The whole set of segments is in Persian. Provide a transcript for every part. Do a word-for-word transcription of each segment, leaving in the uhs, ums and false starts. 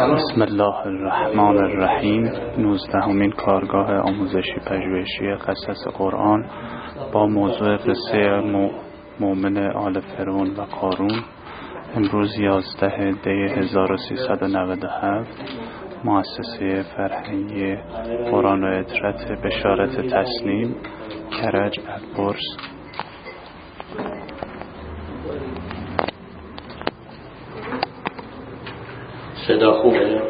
بسم الله الرحمن الرحیم. نوزدهمین کارگاه آموزشی پژوهشی قصص قرآن با موضوع قصه مؤمن آل فرعون و قارون. امروز یازده دی هزار و سیصد و نود و هفت. مؤسسه فرهنگی قرآن و عطرت بشارت تسلیم، کرج البرز. صدا خوبه؟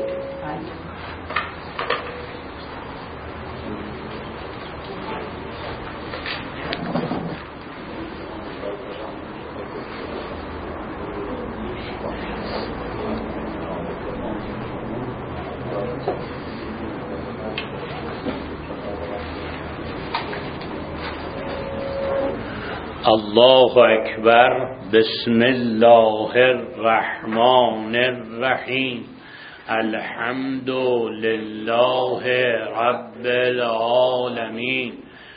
الله اکبر. بسم الله الرحمن الرحیم. الحمد لله رب العالمین.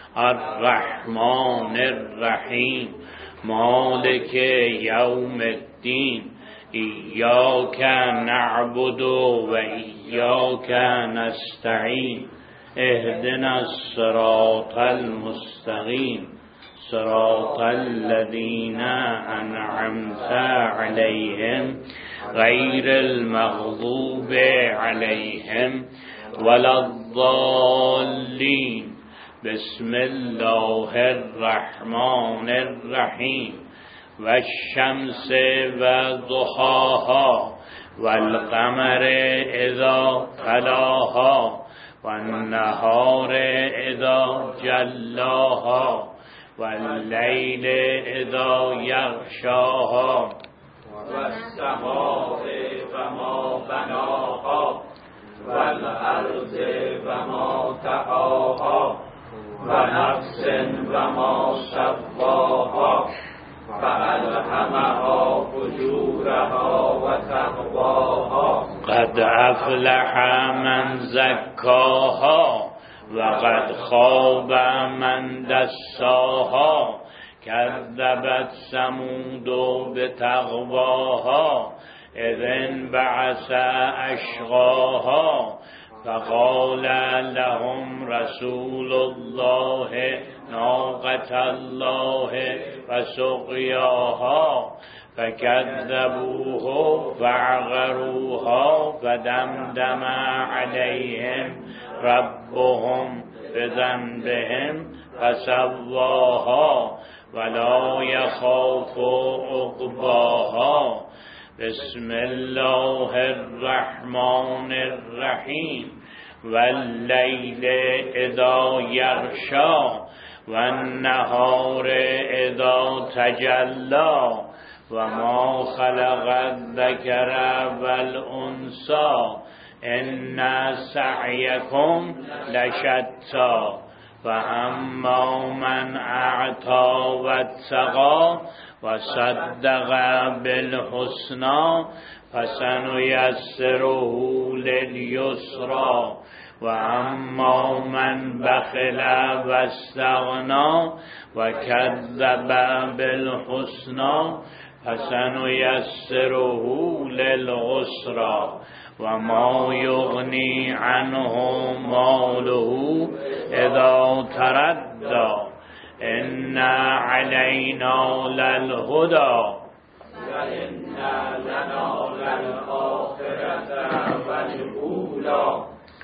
الرحمن الرحیم. مالک یوم الدین. ایاک نعبد و ایاک نستعین. اهدنا الصراط المستقیم، صراط الذين أنعمت عليهم غير المغضوب عليهم ولا الضالين. بسم الله الرحمن الرحيم. والشمس وضحاها والقمر إذا تلاها والنهار إذا جلاها واللیل اذا یغشاها والسماء وما بناها والارض وما طحاها ونفس وما سواها فألهمها فجورها وتقواها. قد افلح من زکاها وقد خاب من دساها. كذبت ثمود بتقواها إذ انبعث أشقاها فقال لهم رسول الله ناقة الله وسقياها فكذبوه فعقروها فدمدم عليهم ربهم بذنبهم فسواها ولا يخاف عقباها. بسم الله الرحمن الرحیم. واللیل اذا یغشا والنهار اذا تجلی وما خلق الذکر والانثی ان سعیکم لشتی فاما من اعطی واتقی وصدق بالحسنی فسنیسره للیسری واما من بخل واستغنی وکذب بالحسنی فسنیسره للعسری وما یغنی عنه ماله اذا تردی ان علینا للهدی وان لنا للآخرة والاولی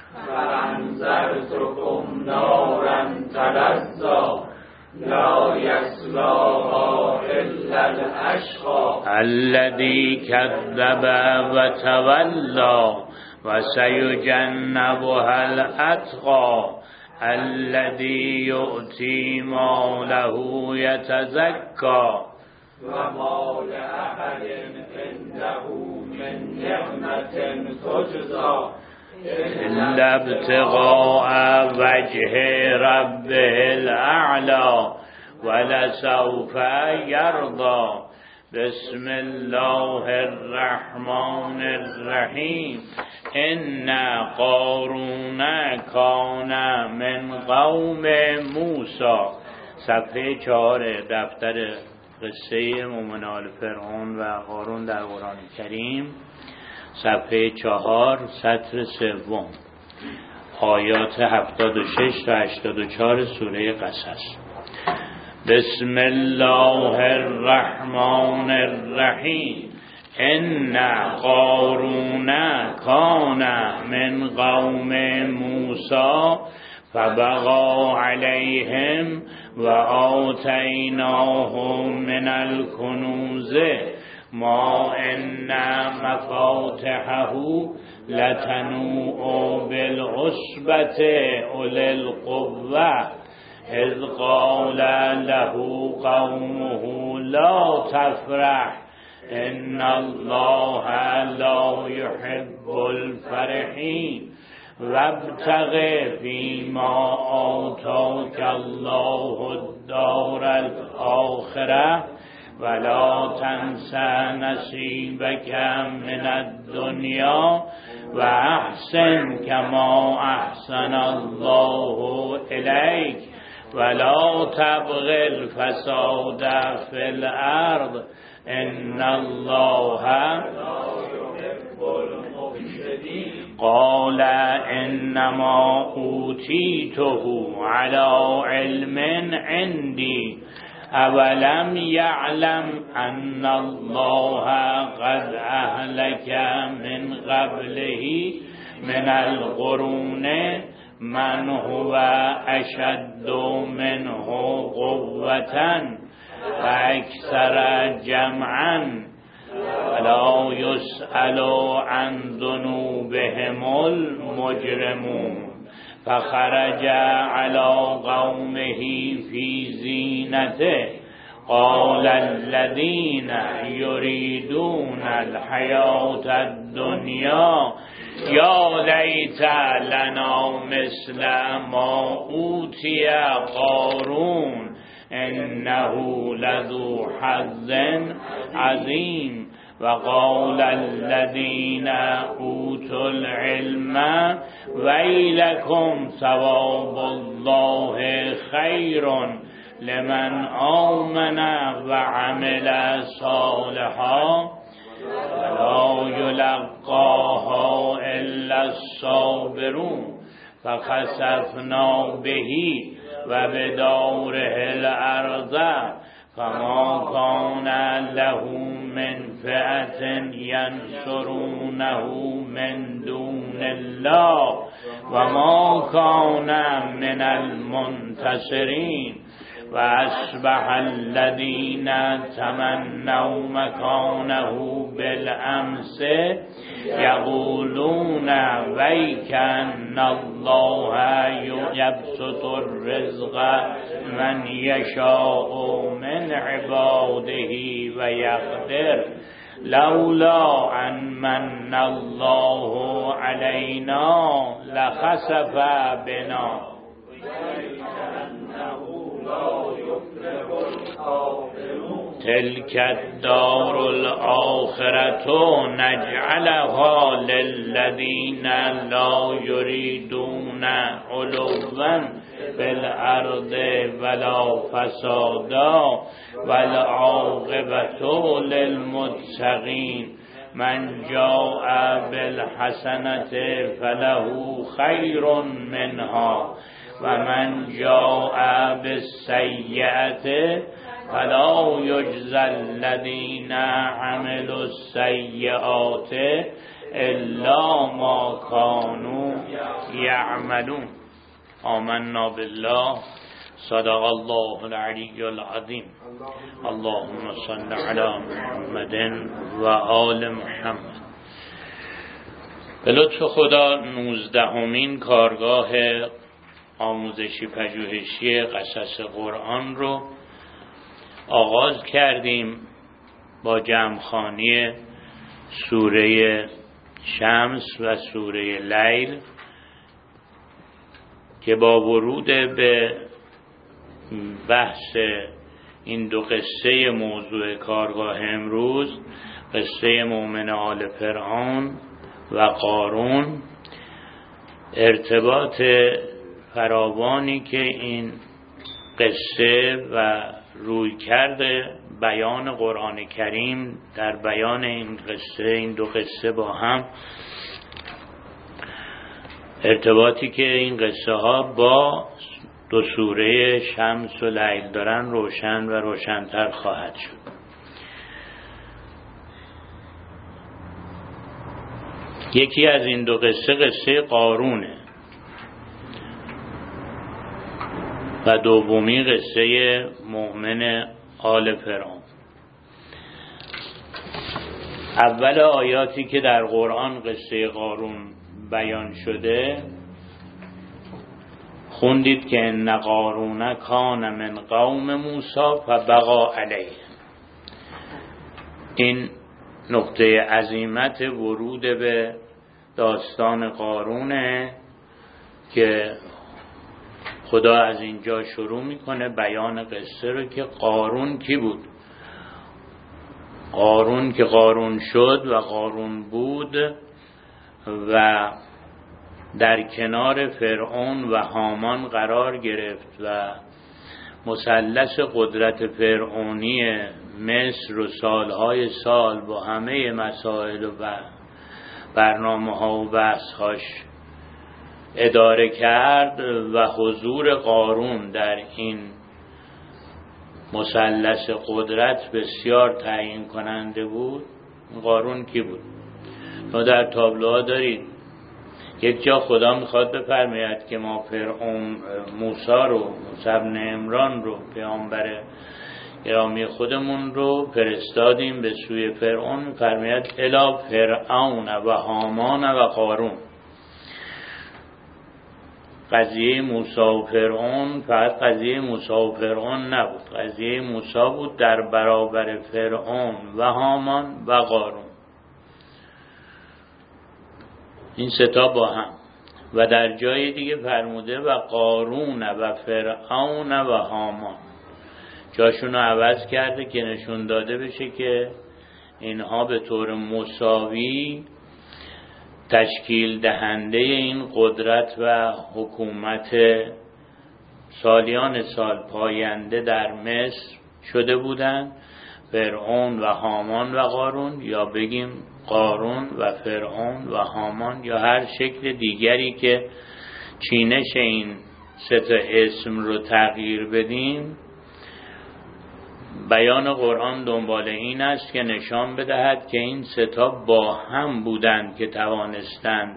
فانذرتکم نارا تلظی لا یصلاها الا الاشقی الذی کذب وتولی وسیجنبها الاتقی الذی یؤتی ماله یتزکی وما لأحد عنده من نعمة تجزى إلا ابتغاء وجه ربه الأعلى ولسوف يرضى. بسم الله الرحمن الرحیم. ان قارون کان من قوم موسی. صفحه چهار دفتر قصه مؤمن آل فرعون و قارون در قرآن کریم. صفحه چهار سطر سوم، آیات هفتاد و شش تا هشتاد و چهار سوره قصص. بسم الله الرحمن الرحیم. ان قارون کان من قوم موسی فبغى علیهم و آتیناه من الکنوز ما ان مفاتحه لتنوء بالعصبة اولی القوة اذ قال له قومه لا تفرح ان الله لا يحب الفرحين وابتغ فيما آتاك الله الدار الآخرة ولا تنس نصيبك من الدنيا وأحسن كما أحسن الله إليك ولا تبغ الفساد في الأرض إن الله قال إنما أوتيته على علم عندي اولم یعلم ان الله قد اهلك من قبله من القرون من هو اشد منه قوة و اکثر جمعا ولا يسأل عن ذنوبهم المجرمون فخرج على قومه في زينته قال الذين يريدون الحياة الدنيا يا ليت لنا مثل ما أوتي قارون إنه لذو حظ عظيم وقال الذين أوتوا العلم ويلكم ثواب الله خير لمن آمن وعمل صالحا ولا يلقاها إلا الصابرون فخسفنا به وبداره الأرض فما كان له من فئة ينصرونه من دون الله وما كان من المنتصرين وأصبح الذين تمنوا مكانه بالأمس يقولون ويك أن الله يبسط الرزق من يشاء من عباده ويقدر لولا أن من الله علينا لخسف بنا تلك الدار الآخرة نجعلها للذين لا يريدون علوا في الأرض ولا فسادا والعاقبة للمتقين من جاء بالحسنة فله خير منها ومن جاء بالسيئة فلا يجزى الذين عملوا السيئات إلا ما كانوا يعملون. آمنا بالله صدق الله العلی العظیم. اللهم صل علی محمد و آل محمد. به لطف خدا نوزدهمین کارگاه آموزشی پژوهشی قصص قرآن رو آغاز کردیم با جمع‌خوانی سوره شمس و سوره لیل که با ورود به بحث این دو قصه موضوع کارگاه امروز، قصه مؤمن آل فرعون و قارون، ارتباط فراوانی که این قصه و رویکرد بیان قرآن کریم در بیان این قصه، این دو قصه با هم ارتباطی که این قصه ها با دو سوره شمس و لیل دارن روشن و روشن‌تر خواهد شد. یکی از این دو قصه قصه قارونه و دومی قصه مؤمن آل فرعون. اول آیاتی که در قرآن قصه قارون بیان شده خوندید که ان قارون کان من قوم موسی فبغى علیه. این نقطه عظیمت ورود به داستان قارونه که خدا از اینجا شروع میکنه بیان قصه رو که قارون کی بود. قارون که قارون شد و قارون بود و در کنار فرعون و هامان قرار گرفت و مثلث قدرت فرعونی مصر و سالهای سال با همه مسائل و برنامه ها و بحث هاش اداره کرد و حضور قارون در این مثلث قدرت بسیار تعیین کننده بود. قارون کی بود؟ ما در تابلوها دارید یک جا خدا میخواد بفرماید که ما فرعون موسی رو، موسی بن عمران رو، پیامبر گرامی خودمون رو فرستادیم به سوی فرعون، میفرماید الی فرعون و هامان و قارون. قضیه موسی و فرعون فقط قضیه موسی و فرعون نبود، قضیه موسی بود در برابر فرعون و هامان و قارون، این ستا با هم. و در جای دیگه فرموده و قارون و فرعون و هامان، جاشون رو عوض کرده که نشون داده بشه که اینها به طور مساوی تشکیل دهنده این قدرت و حکومت سالیان سال پاینده در مصر شده بودند، فرعون و هامان و قارون، یا بگیم قارون و فرعون و هامان، یا هر شکل دیگری که چینش این سه تا اسم رو تغییر بدیم. بیان قرآن دنبال این است که نشان بدهد که این سه تا با هم بودند که توانستند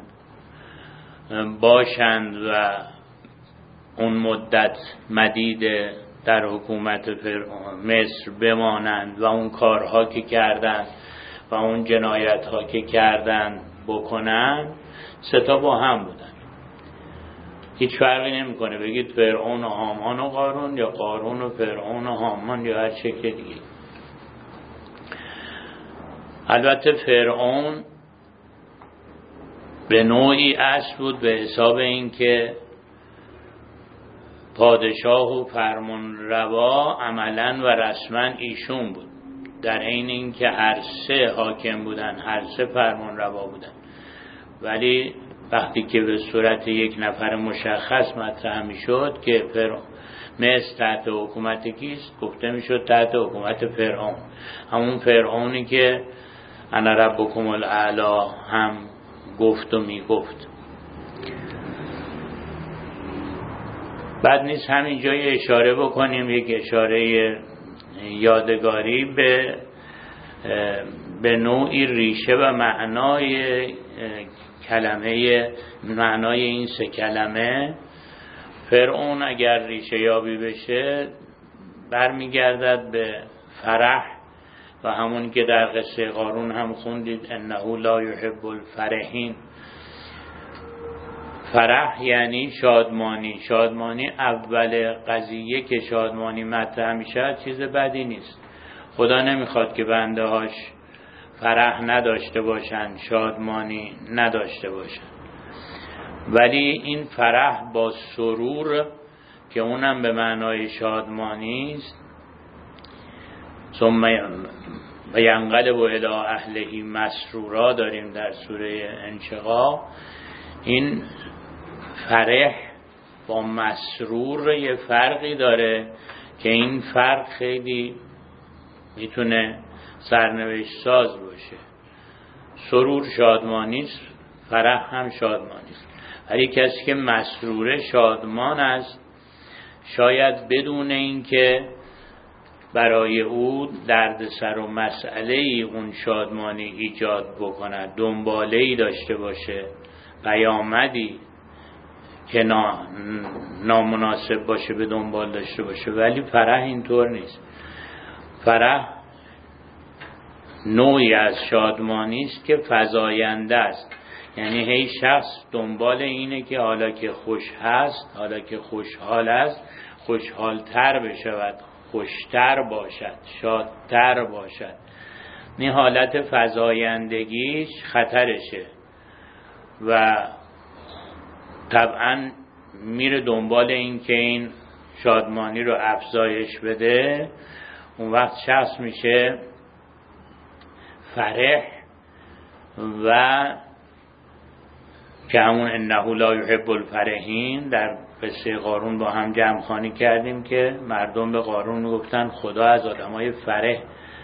باشند و اون مدت مدید در حکومت مصر بمانند و اون کارها که کردند و اون جنایت ها که کردند بکنند. سه تا با هم بودند، هیچ فرقی نمیکنه بگید فرعون و هامان و قارون یا قارون و فرعون و هامان یا هر شکل دیگه. البته فرعون به نوعی اصل بود به حساب این که پادشاه و فرمان روا عملا و رسما ایشون بود، در عین این که هر سه حاکم بودن، هر سه فرمان روا بودن، ولی وقتی که به صورت یک نفر مشخص مطرح می شد که فرعون مصر تحت حکومت کیست، گفته می شد تحت حکومت فرعون، همون فرعونی که انا ربکم الاعلی هم گفت و می گفت. بعد نیست همین جای اشاره بکنیم، یک اشاره یادگاری به به نوعی ریشه و معنای کلمه معنای این سه کلمه. فرعون اگر ریشه یابی بشه برمیگردد به فرح و همون که در قصه قارون هم خوندید انه لا یحب الفرحین. فرح یعنی شادمانی. شادمانی اول قضیه که شادمانی مطرح میشه چیز بدی نیست. خدا نمیخواد که بنده هاش فرح نداشته باشن، شادمانی نداشته باشن، ولی این فرح با سرور که اونم به معنای شادمانی است، ثم و ینقلب الی اهله مسرورا داریم در سوره انشقاق. این فرح با مسرور یه فرقی داره که این فرق خیلی میتونه سرنوشت ساز باشه. سرور شادمانی است، فرح هم شادمانی است. ولی کسی که مسروره شادمان است، شاید بدون اینکه برای او دردسر و مسئله ای اون شادمانی ایجاد بکند، دنباله ای داشته باشه، پیامدی که نا... نامناسب باشه به دنبال داشته باشه. ولی فرح اینطور نیست. فرح نوعی از شادمانی است که فزاینده است. یعنی هی شخص دنبال اینه که حالا که خوش هست، حالا که خوشحال است، خوشحالتر بشود، خوشتر باشد، شادتر باشد. این حالت فزایندگیش خطرشه و طبعا میره دنبال این که این شادمانی رو افزایش بده. اون وقت شخص میشه فرح و که همون انه لا یحب الفرحین. در قصه قارون با هم جمع خوانی کردیم که مردم به قارون میگفتن خدا از آدمای فرح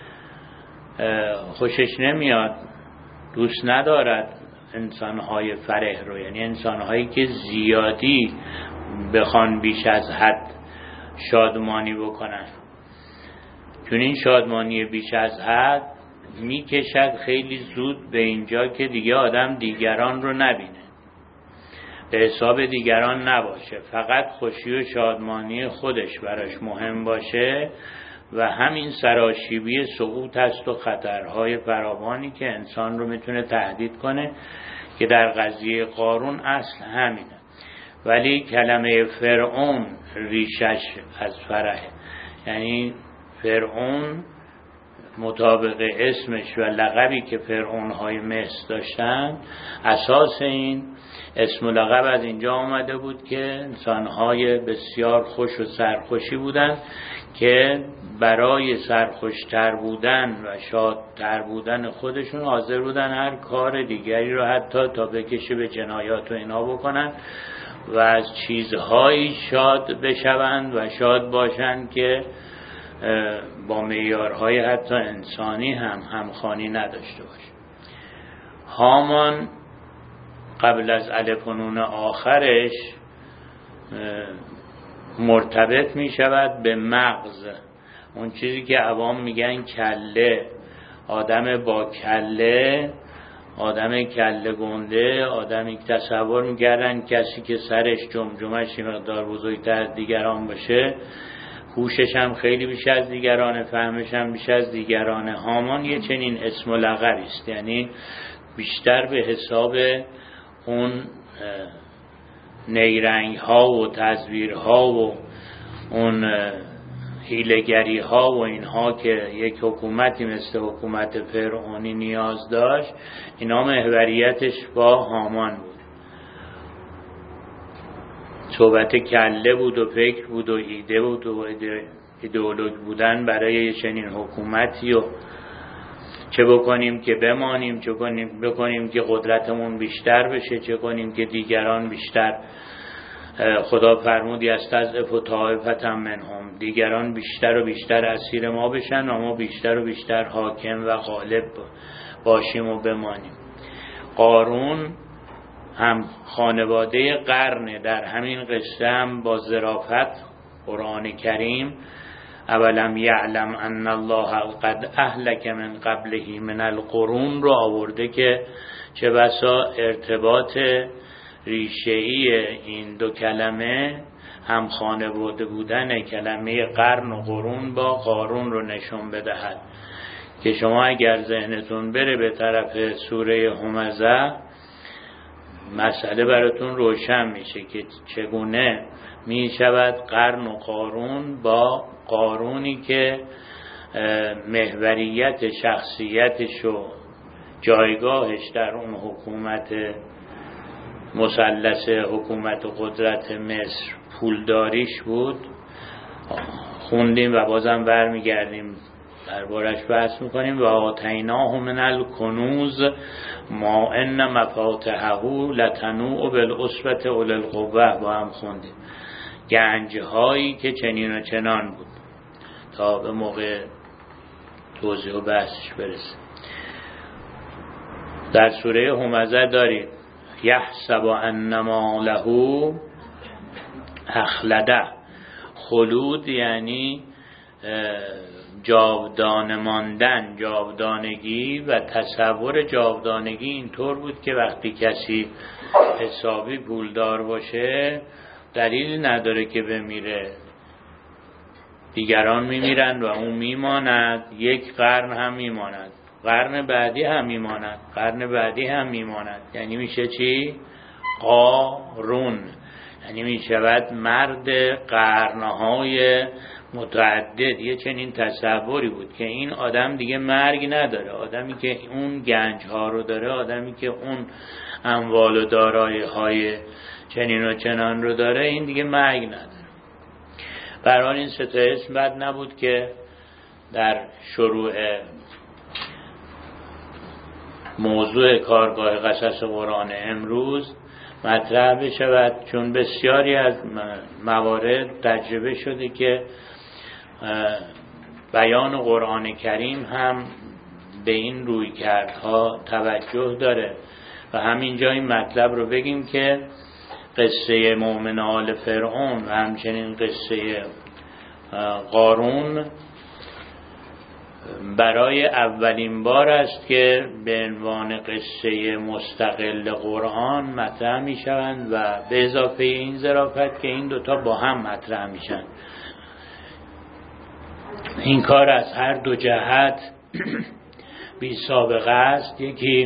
خوشش نمیاد، دوست ندارد انسانهای فرح رو، یعنی انسانهایی که زیادی بخوان بیش از حد شادمانی بکنن، چون این شادمانی بیش از حد میکشد خیلی زود به اینجا که دیگه آدم دیگران رو نبینه، به حساب دیگران نباشه، فقط خوشی و شادمانی خودش براش مهم باشه و همین سراشیبی سقوط است و خطرهای فراوانی که انسان رو میتونه تهدید کنه که در قضیه قارون اصل همینه. ولی کلمه فرعون ریشش از فرح، یعنی فرعون مطابق اسمش و لقبی که فرعون‌های مصر داشتن، اساس این اسم و لقب از اینجا آمده بود که انسان‌های بسیار خوش و سرخوشی بودن که برای سرخوشتر بودن و شادتر بودن خودشون حاضر بودن هر کار دیگری رو حتی تا بکشه به جنایات و اینا بکنن و از چیزهایی شاد بشوند و شاد باشند که با معیارهای حتی انسانی هم همخوانی نداشته باشه. هامان قبل از الف و نون آخرش مرتبط می شود به مغز، اون چیزی که عوام میگن کله. آدم با کله، آدم کله گنده، آدمی که تصور میکردن کسی که سرش جمجمش یه مقدار بزرگتر از دیگران باشه، هوشش هم خیلی بیش از دیگران، فهمش هم بیش از دیگران. هامان یه چنین اسم و لقبی است، یعنی بیشتر به حساب اون نیرنگ ها و تزویر ها و اون حیله‌گری ها و اینها که یک حکومتی مثل حکومت فرعونی نیاز داشت، اینا محوریتش با هامان بود. صحبت کله بود و فکر بود و ایده بود و ایدئولوژی بودن برای چنین حکومتی و چه بکنیم که بمانیم، چه کنیم بکنیم که قدرتمون بیشتر بشه، چه کنیم که دیگران بیشتر، خدا فرمودی استضعف و طائفة منهم، دیگران بیشتر و بیشتر اسیر ما بشن و ما بیشتر و بیشتر حاکم و غالب باشیم و بمانیم. قارون هم خانواده قرن، در همین قصه هم با ظرافت قرآن کریم اولم یعلم ان الله قد اهلک من قبله من القرون رو آورده که چه بسا ارتباط ریشه‌ای این دو کلمه هم خانواده بودن کلمه قرن و قرون با قارون رو نشون بدهد، که شما اگر ذهنتون بره به طرف سوره همزه مسئله براتون روشن میشه که چگونه می شود قرن و قارون با قارونی که محوریت شخصیتش و جایگاهش در اون حکومت مثلث حکومت و قدرت مصر پولداریش بود. خوندیم و بازم برمیگردیم دربارش بحث میکنیم. و آتیناه من الکنوز ما ان مفاتحه لتنوء بالعصبة اولی القوة، با هم خوندیم گنجهایی که چنین و چنان بود تا به موقع توضیح و بحثش برسه. در سوره همزه دارید یحسب ان ماله اخلده. خلود یعنی جاودانه ماندن، جاودانگی، و تصور جاودانگی اینطور بود که وقتی کسی حسابی پولدار باشه دلیل نداره که بمیره، دیگران میمیرند و اون میماند، یک قرن هم میماند، قرن بعدی هم میماند، قرن بعدی هم میماند. یعنی میشه چی؟ قارون. یعنی میشود مرد قرنهای متعدد. یه چنین تصوری بود که این آدم دیگه مرگ نداره، آدمی که اون گنج ها رو داره، آدمی که اون اموال و دارایی های چنین و چنان رو داره، این دیگه مرگ نداره. برای این سه تا اسم بد نبود که در شروع موضوع کارگاه قصص قرآن امروز مطرح بشود، چون بسیاری از موارد تجربه شده که بیان قرآن کریم هم به این رویکردها توجه داره. و همینجا این مطلب رو بگیم که قصه مؤمن آل فرعون و همچنین قصه قارون برای اولین بار است که به عنوان قصه مستقل قرآن مطرح می شوند و به اضافه این ظرافت که این دوتا با هم مطرح می شوند. این کار از هر دو جهت بی سابقه است. یکی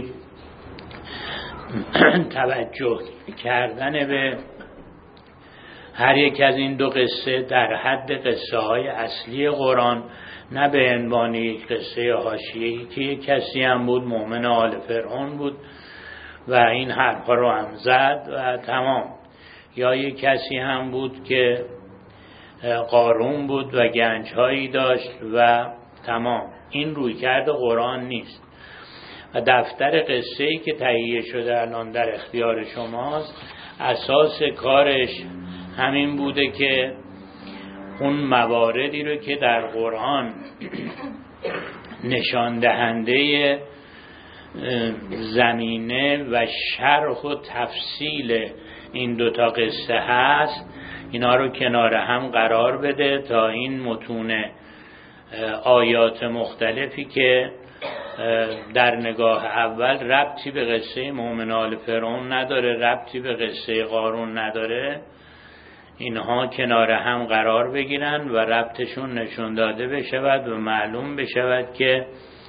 توجه کردن به هر یک از این دو قصه در حد قصه های اصلی قرآن، نه به عنوان یک قصه حاشیه‌ای که یک کسی هم بود مؤمن آل فرعون بود و این حرفا رو هم زد و تمام، یا یک کسی هم بود که قارون بود و گنج‌هایی داشت و تمام. این رویکرد قرآن نیست. و دفتر قصه‌ای که تهیه شده الان در اختیار شماست، اساس کارش همین بوده که اون مواردی رو که در قرآن نشان دهنده زمینه و شرح و تفصیل این دوتا قصه هست، اینا رو کنار هم قرار بده تا این متون آیات مختلفی که در نگاه اول ربطی به قصه مؤمن آل فرعون نداره، ربطی به قصه قارون نداره، اینها کنار هم قرار بگیرن و ربطشون نشون داده بشود و معلوم بشود که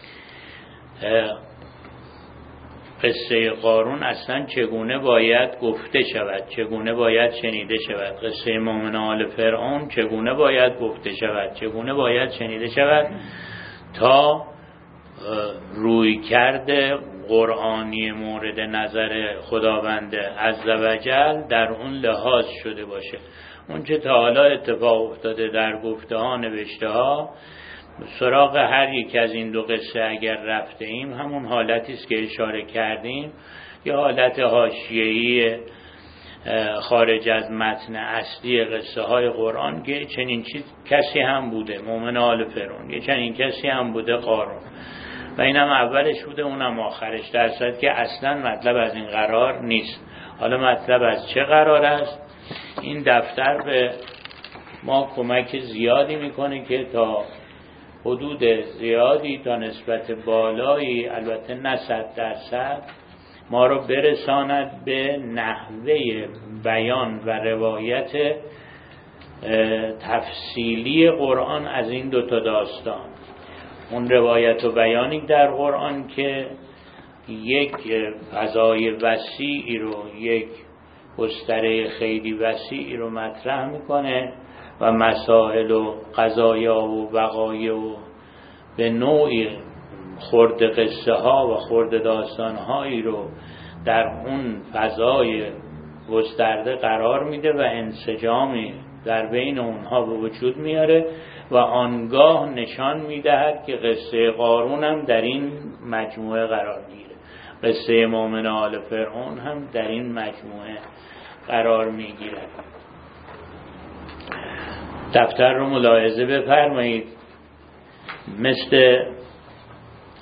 قصه قارون اصلا چگونه باید گفته شود، چگونه باید شنیده شود، قصه مؤمن آل فرعون چگونه باید گفته شود، چگونه باید شنیده شود، تا روی کرده قرآنی مورد نظر خداوند عزوجل در اون لحاظ شده باشه. اون چه تا حالا اتفاق افتاده در گفته ها نوشته ها، سراغ هر یک از این دو قصه اگر رفته ایم همون حالتی است که اشاره کردیم، یا حالت حاشیه‌ای خارج از متن اصلی قصه های قرآن که چنین چیز کسی هم بوده مؤمن آل فرعون، یه چنین کسی هم بوده قارون، و اینم اولش بوده اونم آخرش، در صورتی که اصلا مطلب از این قرار نیست. حالا مطلب از چه قرار است؟ این دفتر به ما کمک زیادی میکنه که تا حدود زیادی، تا نسبت بالایی، البته نه صد درصد، ما رو برساند به نحوه بیان و روایت تفصیلی قرآن از این دوتا داستان. اون روایت و بیانی در قرآن که یک فضای وسیعی رو، یک گستره خیلی وسیعی رو مطرح میکنه و مسائل و قضایا و وقایع و به نوعی خرد قصه ها و خرد داستان هایی رو در اون فضای گسترده قرار میده و انسجامی در بین اونها به وجود میاره و آنگاه نشان میدهد که قصه قارون هم در این مجموعه قرار میگیره، قصه مؤمن آل فرعون هم در این مجموعه قرار میگیره. دفتر رو ملاحظه بفرمایید. مثل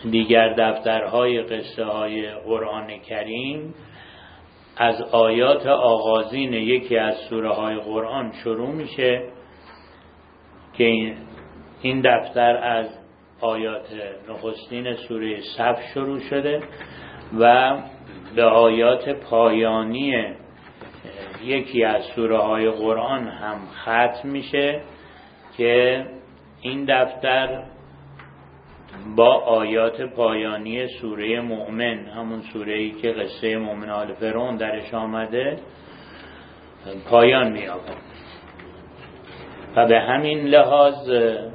دیگر دفترهای قصه های قرآن کریم از آیات آغازین یکی از سوره های قرآن شروع میشه که این دفتر از آیات نخستین سوره صف شروع شده و به آیات پایانی یکی از سوره های قرآن هم ختم میشه که این دفتر با آیات پایانی سوره مؤمن، همون سوره‌ای که قصه مؤمن آل فرعون درش آمده، پایان می‌یابد. و به همین لحاظ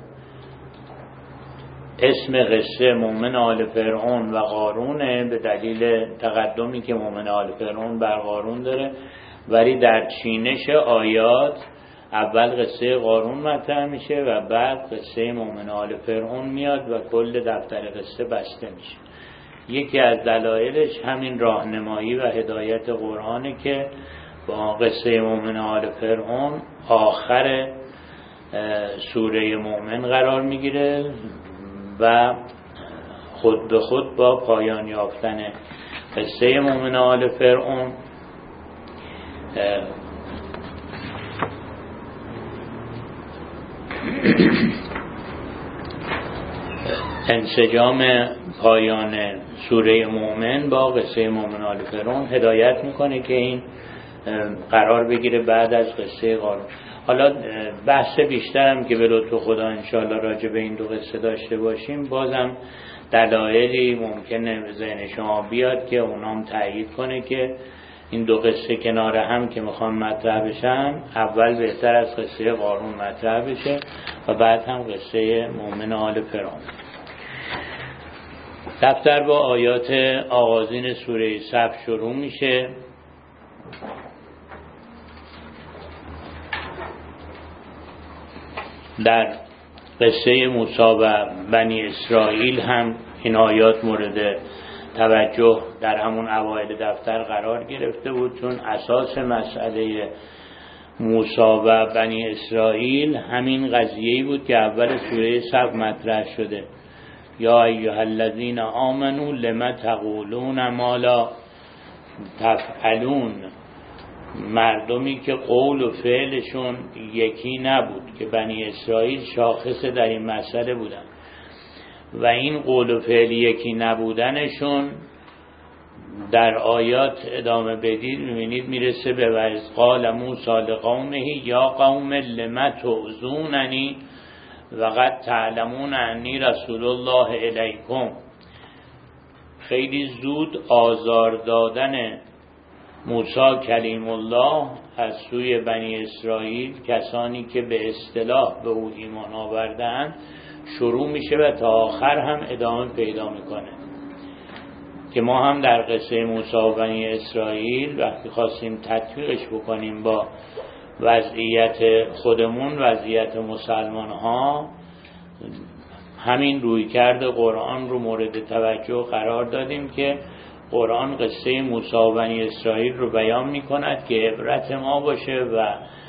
اسم قصه مؤمن آل فرعون و قارونه به دلیل تقدمی که مؤمن آل فرعون بر قارون داره، ولی در چینش آیات اول قصه قارون مطرح میشه و بعد قصه مؤمن آل فرعون میاد و کل دفتر قصه بسته میشه. یکی از دلایلش همین راهنمایی و هدایت قرآنه که با قصه مؤمن آل فرعون آخر سوره مؤمن قرار میگیره و خود به خود با پایان یافتن قصه مؤمن آل فرعون انسجام پایان سوره مؤمن با قصه مؤمن آل فرعون هدایت میکنه که این قرار بگیره بعد از قصه قارون. حالا بحث بیشترم که به لطف خدا انشاءالله راجع به این دو قصه داشته باشیم، بازم دلایلی ممکنه به ذهن شما بیاد که اونام تایید کنه که این دو قصه کنار هم که میخوان مطرح بشن، اول بهتر از قصه قارون مطرح بشه و بعد هم قصه مؤمن آل فرعون. دفتر با آیات آغازین سوره صف شروع میشه. در قصه موسی و بنی اسرائیل هم این آیات مورد توجه در همون اوایل دفتر قرار گرفته بود، چون اساس مسئله موسی و بنی اسرائیل همین قضیه‌ای بود که اول سوره صف مطرح شده. یا ایها الذین آمنوا لم تقولون ما لا تفعلون. مردمی که قول و فعلشون یکی نبود که بنی اسرائیل شاخص در این مسئله بودن و این قول و فعل یکی نبودنشون در آیات ادامه بدید میبینید میرسه به وَإِذْ قَالَ مُوسَىٰ لِقَوْمِهِ یا قوم لم تؤذوننی وقد تعلمون انی رسول الله الیکم. خیلی زود آزار دادن موسی کلیم الله از سوی بنی اسرائیل، کسانی که به اصطلاح به او ایمان آوردند، شروع میشه و تا آخر هم ادامه پیدا میکنه که ما هم در قصه موسی و بنی اسرائیل وقتی خواستیم تطبیقش بکنیم با وضعیت خودمون، وضعیت مسلمان ها، همین رویکرد قرآن رو مورد توجه قرار دادیم که قرآن قصه موسی و بنی اسرائیل رو بیان می کند که عبرت ما باشه و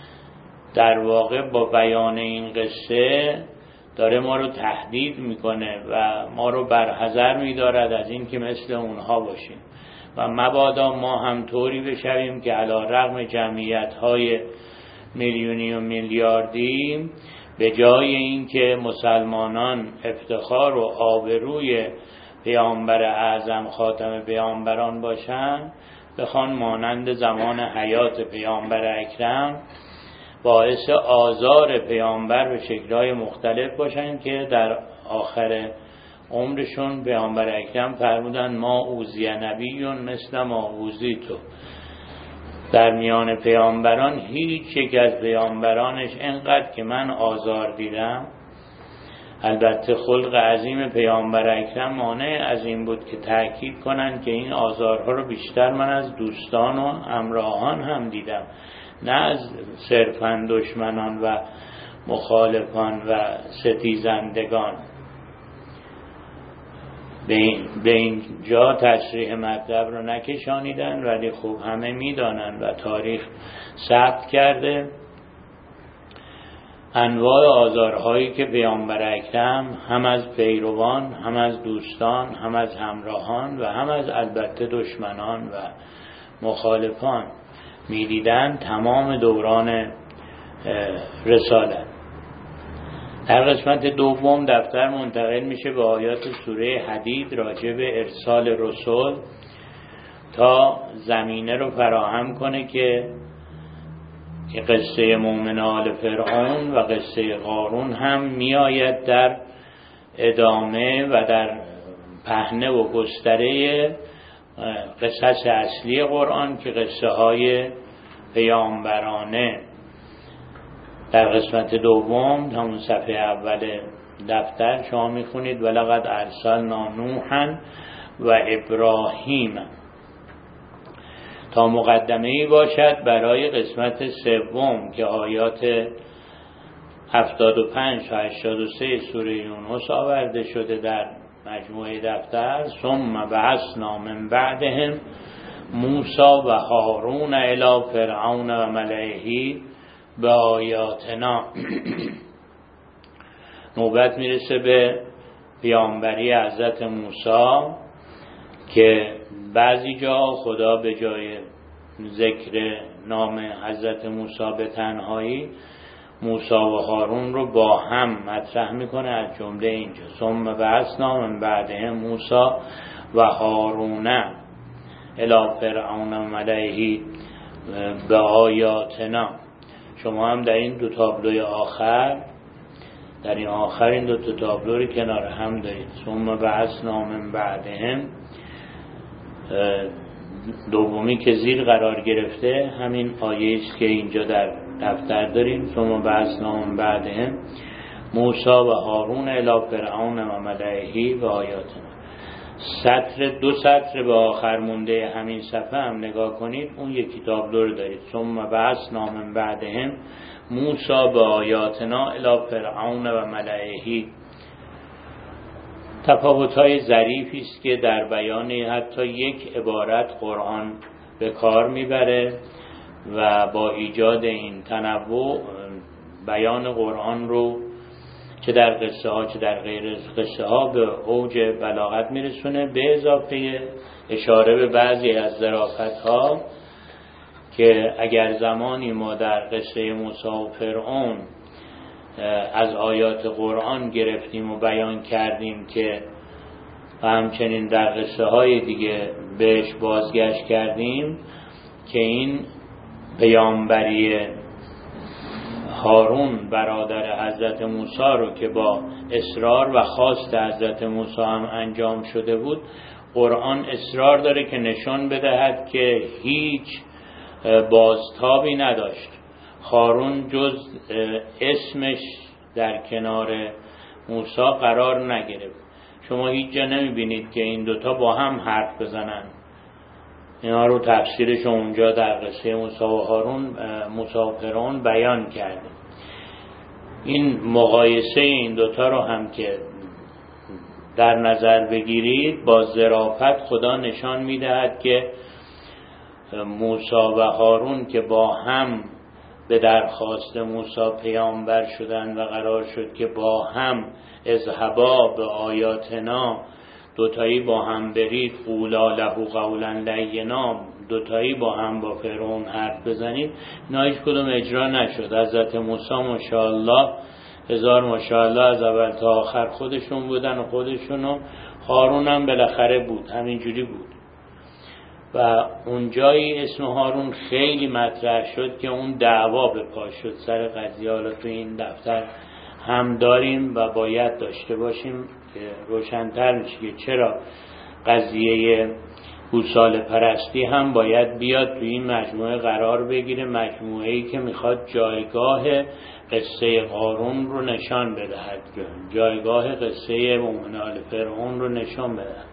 در واقع با بیان این قصه داره ما رو تهدید میکنه و ما رو برحذر میدارد از این که مثل اونها باشیم و مبادا ما هم طوری بشویم که علی رغم جمعیت های میلیونی و میلیاردی به جای اینکه مسلمانان افتخار و آبروی پیامبر اعظم خاتم پیامبران باشند، بخوان مانند زمان حیات پیامبر اکرم باعث آزار پیامبر به شکل‌های مختلف باشند که در آخر عمرشون پیامبر اکرم فرمودن ما اوذی نبیون مثل ما اوذی تو. در میان پیامبران هیچ یک از پیامبرانش انقدر که من آزار دیدم. البته خلق عظیم پیامبر اکرم مانع از این بود که تأکید کنن که این آزارها رو بیشتر من از دوستان و همراهان هم دیدم، نه از صرفاً دشمنان و مخالفان و ستیزندگان. به این, به این جا تصریح مطلب رو نکشانیدن، ولی خوب همه میدانن و تاریخ ثبت کرده انواع آزارهایی که پیامبر اکرم هم از پیروان، هم از دوستان، هم از همراهان و هم از البته دشمنان و مخالفان می‌دیدن تمام دوران رسالت. در قسمت دوم دفتر منتقل میشه به آیات سوره حدید راجع به ارسال رسول تا زمینه رو فراهم کنه که که قصه مومن آل فرعون و قصه قارون هم میآید در ادامه و در پهنه و گستره قصص اصلی قرآن که قصه های پیامبرانه. در قسمت دوم همون صفحه اول دفتر شما میخونید ولقد ارسلنا نوحا و ابراهیم تا مقدمه‌ای باشد برای قسمت سوم که آیات هفتاد و پنج تا هشتاد و سه سوره یونس آورده شده در مجموعه دفتر. ثم بعثنا من بعدهم موسی و هارون الی فرعون و ملئه به آیاتنا. نوبت میرسه به پیامبری حضرت موسی که بعضی جا خدا به جای ذکر نام حضرت موسی به تنهایی موسی و هارون رو با هم مطرح میکنه، از جمله اینجا ثم بعثنا من بعدهم موسی و هارون الی فرعون و ملئه به آیاتنا. شما هم در این دو تابلوی آخر در این آخر این دو تا تابلو رو کنار هم دارید. ثم بعثنا من بعدهم دومی که زیر قرار گرفته همین آیه است که اینجا در دفتر داریم. ثم بعثنا من بعدهم موسی و هارون الی فرعون و ملئه و آیاتنا. سطر دو سطر به آخر مونده همین صفحه هم نگاه کنید، اون یکی تابلو رو دارید. ثم بعثنا من بعدهم موسی به آیاتنا الی فرعون و ملئه. تفاوت‌های ظریفی است که در بیان حتی یک عبارت قرآن به کار میبره و با ایجاد این تنوع بیان قرآن رو چه در قصه ها چه در غیر قصه ها به اوج بلاغت میرسونه، به اضافه اشاره به بعضی از ظرافت ها که اگر زمانی ما در قصه موسی و فرعون از آیات قرآن گرفتیم و بیان کردیم که و همچنین در قصه های دیگه بهش بازگشت کردیم که این پیامبری هارون برادر حضرت موسی رو که با اصرار و خواست حضرت موسی هم انجام شده بود، قرآن اصرار داره که نشان بدهد که هیچ بازتابی نداشت. هارون جز اسمش در کنار موسی قرار نگرفت. شما هیچ جا نمیبینید که این دوتا با هم حرف بزنن. اینا رو تفسیرش اونجا در قصه موسی و هارون موسی و فرعون بیان کرده. این مقایسه این دوتا رو هم که در نظر بگیرید با ظرافت خدا نشان میدهد که موسی و هارون که با هم به درخواست موسی پیامبر شدن و قرار شد که با هم اذهبا به آیاتنا، دوتایی با هم برید قولا له قولا لینا، دوتایی با هم با فرعون حرف بزنید، اینا هیچ کدوم اجرا نشد. حضرت موسی ماشاءالله هزار ماشاءالله از اول تا آخر خودشون بودن و خودشون و هارون هم بالاخره بود، همینجوری بود. و اون جایی اسم هارون خیلی مطرح شد که اون دعوا به پا شد سر قضیه. حالا تو این دفتر هم داریم و باید داشته باشیم که روشن‌تر میشه که چرا قضیه گوساله پرستی هم باید بیاد تو این مجموعه قرار بگیره، مجموعه‌ای که میخواد جایگاه قصه قارون رو نشان بدهد، جایگاه قصه مومن آل فرعون رو نشان بدهد.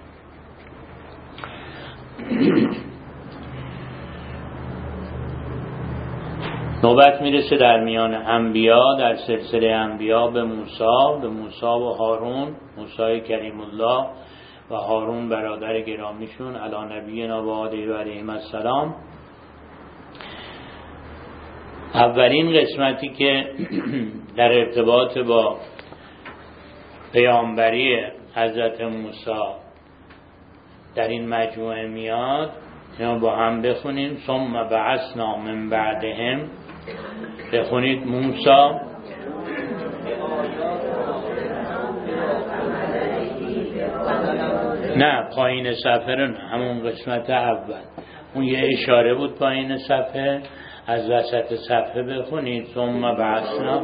نوبت میرسه در میان انبیا، در سلسله انبیا به موسی به موسی و هارون، موسی کریم الله و هارون برادر گرامیشون علی نبینا و علیه و علیهم السلام. اولین قسمتی که در ارتباط با پیامبری حضرت موسی در این مجموعه میاد، اینو با هم بخونیم. ثم بعثنا من بعدهم، بخونید موسی. نه پایین صفحه رو نه، همون قسمت اول، اون یه اشاره بود پایین صفحه، از وسط صفحه بخونید. ثم بعثنا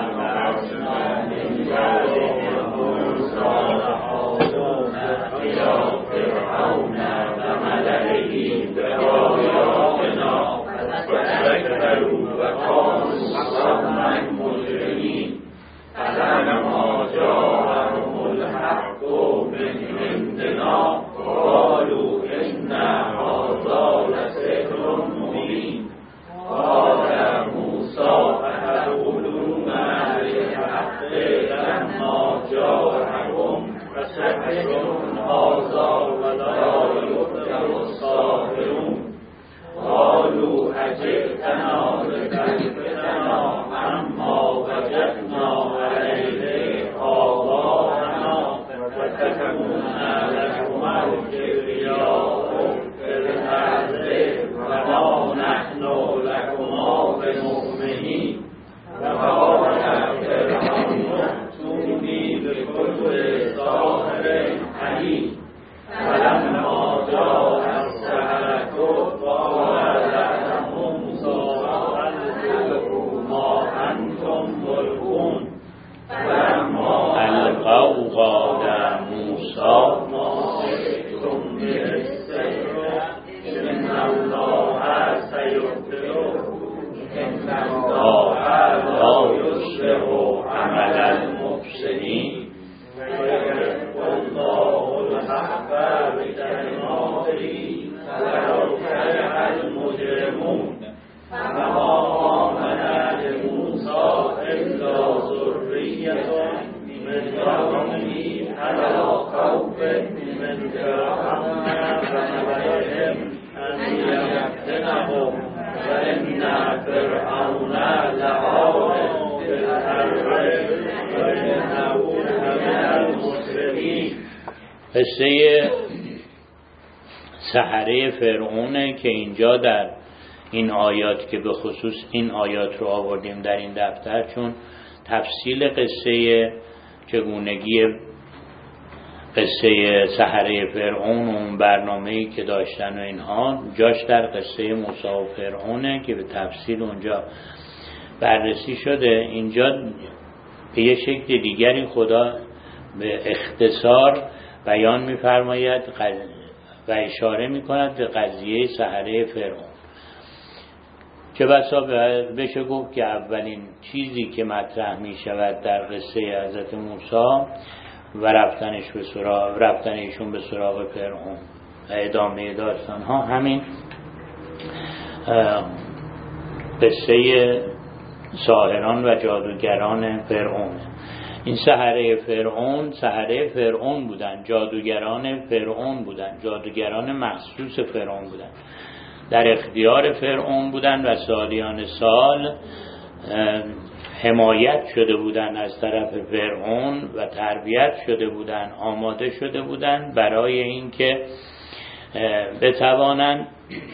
قصه سحره فرعونه که اینجا در این آیات که به خصوص این آیات رو آوردیم در این دفتر، چون تفصیل قصه چگونگی قصه سحره فرعون و اون برنامه‌ای که داشتن و اینها جاش در قصه موسی و فرعونه که به تفصیل اونجا بررسی شده. اینجا به یه شکل دیگری خدا به اختصار بیان می‌فرماید و اشاره می‌کند به قضیه سحره فرعون. چه بسا بشه گفت که اولین چیزی که مطرح می‌شود در قصه حضرت موسی و رفتنش به سراغ رفتن ایشون به سراغ فرعون و ادامه داستان ها همین قصه ساحران و جادوگران فرعون. این سحره فرعون سحره فرعون بودن، جادوگران فرعون بودن، جادوگران مخصوص فرعون بودن، در اختیار فرعون بودن و سالیان سال حمایت شده بودن از طرف فرعون و تربیت شده بودن، آماده شده بودن برای اینکه بتوانند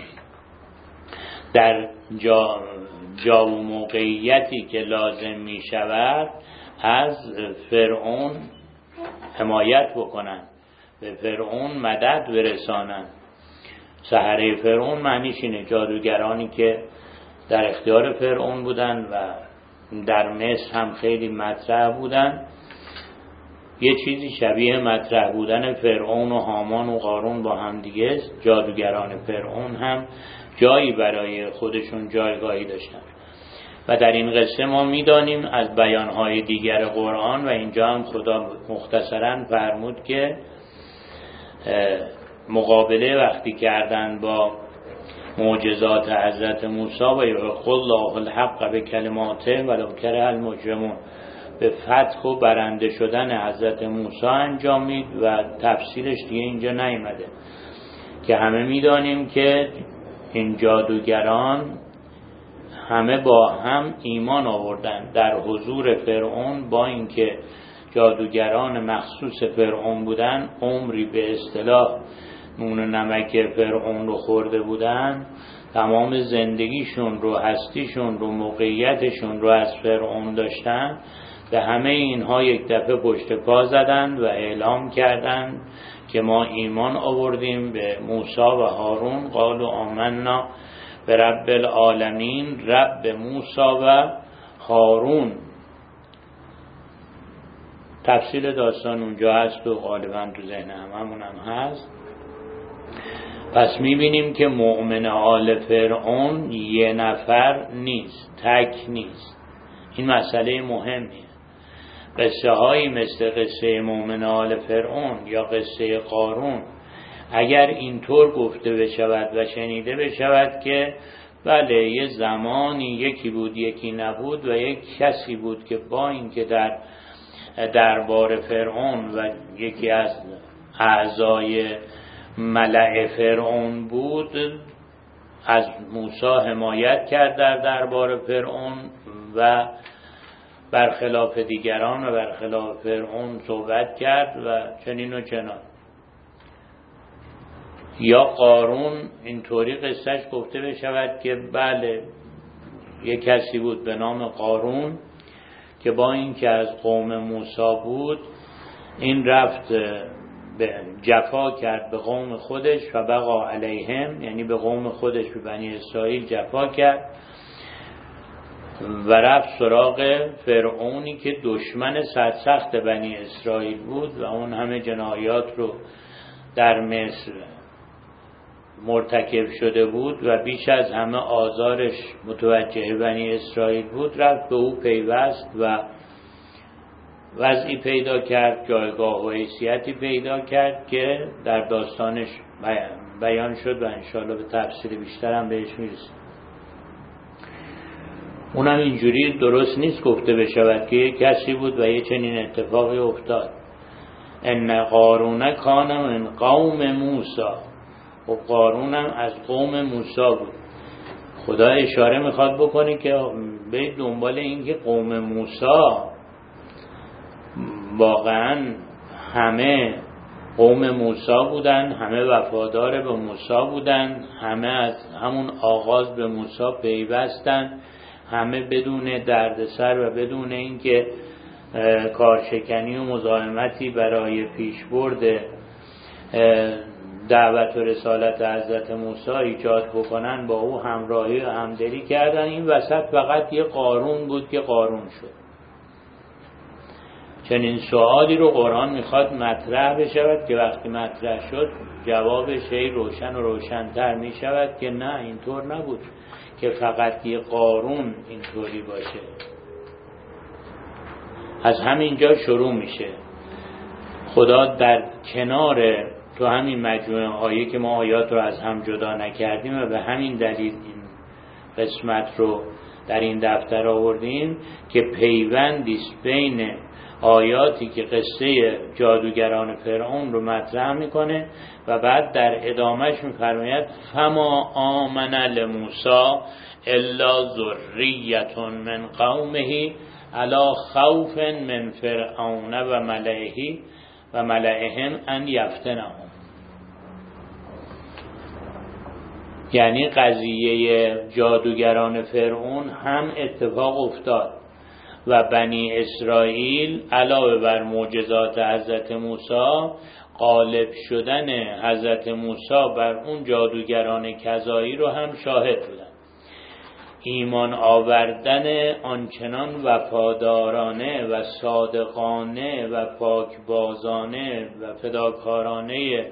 در جا, جا و موقعیتی که لازم می شود از فرعون حمایت بکنن، به فرعون مدد برسانن. سحره فرعون معنیش اینه جادوگرانی که در اختیار فرعون بودن و در مصر هم خیلی مطرح بودن. یه چیزی شبیه مطرح بودن فرعون و هامان و قارون با هم دیگه، جادوگران فرعون هم جایی برای خودشون جایگاهی داشتن. و در این قصه ما میدانیم از بیانهای دیگر قرآن و اینجا هم خدا مختصراً فرمود که مقابله وقتی کردن با معجزات حضرت موسی و یحق الله الحق به کلماته ولو کره المجرمون، به فتح و برنده شدن حضرت موسی انجامید و تفصیلش دیگه اینجا نیامده که همه میدانیم که این جادوگران همه با هم ایمان آوردند در حضور فرعون. با اینکه جادوگران مخصوص فرعون بودن، عمری به اصطلاح نون و نمک فرعون رو خورده بودن، تمام زندگیشون رو، هستیشون رو، موقعیتشون رو از فرعون داشتن، به همه اینها یک دفعه پشت پا زدند و اعلام کردند که ما ایمان آوردیم به موسی و هارون. قالوا آمنا به رب العالمین، رب موسی و هارون. تفصیل داستان اونجا هست و غالبا تو ذهن هممون هم هست. پس میبینیم که مؤمن آل فرعون یه نفر نیست، تک نیست. این مسئله مهمیه. قصه هایی مثل قصه مؤمن آل فرعون یا قصه قارون اگر اینطور گفته بشود و شنیده بشود که بله یه زمانی یکی بود یکی نبود و یک کسی بود که با اینکه در دربار فرعون و یکی از اعضای ملأ فرعون بود، از موسی حمایت کرد در دربار فرعون و برخلاف دیگران و برخلاف فرعون صحبت کرد و چنین و چنان. یا قارون اینطوری قصهش گفته بشود که بله یک کسی بود به نام قارون که با اینکه از قوم موسی بود، این رفت به جفا کرد به قوم خودش و بقا علیهم، یعنی به قوم خودش، به بنی اسرائیل جفا کرد و رفت سراغ فرعونی که دشمن سرسخت بنی اسرائیل بود و اون همه جنایات رو در مصر مرتکب شده بود و بیش از همه آزارش متوجه بنی اسرائیل بود. رفت به او پیوست و وضعی پیدا کرد، جایگاه و حیثیتی پیدا کرد که در داستانش بیان شد و انشاءالله به تفسیر بیشترم بهش میرسیم. اونم اینجوری درست نیست گفته بشود که یک کسی بود و یه چنین اتفاقی افتاد. ان قارون کان من قوم موسی، و قارونم از قوم موسی بود. خدا اشاره میخواد بکنه که به دنبال این که قوم موسی واقعا همه قوم موسی بودن، همه وفادار به موسی بودن، همه از همون آغاز به موسی پیوستن، همه بدون دردسر و بدون اینکه کارشکنی و مزاحمتی برای پیشبرد دعوت و رسالت حضرت موسی ایجاد بکنن با او همراهی و همدلی کردن. این وسط فقط یه قارون بود که قارون شد. چنین سوالی رو قرآن میخواد مطرح بشود که وقتی مطرح شد جوابش هی روشن و روشن‌تر میشود که نه، اینطور نبود که فقط یه قارون اینطوری باشه. از همینجا شروع میشه. خدا در کنار تو همین مجموعه آیه که ما آیات رو از هم جدا نکردیم و به همین دلیل این قسمت رو در این دفتر آوردیم که پیوندیست بین آیاتی که قصه جادوگران فرعون رو مطرح میکنه و بعد در ادامهش میفرماید فما آمن لموسی الا ذریة من قومه علی خوف من فرعون و ملئه و ملئهم ان یفتنهم. یعنی قضیه جادوگران فرعون هم اتفاق افتاد و بنی اسرائیل علاوه بر معجزات حضرت موسی، غالب شدن حضرت موسی بر اون جادوگران کذایی رو هم شاهد بودن. ایمان آوردن آنچنان وفادارانه و صادقانه و پاکبازانه و فداکارانه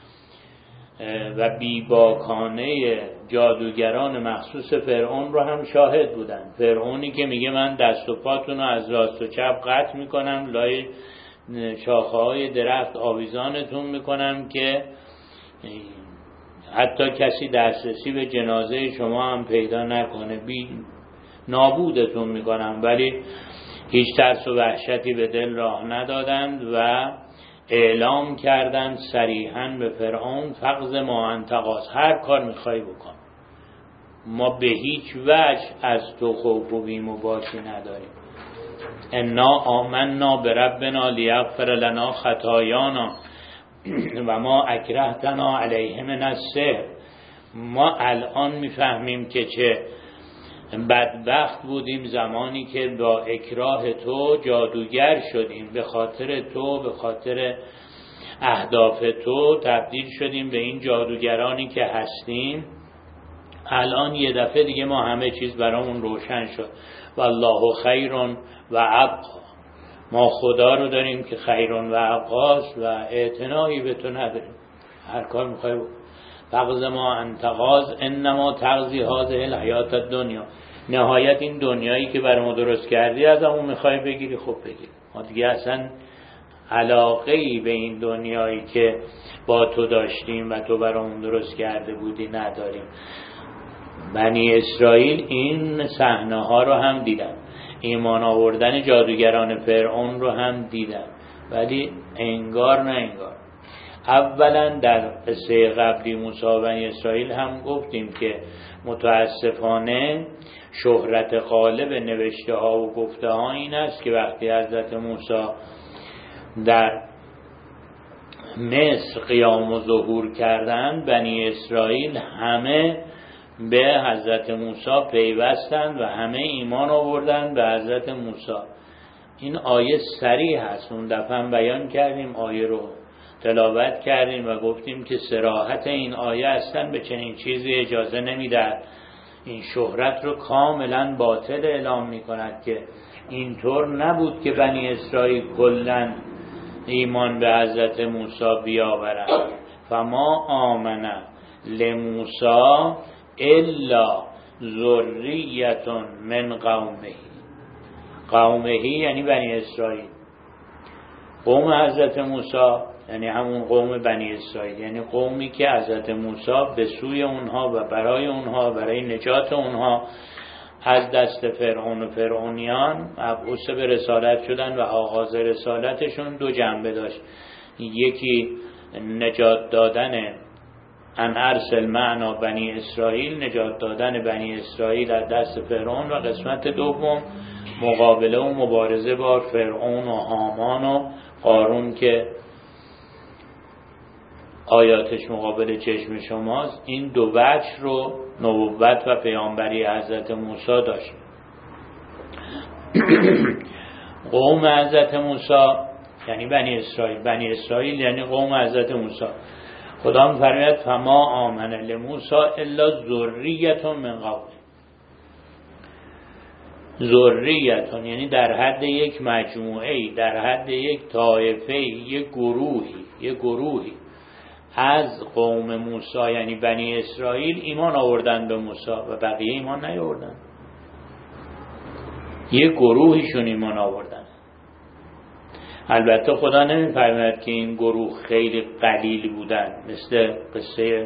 و بیباکانه جادوگران مخصوص فرعون رو هم شاهد بودن. فرعونی که میگه من دست و پاتون رو از راست و چپ قطع میکنم، لای شاخه های درخت آویزانتون میکنم که حتی کسی دسترسی به جنازه شما هم پیدا نکنه، بی نابودتون میکنم. ولی هیچ ترس و وحشتی به دل راه ندادند و اعلام کردند صریحاً به فرعون فقز ما انت قاض، هر کار میخوای بکن. ما به هیچ وجه از تو خوف و بیم و باسی نداریم. انا آمنا بربنا لیغفر لنا خطایانا و ما اکرهتنا علیه من السحر. ما الان میفهمیم که چه بدبخت بودیم زمانی که با اکراه تو جادوگر شدیم، به خاطر تو، به خاطر اهداف تو تبدیل شدیم به این جادوگرانی که هستیم. الان یه دفعه دیگه ما همه چیز برامون روشن شد. والله خیر و ابقا. ما خدا رو داریم که خیر و ابقاست و اعتنایی به تو نداریم. هر کار میخوای بکن. فقض ما انتقاض انما تقضی هذه الحیات الدنیا. نهایت این دنیایی که برای ما درست کردی از همون میخوای بگیری، خب بگیر. ما دیگه اصلا علاقه ای به این دنیایی که با تو داشتیم و تو برامون درست کرده بودی نداریم. بنی اسرائیل این صحنه ها رو هم دیدن، ایمان آوردن جادوگران فرعون رو هم دیدن، ولی انگار نه انگار. اولا در قصه قبلی موسی و بنی اسرائیل هم گفتیم که متاسفانه شهرت غالب نوشته ها و گفته ها این است که وقتی حضرت موسی در مصر قیام و ظهور کردند، بنی اسرائیل همه به حضرت موسی پیوستند و همه ایمان آوردند به حضرت موسی. این آیه صریح هست. اون دفعه هم بیان کردیم، آیه رو تلاوت کردیم و گفتیم که صراحت این آیه اصلا به چنین چیزی اجازه نمیدهد. این شهرت رو کاملا باطل اعلام می کند که اینطور نبود که بنی اسرائیل کلن ایمان به حضرت موسی بیاورند. فما آمن لموسی الا ذریة من قومه. قومه یعنی بنی اسرائیل. قوم حضرت موسی یعنی همون قوم بنی اسرائیل، یعنی قومی که حضرت موسی به سوی اونها و برای اونها، برای نجات اونها از دست فرعون و فرعونیان مبعوث به رسالت شدن و آغاز رسالتشون دو جنبه داشت. یکی نجات دادن، ان ارسل معنا بنی اسرائیل، نجات دادن بنی اسرائیل از دست فرعون، و قسمت دوم مقابله و مبارزه با فرعون و هامان و قارون که آیاتش مقابل چشم شماست. این دو وجه رو نبوت و پیامبری حضرت موسی داشت. قوم حضرت موسی یعنی بنی اسرائیل، بنی اسرائیل یعنی قوم حضرت موسی. خدا می‌فرماید فما آمن لموسی الا ذریة من قومه. ذریة یعنی در حد یک مجموعه، در حد یک طایفه، یک گروهی، یک گروهی از قوم موسی یعنی بنی اسرائیل ایمان آوردن به موسی و بقیه ایمان نیاوردن. یک گروهیشون ایمان آوردن. البته خدا نمی‌فرماید که این گروه خیلی قلیل بودن، مثل قصه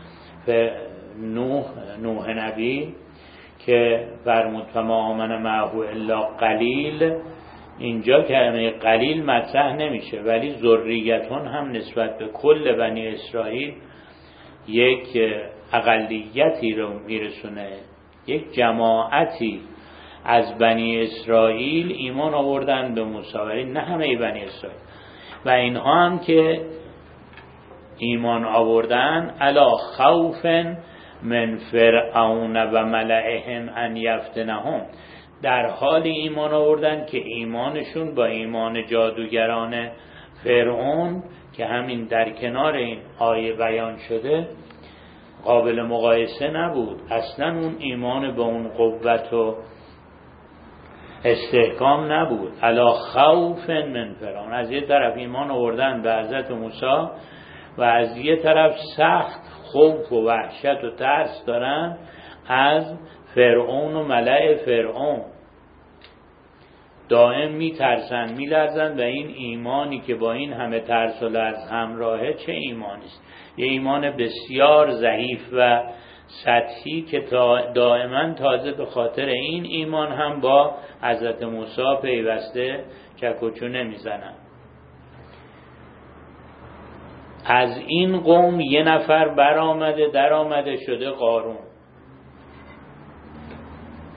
نوح نوح نبی که فرمود فما آمن معه الا قلیل. اینجا کلمه قلیل مطرح نمیشه، ولی ذریتون هم نسبت به کل بنی اسرائیل یک اقلیتی رو میرسونه. یک جماعتی از بنی اسرائیل ایمان آوردن به موسی، ولی نه همه بنی اسرائیل. و اینها هم که ایمان آوردن علی خوف من فرعون و ملئهم ان یفتنهم، در حال ایمان آوردن که ایمانشون با ایمان جادوگران فرعون که همین در کنار این آیه بیان شده قابل مقایسه نبود. اصلا اون ایمان با اون قوت و استحکام نبود. علی خوف من فرعون، از یه طرف ایمان آوردن به حضرت موسی و از یه طرف سخت خوف و وحشت و ترس دارن از فرعون و ملأ فرعون. دائم می ترسن، می لرزن و این ایمانی که با این همه ترس و لرز همراهه چه ایمانی است؟ یه ایمان بسیار ضعیف و سطحی که دائما تازه به خاطر این ایمان هم با حضرت موسی پیوسته چکوچو نمی زنن. از این قوم یه نفر بر آمده در آمده شده قارون.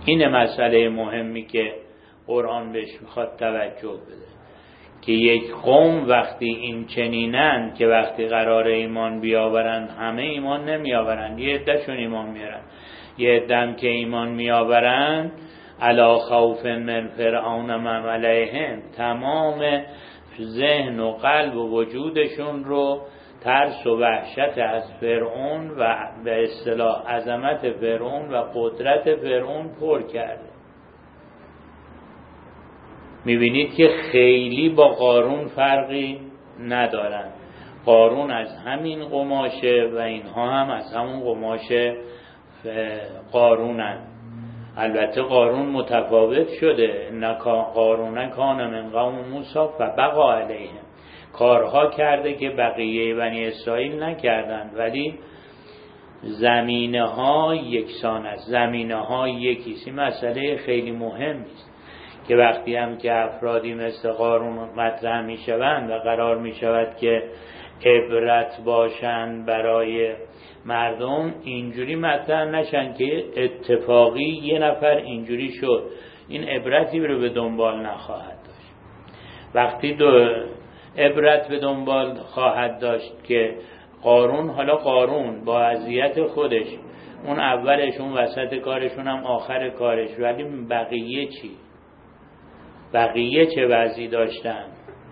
این مسئله مهمی که قرآن بهش میخواد توجه بده که یک قوم وقتی این چنینن که وقتی قرار ایمان بیاورن همه ایمان نمیآورن، یه عدهشون ایمان میارن، یه عدهم که ایمان میآورن علا خوف من فرعون و من علیهم، تمام ذهن و قلب و وجودشون رو ترس و وحشت از فرعون و به اصطلاح عظمت فرعون و قدرت فرعون پر کرده. میبینید که خیلی با قارون فرقی ندارن. قارون از همین قماشه و اینها هم از همون قماشه قارونن. البته قارون متفاوت شده، قارون کان من قوم موسی و بقا علیهم، کارها کرده که بقیه بنی اسرائیل نکردند، ولی زمینه ها یکسان است، زمینه ها یکیست. این مسئله خیلی مهمی است که وقتی هم که افرادی مثل قارون مطرح می شوند و قرار می شود که عبرت باشند برای مردم، اینجوری مطرح نشن که اتفاقی یه نفر اینجوری شد، این عبرتی رو به دنبال نخواهد داشت. وقتی دو عبرت به دنبال خواهد داشت که قارون، حالا قارون با اذیت خودش، اون اولش، اون وسط کارشون هم آخر کارش، ولی بقیه چی؟ بقیه چه وضعی داشتن؟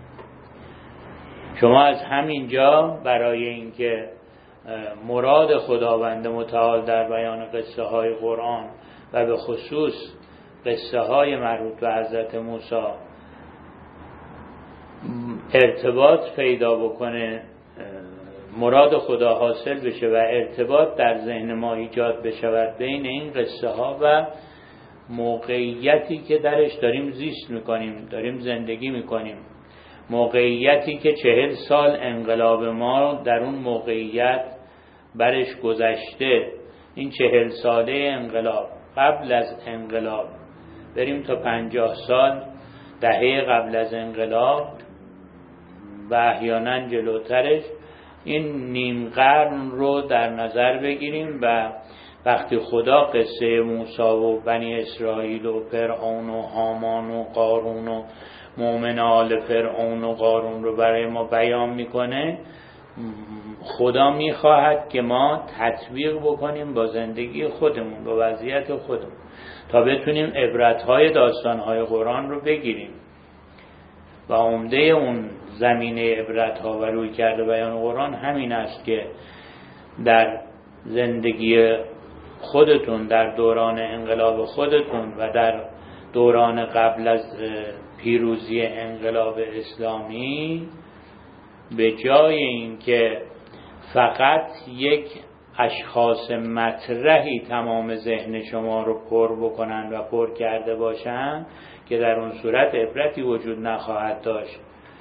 شما از همینجا برای اینکه مراد خداوند متعال در بیان قصه های قرآن و به خصوص قصه های مربوط به حضرت موسی ارتباط پیدا بکنه، مراد خدا حاصل بشه و ارتباط در ذهن ما ایجاد بشود بین این قصه ها و موقعیتی که درش داریم زیست میکنیم، داریم زندگی میکنیم، موقعیتی که چهل سال انقلاب ما در اون موقعیت برش گذشته. این چهل ساله انقلاب، قبل از انقلاب بریم تا پنجاه سال، دهه قبل از انقلاب و احیانا جلوترش، این نیم قرن رو در نظر بگیریم و وقتی خدا قصه موسی و بنی اسرائیل و فرعون و هامان و قارون و مؤمن آل فرعون و قارون رو برای ما بیان میکنه، خدا میخواهد که ما تطبیق بکنیم با زندگی خودمون، با وضعیت خودمون، تا بتونیم عبرتهای داستانهای قرآن رو بگیریم. و عمده اون زمینه عبرتها و روی کرده بیان قرآن همین است که در زندگی خودتون، در دوران انقلاب خودتون و در دوران قبل از پیروزی انقلاب اسلامی، به جای اینکه فقط یک اشخاص مطرحی تمام ذهن شما رو پر بکنن و پر کرده باشن که در اون صورت عبرتی وجود نخواهد داشت،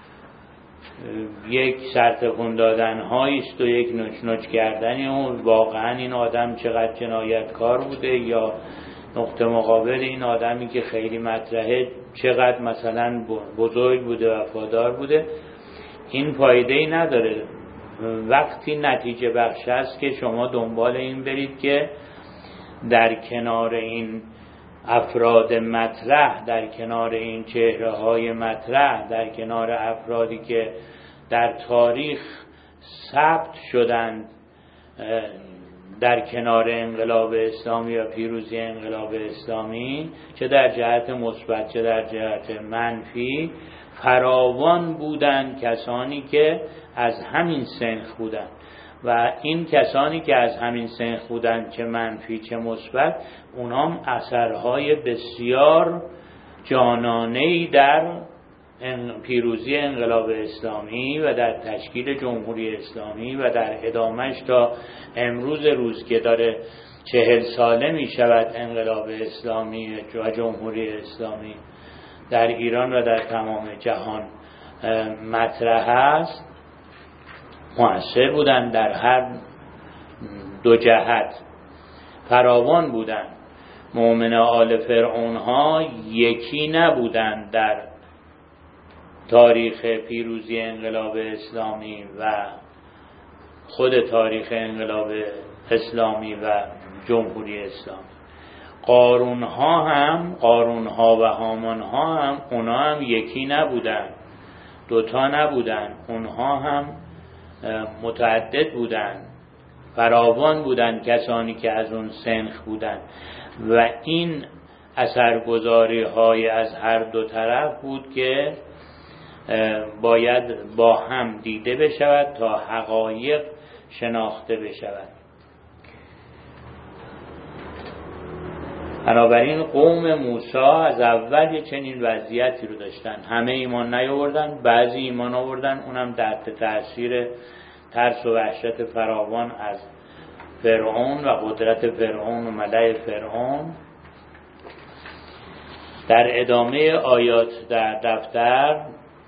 یک سرتکون دادن هاییست و یک نوچ نوچ کردنی و واقعا این آدم چقدر جنایتکار بوده، یا نقطه مقابل این آدمی که خیلی مطرحه چقدر مثلا بزرگ بوده، وفادار بوده. این فایده‌ای نداره. وقتی نتیجه بخش است که شما دنبال این برید که در کنار این افراد مطرح، در کنار این چهره های مطرح، در کنار افرادی که در تاریخ ثبت شدند در کنار انقلاب اسلامی و پیروزی انقلاب اسلامی، چه در جهت مثبت چه در جهت منفی، فراوان بودند کسانی که از همین سنخ بودند و این کسانی که از همین سنخ بودند، چه منفی چه مثبت، اونام اثرهای بسیار جانانه‌ای در پیروزی انقلاب اسلامی و در تشکیل جمهوری اسلامی و در ادامهش تا امروز روز که داره چهل ساله می شود انقلاب اسلامی و جمهوری اسلامی در ایران و در تمام جهان مطرح است، مؤثر بودن در هر دو جهت، فراوان بودن. مؤمن آل فرعون ها یکی نبودن در تاریخ پیروزی انقلاب اسلامی و خود تاریخ انقلاب اسلامی و جمهوری اسلامی. قارون ها هم قارون ها و هامان ها هم اونا هم یکی نبودن، دوتا نبودن، اونها هم متعدد بودن، فراوان بودن کسانی که از اون سنخ بودن و این اثرگذاری های از هر دو طرف بود که باید با هم دیده بشود تا حقایق شناخته بشود. بنابراین قوم موسی از اول چنین وضعیتی رو داشتن، همه ایمان نیاوردن، بعضی ایمان آوردن، اونم تحت تاثیر ترس و وحشت فراوان از فرعون و قدرت فرعون و ملأ فرعون. در ادامه آیات در دفتر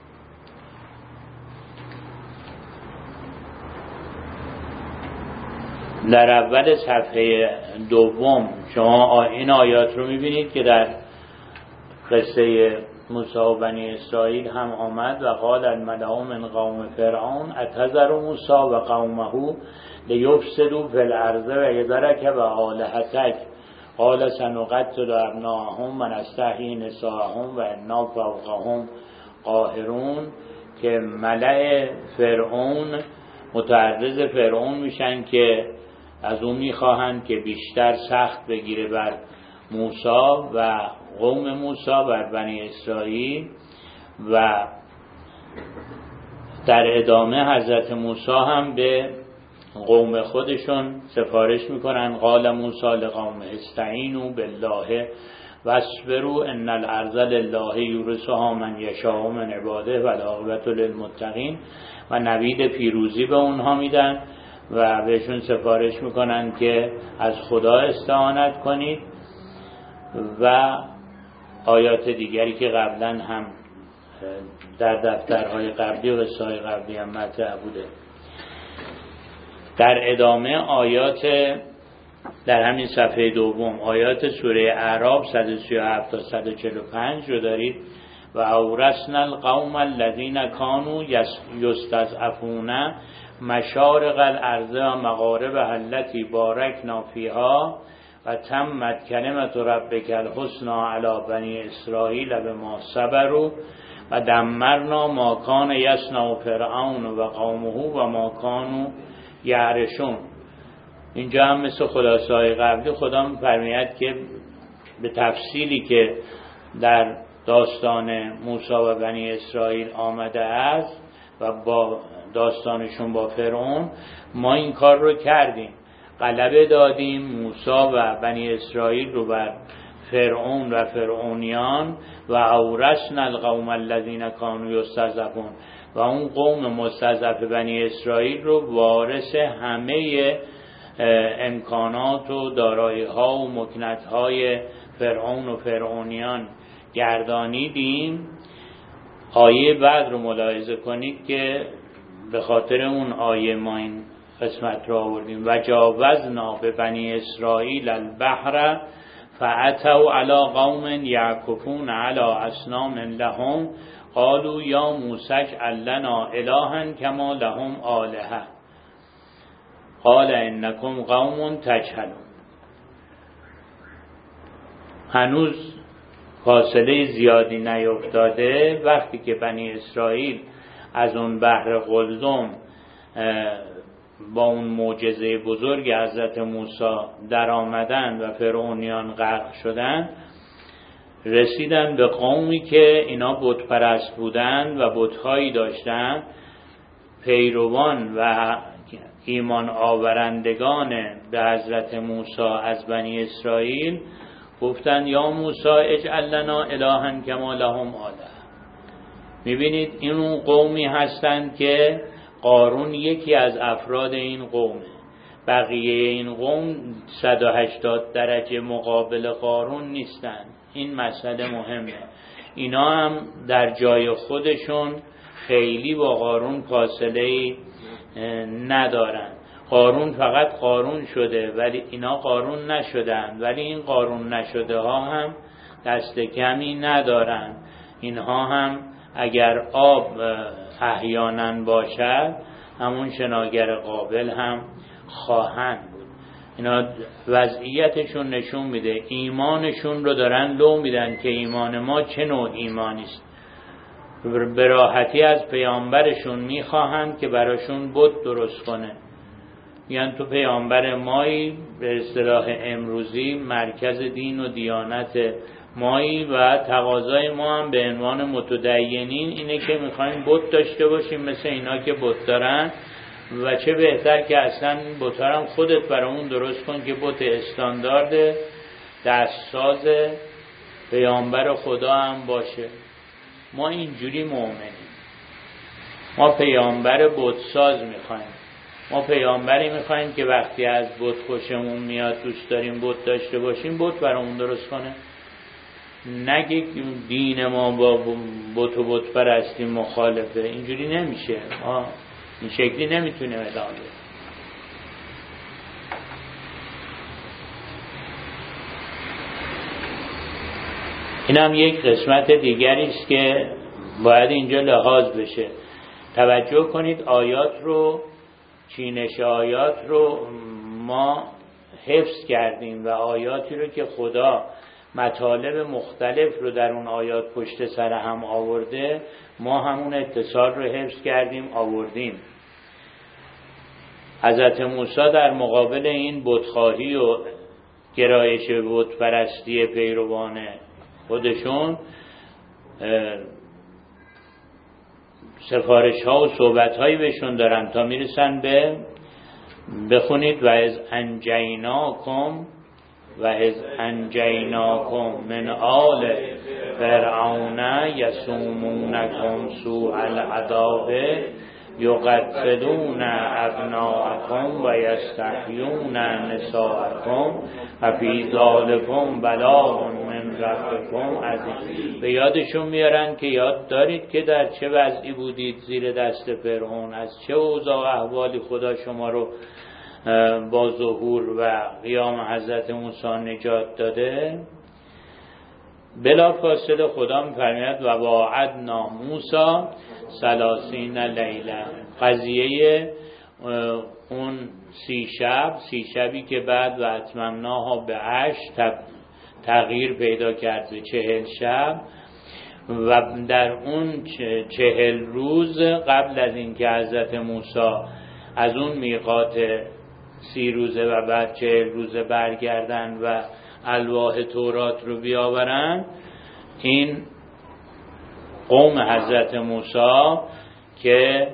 در اول صفحه دوم شما این آیات رو میبینید که در قصه موسی و بنی اسرائیل هم آمد و قال الملأ من قوم فرعون اتذر موسی و قومه لیفسدوا فی الارض و یذرک و آلهتک قال سنقتل ابناءهم و نستحیی نساءهم و انا فوقهم قاهرون، که ملأ فرعون متعرض فرعون میشن که از اون میخواهند که بیشتر سخت بگیره بر موسی و قوم موسی بر بنی اسرائیل. و در ادامه حضرت موسی هم به قوم خودشون سفارش میکنن قال موسی لقوم استعینوا بالله واصبروا ان الارض لله یورثها من یشاء من عباده والعاقبة للمتقین و نوید پیروزی به اونها میدن و بهشون سفارش میکنن که از خدا استعانت کنید. و آیات دیگری که قبلا هم در دفترهای قبلی و قصه‌های قبلی هم مطرح بوده. در ادامه آیات در همین صفحه دوم آیات سوره اعراف صد و سی و هفت تا صد و چهل و پنج رو دارید. و اورثنا القوم الذین کانوا یستضعفون مشارق الارض و مغاربها التي بارکنا فیها و تمت کلمت ربک الحسنی علی بنی اسرائیل بما صبروا و دمرنا ما کان یصنع فرعون و قومه و ما کانوا یعرشون. اینجا هم مثل خلاصه‌های قبلی خدا می‌فرماید که به تفصیلی که در داستان موسی و بنی اسرائیل آمده است و با داستانشون با فرعون ما این کار رو کردیم، غلبه دادیم موسی و بنی اسرائیل رو بر فرعون و فرعونیان و اورثنا القوم الذین کانوا یستضعفون و اون قوم مستضعف بنی اسرائیل رو وارث همه امکانات و دارایی ها و مکنت های فرعون و فرعونیان گردانیدیم. آیه بعد رو ملاحظه کنید که به خاطر اون آیه ما این قسمت رو آوردیم. و جاوزنا به بنی اسرائیل البحر فاتوا علی قوم یعکفون علی اصنام لهم قالوا یا موسی اجعل لنا الها کما لهم آلهه قال انکم قوم تجهلون. هنوز فاصله زیادی نیفتاده وقتی که بنی اسرائیل از اون بحر قلزم با اون معجزه بزرگ حضرت موسی در آمدن و فرعونیان غرق شدن، رسیدن به قومی که اینا بت پرست بودن و بت‌هایی داشتن. پیروان و ایمان آورندگان به حضرت موسی از بنی اسرائیل گفتن یا موسی اجعل لنا الها کما لهم آلهه. میبینید این اون قومی هستند که قارون یکی از افراد این قومه. بقیه این قوم صد و هشتاد درجه مقابل قارون نیستن. این مسئله مهمه. اینا هم در جای خودشون خیلی با قارون فاصله ندارن. قارون فقط قارون شده ولی اینا قارون نشدن، ولی این قارون نشده ها هم دست کمی ندارن. اینها هم اگر آب احیانا باشد همون شناگر قابل هم خواهند بود. اینا وضعیتشون نشون میده، ایمانشون رو دارن لو میدن که ایمان ما چه نوع ایمانی است. به راحتی از پیامبرشون میخواهند که براشون بت درست کنه. یعنی تو پیامبر مایی، به اصطلاح امروزی مرکز دین و دیانت مایی و تقاضای ما هم به عنوان متدینین اینه که میخوایم بت داشته باشیم مثل اینا که بت دارن، و چه بهتر که اصلا بت هم خودت برامون درست کن که بت استاندارد دستساز پیامبر خدا هم باشه. ما اینجوری مؤمنیم. ما پیامبر بت ساز میخوایم. ما پیامبری میخوایم که وقتی از بت خوشمون میاد دوست داریم بت داشته باشیم بت برامون درست کنه. نگه دین ما با بت و بت پرستی مخالفه، اینجوری نمیشه. ما این شکلی نمیتونیم ادامه بدیم. این هم یک قسمت دیگری است که باید اینجا لحاظ بشه. توجه کنید آیات رو، چینش آیات رو ما حفظ کردیم و آیاتی رو که خدا مطالب مختلف رو در اون آیات پشت سر هم آورده ما همون اتصال رو حفظ کردیم آوردیم. حضرت موسی در مقابل این بتخواهی و گرایش بت پرستی پیروان خودشون سفارش ها و صحبت هایی بهشون دارن تا میرسن به بخونید و از انجیناکم و از انجیناکم من آل فرعون یسومونکم سوء العذاب یقتلون ابناءکم و یستحیون نساءکم و فی ذالکم بلاء من ربکم عظیم. به یادشون میارن که یاد دارید که در چه وضعی بودید زیر دست فرعون، از چه اوضاع و احوالی خدا شما رو با ظهور و قیام حضرت موسی نجات داده. بلا فاصله خدا میفرماید و وعدنا موسی ثلاثین لیله. قضیه اون سی شب سی شبی که بعد و اتممناها به هشت تغییر پیدا کرد به چهل شب و در اون چهل روز قبل از اینکه حضرت موسی از اون میقات سی روزه و بعد چهل روزه برگردن و الواح تورات رو بیاورن، این قوم حضرت موسی که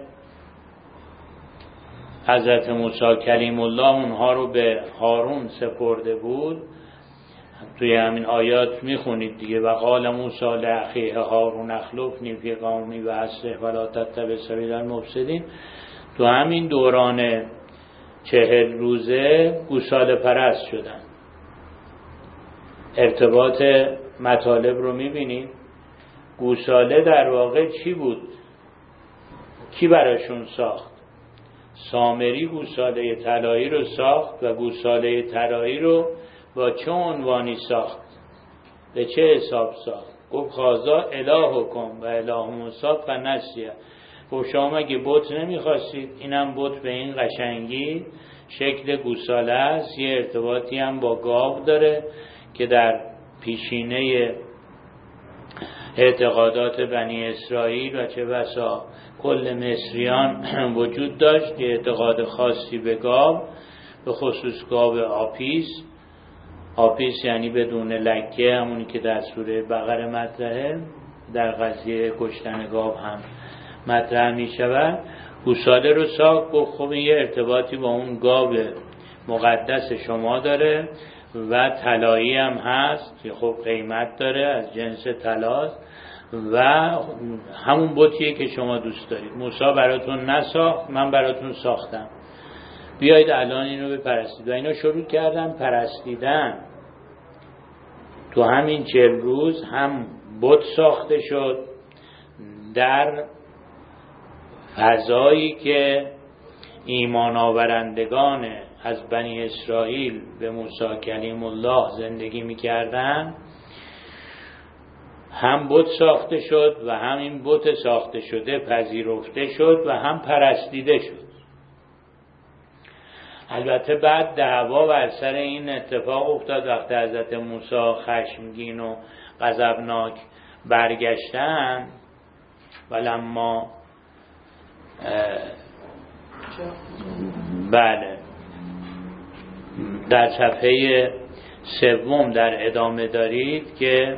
حضرت موسی کلیم الله اونها رو به هارون سپرده بود، توی همین آیات میخونید دیگه، و قال موسی لاخیه هارون اخلفنی فی قومی و اصلح ولا تتبع سبیل المفسدین. تو همین دوران چهل روزه گوساله پرست شدن. ارتباط مطالب رو میبینید. گوساله در واقع چی بود؟ کی براشون ساخت؟ سامری گوساله طلایی رو ساخت و گوساله طلایی رو با چه عنوانی ساخت؟ به چه حساب ساخت؟ گفت خازا الهکم و اله موسی فنسیه. گفت شما مگه بت نمیخواستید؟ اینم بت به این قشنگی شکل گوساله است. یه ارتباطی هم با گاو داره که در پیشینه اعتقادات بنی اسرائیل و چه بسا کل مصریان وجود داشت که اعتقاد خاصی به گاو، به خصوص گاو آپیس. آپیس یعنی بدون لکه، همونی که در سوره بقره مطرحه، در قضیه کشتن گاو هم مطرح می شود. گوساله رو ساخت. گفت خب این یه ارتباطی با اون گاو مقدس شما داره و طلایی هم هست که خب قیمت داره، از جنس طلاست و همون بتیه که شما دوست دارید. موسی براتون نساخت، من براتون ساختم، بیایید الان اینو بپرستید. و اینا شروع کردن پرستیدن. تو همین چهل روز هم بت ساخته شد در فضایی که ایمان آورندگان از بنی اسرائیل به موسی کلیم الله زندگی می‌کردند. هم بت ساخته شد و هم این بت ساخته شده پذیرفته شد و هم پرستیده شد. البته بعد دعوا بر سر این اتفاق افتاد. وقتی حضرت موسی خشمگین و غضبناک برگشتن، ولما بله در صفحه سوم در ادامه دارید که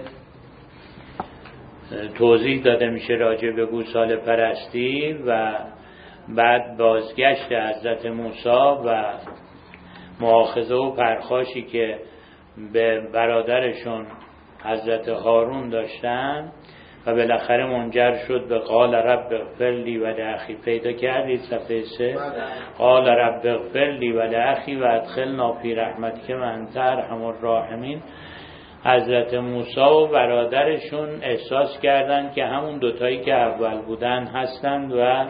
توضیح داده میشه راجع به گوساله پرستی و بعد بازگشت حضرت موسی و مؤاخذه و پرخاشی که به برادرشون حضرت هارون داشتن و بالاخره منجر شد به قال رب اغفر لی و لاخی. پیدا کردید صفحه سه؟ قال رب اغفر لی و لاخی و ادخلنا فی رحمتک و انت ارحم الراحمین. حضرت موسی و برادرشون احساس کردند که همون دوتایی که اول بودن هستند و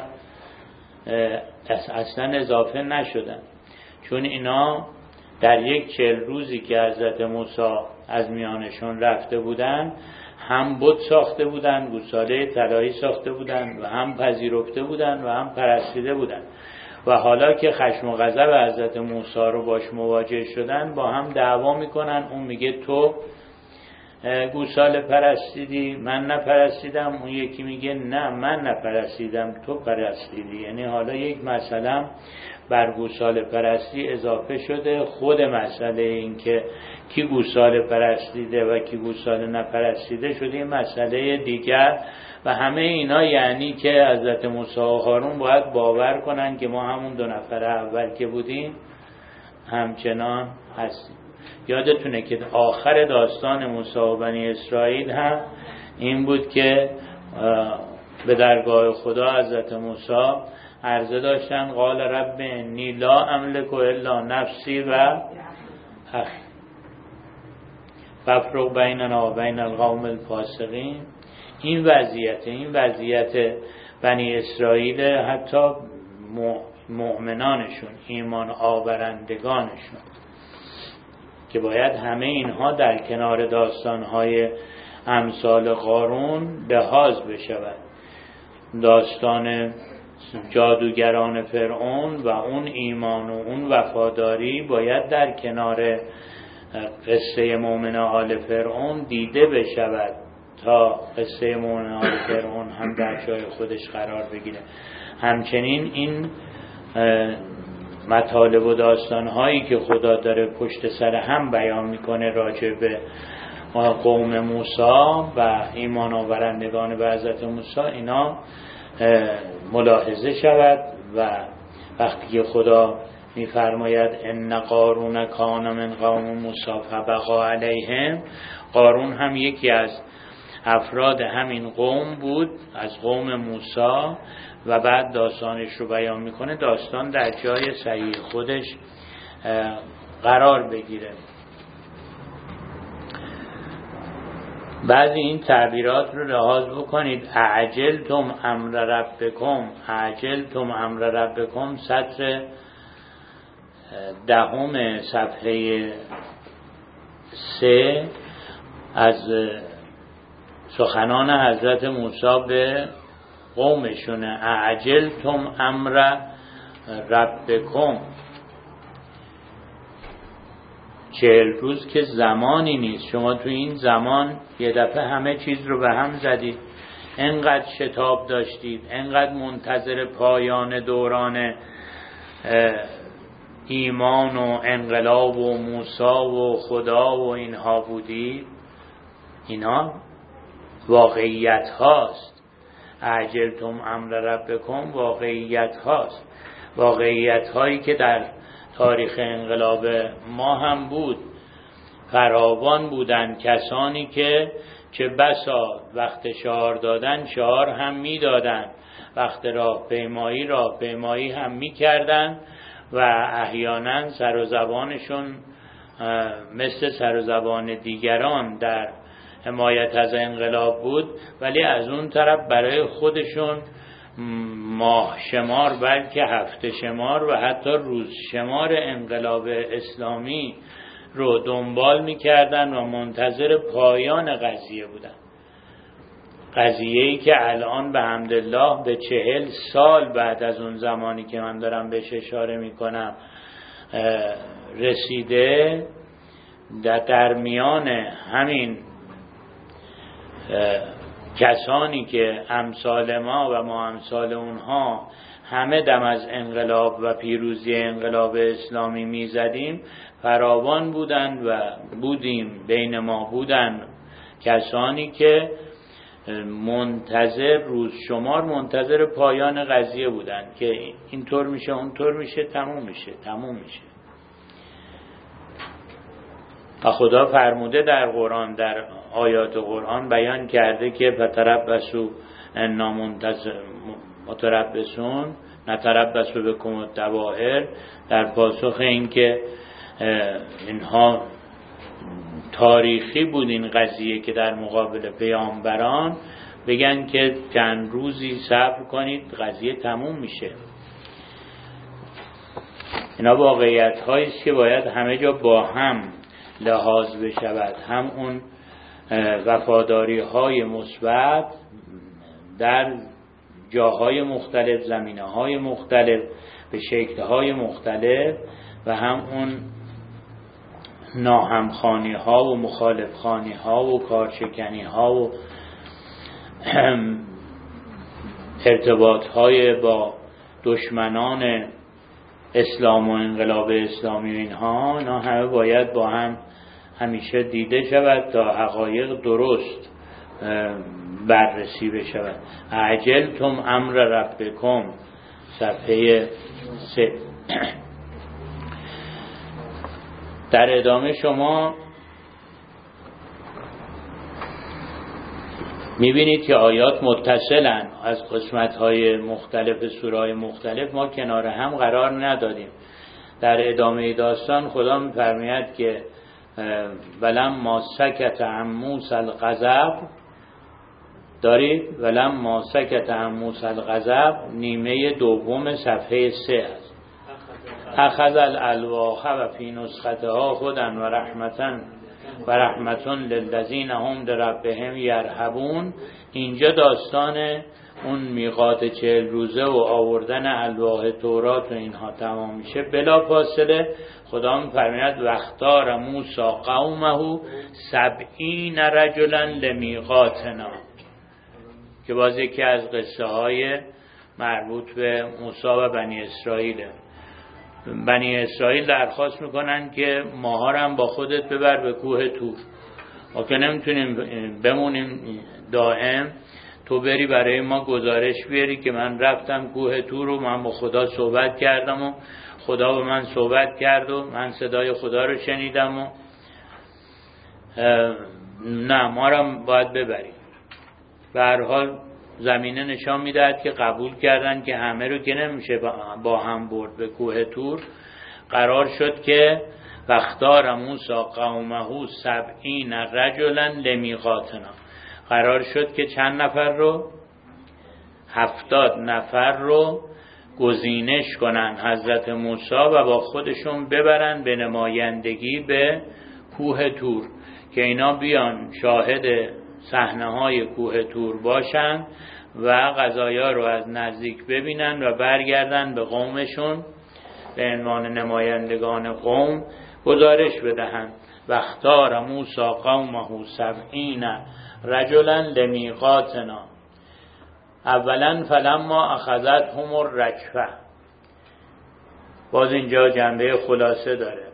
اصلا اضافه نشدن، چون اینا در یک چهل روزی که حضرت موسی از میانشون رفته بودن هم بت ساخته بودن، گوساله طلایی ساخته بودن و هم پذیرفته بودن و هم پرستیده بودن و حالا که خشم و غضب حضرت موسی رو باش مواجه شدن با هم دعوا میکنن. اون میگه تو گوساله پرستیدی من نپرستیدم، اون یکی میگه نه من نپرستیدم تو پرستیدی. یعنی حالا یک مسئله بر گوساله پرستی اضافه شده. خود مسئله این که کی گوساله پرستیده و کی گوساله نپرستیده شده این مسئله دیگر و همه اینا یعنی که حضرت موسی و هارون باید باور کنن که ما همون دو نفر اول که بودیم همچنان هستیم. یادتونه که آخر داستان موسی و بنی اسرائیل هم این بود که به درگاه خدا حضرت موسی عرضه داشتن قال رب انی لا املک الا نفسی و اخی فافرق بیننا و بین القوم الفاسقین. این وضعیت این وضعیت بنی اسرائیل، حتی مؤمنانشون ایمان آورندگانشون، که باید همه اینها در کنار داستانهای امثال قارون لحاظ بشود. داستان جادوگران فرعون و اون ایمان و اون وفاداری باید در کنار قصه مؤمن آل فرعون دیده بشود تا قصه مؤمن آل فرعون هم در جای خودش قرار بگیره. همچنین این مطالب و داستانهایی که خدا داره پشت سر هم بیان میکنه راجع به قوم موسی و ایمان آورندگان به حضرت موسی، اینا ملاحظه شود. و وقتی که خدا میفرماید ان قارون کان من قوم موسی فبغى علیهم، قارون هم یکی از افراد همین قوم بود از قوم موسی و بعد داستانش رو بیان میکنه. داستان در جای صحیح خودش قرار بگیره. بعضی این تعبیرات رو لحاظ بکنید. اعجلتم امر ربکم، اعجلتم امر ربکم سطر دهم صفحه سه از سخنان حضرت موسی به قومشونه. اعجلتم امر ربکم، چهل روز که زمانی نیست. شما تو این زمان یه دفعه همه چیز رو به هم زدید، انقدر شتاب داشتید، انقدر منتظر پایان دوران ایمان و انقلاب و موسی و خدا و اینها بودید. اینا واقعیت هاست. اعجلتم امر ربکم واقعیت هاست، واقعیت هایی که در تاریخ انقلاب ما هم بود. فراوان بودن کسانی که چه بسا وقت شعار دادن شعار هم می دادن، وقت راه پیمایی راه پیمایی هم می کردن و احیانا سر و زبانشون مثل سر و زبان دیگران در حمایت از انقلاب بود، ولی از اون طرف برای خودشون ماه شمار بلکه هفته شمار و حتی روز شمار انقلاب اسلامی رو دنبال می‌کردن و منتظر پایان قضیه بودن. قضیه‌ای که الان به حمدالله به چهل سال بعد از اون زمانی که من دارم بهش اشاره می‌کنم رسیده در, در میان همین کسانی که امثال ما و ما امثال اونها همه دم از انقلاب و پیروزی انقلاب اسلامی میزدیم، فراوان بودند و بودیم بین ما بودند کسانی که منتظر روز شمار منتظر پایان قضیه بودند که اینطور میشه اونطور میشه تموم میشه تموم میشه. و خدا فرموده در قرآن، در آیات قرآن بیان کرده که فتربصوا انا متربصون نتربص بکم الدوائر، در پاسخ این که اینها تاریخی بود این قضیه که در مقابل پیامبران بگن که چند روزی صبر کنید قضیه تموم میشه. اینا واقعیت هایی است که باید همه جا با هم لحاظ بشود، هم اون وفاداری های مثبت در جاهای مختلف، زمینه های مختلف، به شکل های مختلف، و هم اون ناهمخوانی ها و مخالف خانی ها و کارشکنی ها و ارتباط های با دشمنان اسلام و انقلاب اسلامی و اینها، اینا همه باید با هم همیشه دیده شود تا حقایق درست بررسی بشود. عجلتم امر ربکم، صفحه سه. در ادامه شما میبینید که آیات متصلن از قسمت‌های مختلف سوره‌های مختلف، ما کنار هم قرار ندادیم. در ادامه داستان خدا می‌فرماید که ولما سکت عن موسی الغضب، دارید ولما سکت عن موسی الغضب نیمه دوم صفحه سه است. اخذ الالواح و فی نسختها هدی و رحمتن و رحمتون للذین هم لربهم یرهبون. اینجا داستان اون میقات چهل روزه و آوردن الواح تورات و اینها تمام میشه. بلا فاصله خدا میفرماید واختار موسی قومه سبعین رجلا لمیقاتنا، که باز یکی از قصه های مربوط به موسی و بنی اسرائیل. بنی اسرائیل درخواست میکنن که ماها رو هم با خودت ببر به کوه تور، ما که نمیتونیم بمونیم دائم، تو بری برای ما گزارش بیاری که من رفتم کوه تور و من با خدا صحبت کردم و خدا با من صحبت کرد و من صدای خدا رو شنیدم و نه، ما رو باید ببریم. به هر حال زمینه نشان میدهد که قبول کردن که همه رو که نمیشه با هم برد به کوه تور. قرار شد که واختار موسی قومه سبعین رجلا لمیقاتنا، قرار شد که چند نفر رو؟ هفتاد نفر رو گزینش کنن حضرت موسی و با خودشون ببرن به نمایندگی به کوه تور، که اینا بیان شاهد صحنه های کوه تور باشن و قضایا رو از نزدیک ببینن و برگردن به قومشون به عنوان نمایندگان قوم گزارش بدهن. واختار موسی قومه سبعین رجلا لمیقاتنا اولا فلما اخذتهم الرجفه. باز اینجا جنبه خلاصه داره،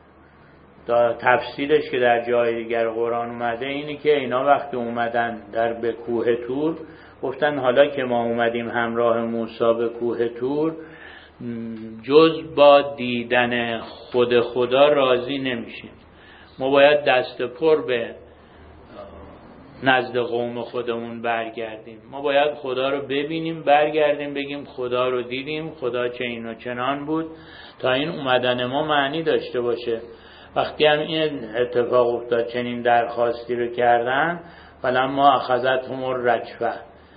تفصیلش که در جای دیگر قرآن اومده اینی که اینا وقتی اومدن در به کوه تور گفتن حالا که ما اومدیم همراه موسی به کوه تور، جز با دیدن خود خدا راضی نمیشیم، ما باید دست پر به نزد قوم خودمون برگردیم، ما باید خدا رو ببینیم برگردیم بگیم خدا رو دیدیم، خدا چه این و چنان بود، تا این اومدن ما معنی داشته باشه. وقتی هم این اتفاق افتاد چنین درخواستی رو کردن، فلما اخذتهم الرجفه،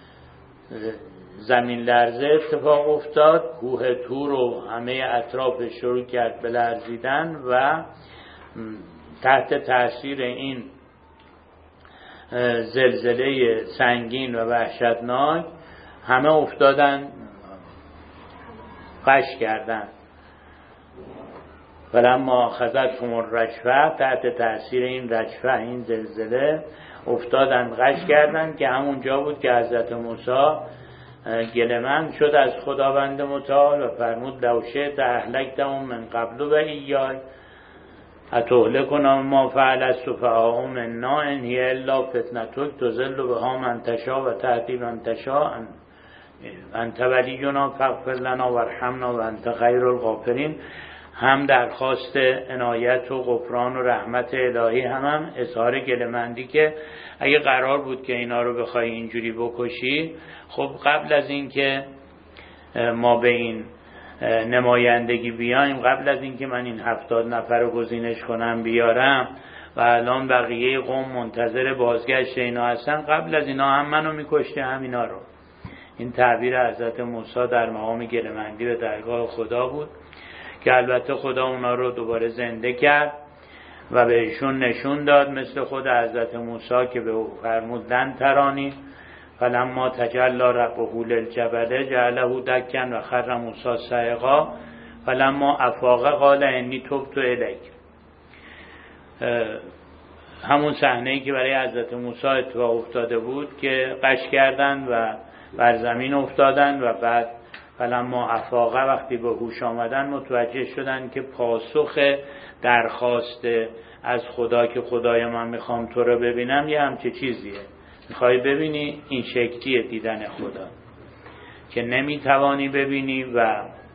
زمین لرزه اتفاق افتاد، کوه تور و همه اطراف شروع کرد به لرزیدن و تحت تاثیر این زلزله سنگین و وحشتناک همه افتادن، غش کردن. فلما اخذتهم الرجفه، تحت تاثیر این رجفه، این زلزله افتادن، غش کردن، که همونجا بود که حضرت موسی گله‌مند شد از خداوند متعال و فرمود لو شئت اهلکتهم من قبل و ایای اتهلکنا ما فعل السفهاء منا ان هی الا فتنتک تضل بها من تشاء و تهدی من تشاء انت ولینا فاغفر لنا وارحمنا و انت خیر الغافرین. هم درخواست عنایت و غفران و رحمت الهی، هم هم اظهار گله‌مندی که اگه قرار بود که اینا رو بخوای اینجوری بکشی، خب قبل از این که ما به این نمایندگی بیایم، قبل از این که من این هفتاد نفر رو گزینش کنم بیارم و الان بقیه قوم منتظر بازگشت اینا هستن، قبل از اینا هم منو میکشته هم اینا رو. این تعبیر حضرت موسی در مقام گله‌مندی به درگاه خدا بود که البته خدا اونا رو دوباره زنده کرد و بهشون نشون داد، مثل خود حضرت موسی که به او فرمود لن ترانی فلما تجلی ربه للجبل جعله دکا و خر موسی صعقا فلما افاق قال انی تبت الیک. همون صحنه‌ای که برای حضرت موسی اتفاق افتاده بود که غش کردن و بر زمین افتادن و بعد فلما افاق، وقتی به هوش آمدن متوجه شدن که پاسخ درخواست از خدا که خدای من میخوام تو رو ببینم یه همچه چیزیه، میخوای ببینی، این شکلیه دیدن خدا که نمیتوانی ببینی و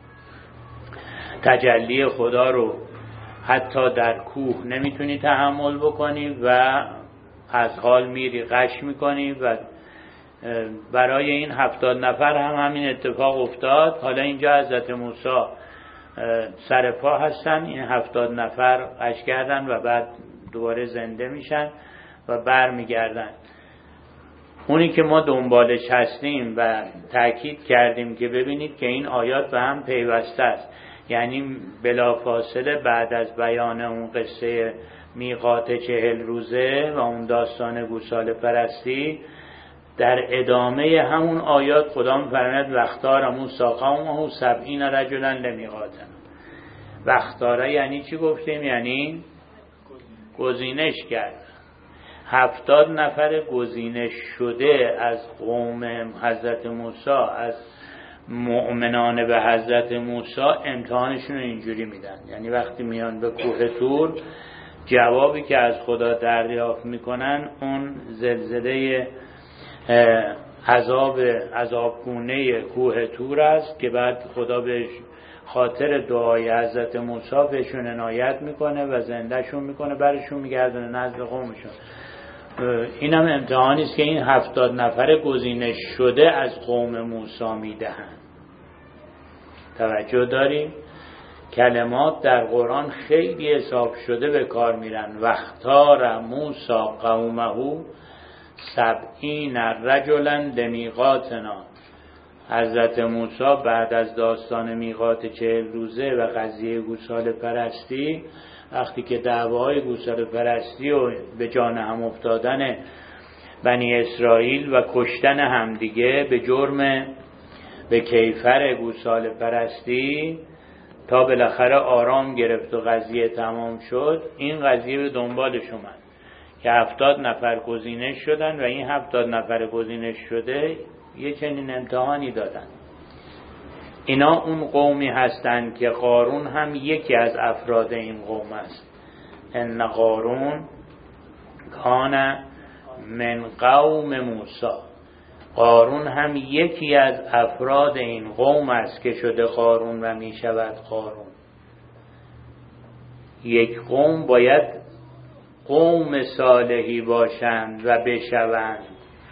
تجلی خدا رو حتی در کوه نمیتونی تحمل بکنی و از حال میری غش میکنی. و برای این هفتاد نفر هم همین اتفاق افتاد. حالا اینجا حضرت موسی سر پا هستن، این هفتاد نفر غش کردن و بعد دوباره زنده میشن و بر میگردن. اونی که ما دنبالش هستیم و تأکید کردیم که ببینید که این آیات به هم پیوسته است، یعنی بلافاصله بعد از بیان اون قصه میقات چهل روزه و اون داستان گوساله پرستی، در ادامه همون آیات خدا می‌فرماید وقتار موسی قومه سبعین رجلا لمیقاتنا. وقتاره یعنی چی گفتیم؟ یعنی گزینش کرد. هفتاد نفر گزینش شده از قوم حضرت موسی، از مؤمنان به حضرت موسی، امتحانشون رو اینجوری میدن. یعنی وقتی میان به کوه طور، جوابی که از خدا دریافت میکنن اون زلزله عذاب عذابگونه کوه طور است که بعد خدا به خاطر دعای حضرت موسی بهشون عنایت میکنه و زندهشون میکنه، برشون میگردونه نزد قومشون. این هم امتحانی است که این هفتاد نفر گزینش شده از قوم موسی میدهند. توجه داریم؟ کلمات در قرآن خیلی حساب شده به کار میرن. وختار موسی قومه سبعین رجلا لمیقاتنا. حضرت موسی بعد از داستان میقات چهل روزه و قضیه گوساله پرستی، وقتی که دعوای گوساله پرستی و به جان هم افتادن بنی اسرائیل و کشتن همدیگه به جرم به کیفر گوساله پرستی تا بالاخره آرام گرفت و قضیه تمام شد، این قضیه به دنبالش اومد که هفتاد نفر گزینش شدن و این هفتاد نفر گزینش شده یه چنین امتحانی دادن. اینا اون قومی هستند که قارون هم یکی از افراد این قوم است. ان قارون کان من قوم موسی. قارون هم یکی از افراد این قوم است که شده قارون و می شود قارون. یک قوم باید قوم صالحی باشند و بشوند.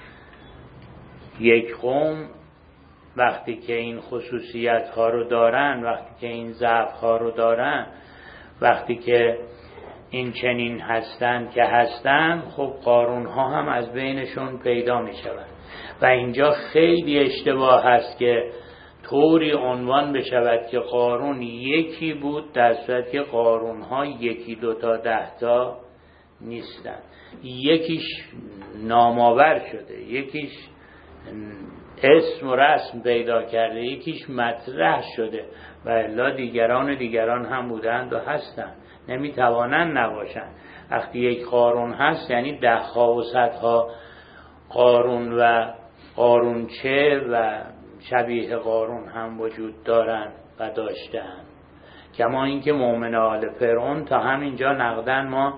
یک قوم وقتی که این خصوصیت ها رو دارن، وقتی که این ضعف ها رو دارن، وقتی که این چنین هستند که هستند، خب قارون ها هم از بینشون پیدا می شوند. و اینجا خیلی اشتباه هست که طوری عنوان بشود که قارون یکی بود، در صورتی که قارون ها یکی دوتا ده تا نیستن. یکیش نامآور شده، یکیش اسم و رسم پیدا کرده، یکیش مطرح شده و الا دیگران و دیگران هم بودند و هستند، نمیتوانند نباشند. وقتی یک قارون هست یعنی ده ها و صدها قارون و قارونچه و شبیه قارون هم وجود دارند و داشتند. کما اینکه مؤمن آل فرعون تا همینجا نقدن ما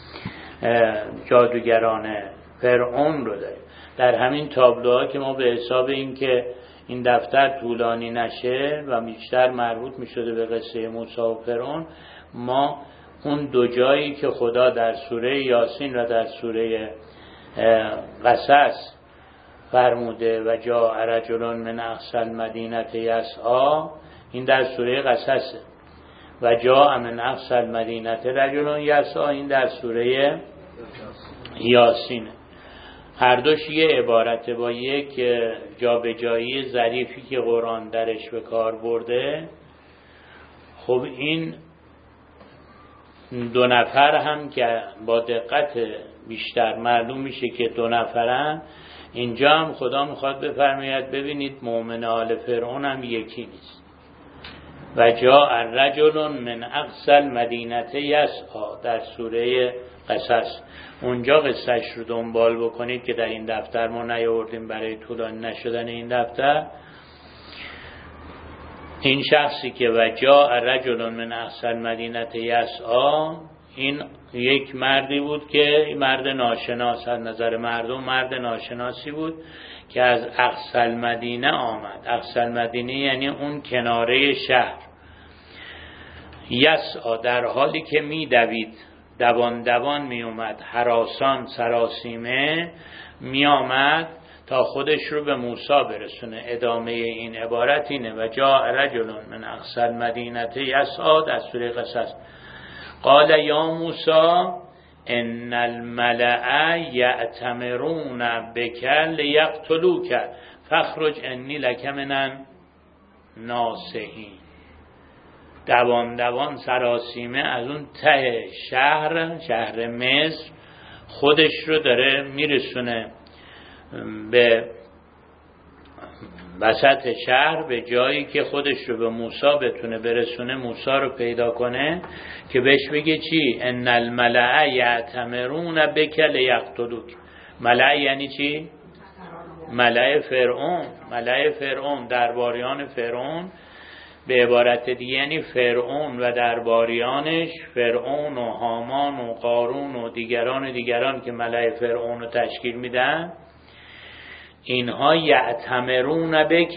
جادوگران فرعون رو داریم. در همین تابلوها که ما به حساب این که این دفتر طولانی نشه و بیشتر مربوط می شده به قصه موسی و فرعون، ما اون دو جایی که خدا در سوره یاسین و در سوره قصص فرموده و جاء رجل من اقصی المدینه یسعی، این در سوره قصصه، و جاء من اقصی المدینه رجل یسعی این در سوره یاسینه. هر دوش یه عبارته با یک جابجایی ظریفی که قرآن درش به کار برده. خب این دو نفر هم که با دقت بیشتر معلوم میشه که دو نفرن، اینجا هم خدا میخواد بفرماید ببینید مؤمن آل فرعون هم یکی نیست. و جاء رجل من اقصی المدینه یسعی در سوره قصص. اونجا قصهش رو دنبال بکنید که در این دفتر ما نیاوردیم برای طولانی نشدن این دفتر. این شخصی که و جاء رجل من اقصی المدینه یسعی، این یک مردی بود که مرد ناشناس، از نظر مردم مرد ناشناسی بود که از اقصی المدینه آمد. اقصی المدینه یعنی اون کناره شهر. یسعی در حالی که می دوید، دوان دوان می اومد، هراسان سراسیمه می آمد تا خودش رو به موسی برسونه. ادامه این عبارت اینه و جاء رجل من اقصی المدینه یسعی در سوره قصص. قال یا موسی ان الملأ یأتمرون بک لیقتلوک فاخرج انی لک من الناصحین. دوان دوان سراسیمه از اون ته شهر شهر مصر خودش رو داره میرسونه به وسط شهر، به جایی که خودش رو به موسی بتونه برسونه، موسی رو پیدا کنه که بهش بگه چی؟ ان الملأ یأتمرون بک لیقتلوک. ملأ یعنی چی؟ ملأ فرعون. ملأ فرعون، درباریان فرعون، به عبارت دیگه یعنی فرعون و درباریانش، فرعون و هامان و قارون و دیگران دیگران که ملأ فرعون رو تشکیل میدن، اینها یأتمرون بک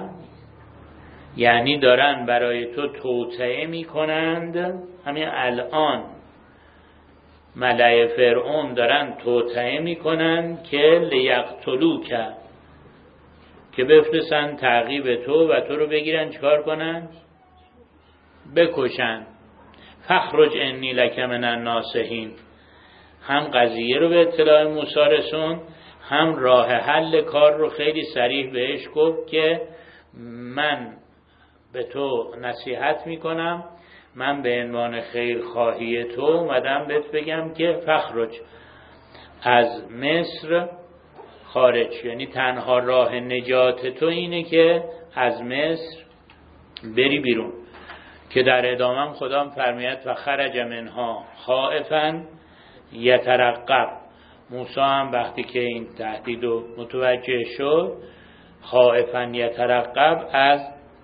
یعنی دارن برای تو توطئه میکنند. همین الان ملأ فرعون دارن توطئه میکنند که لیقتلوک، که بفرستن تعقیب تو و تو رو بگیرن چیکار کنن؟ بکشن. فخرج انی لک من الناصحین. هم قضیه رو به اطلاع موسی رسون، هم راه حل کار رو خیلی صریح بهش گفت که من به تو نصیحت میکنم، من به عنوان خیرخواهی تو اومدم بهت بگم که فخرج، از مصر خارج، یعنی تنها راه نجات تو اینه که از مصر بری بیرون. که در ادامه خدا فرماید و خرج منها خائفا یترقب. موسی هم وقتی که این تهدید رو متوجه شد، خائفا یترقب، از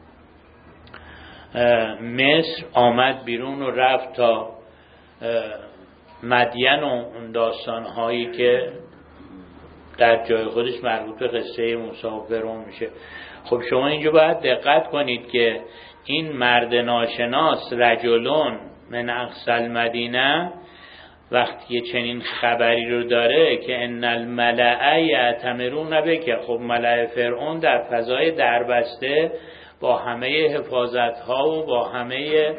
مصر آمد بیرون و رفت تا مدین و اون داستانهایی که در جای خودش مربوط به قصه موسی و فرعون میشه. خب شما اینجا باید دقت کنید که این مرد ناشناس رجلون من اقصی المدینه وقتی چنین خبری رو داره که ان الملأ یأتمرون بک، خب ملأ فرعون در فضای دربسته با همه حفاظت ها و با همه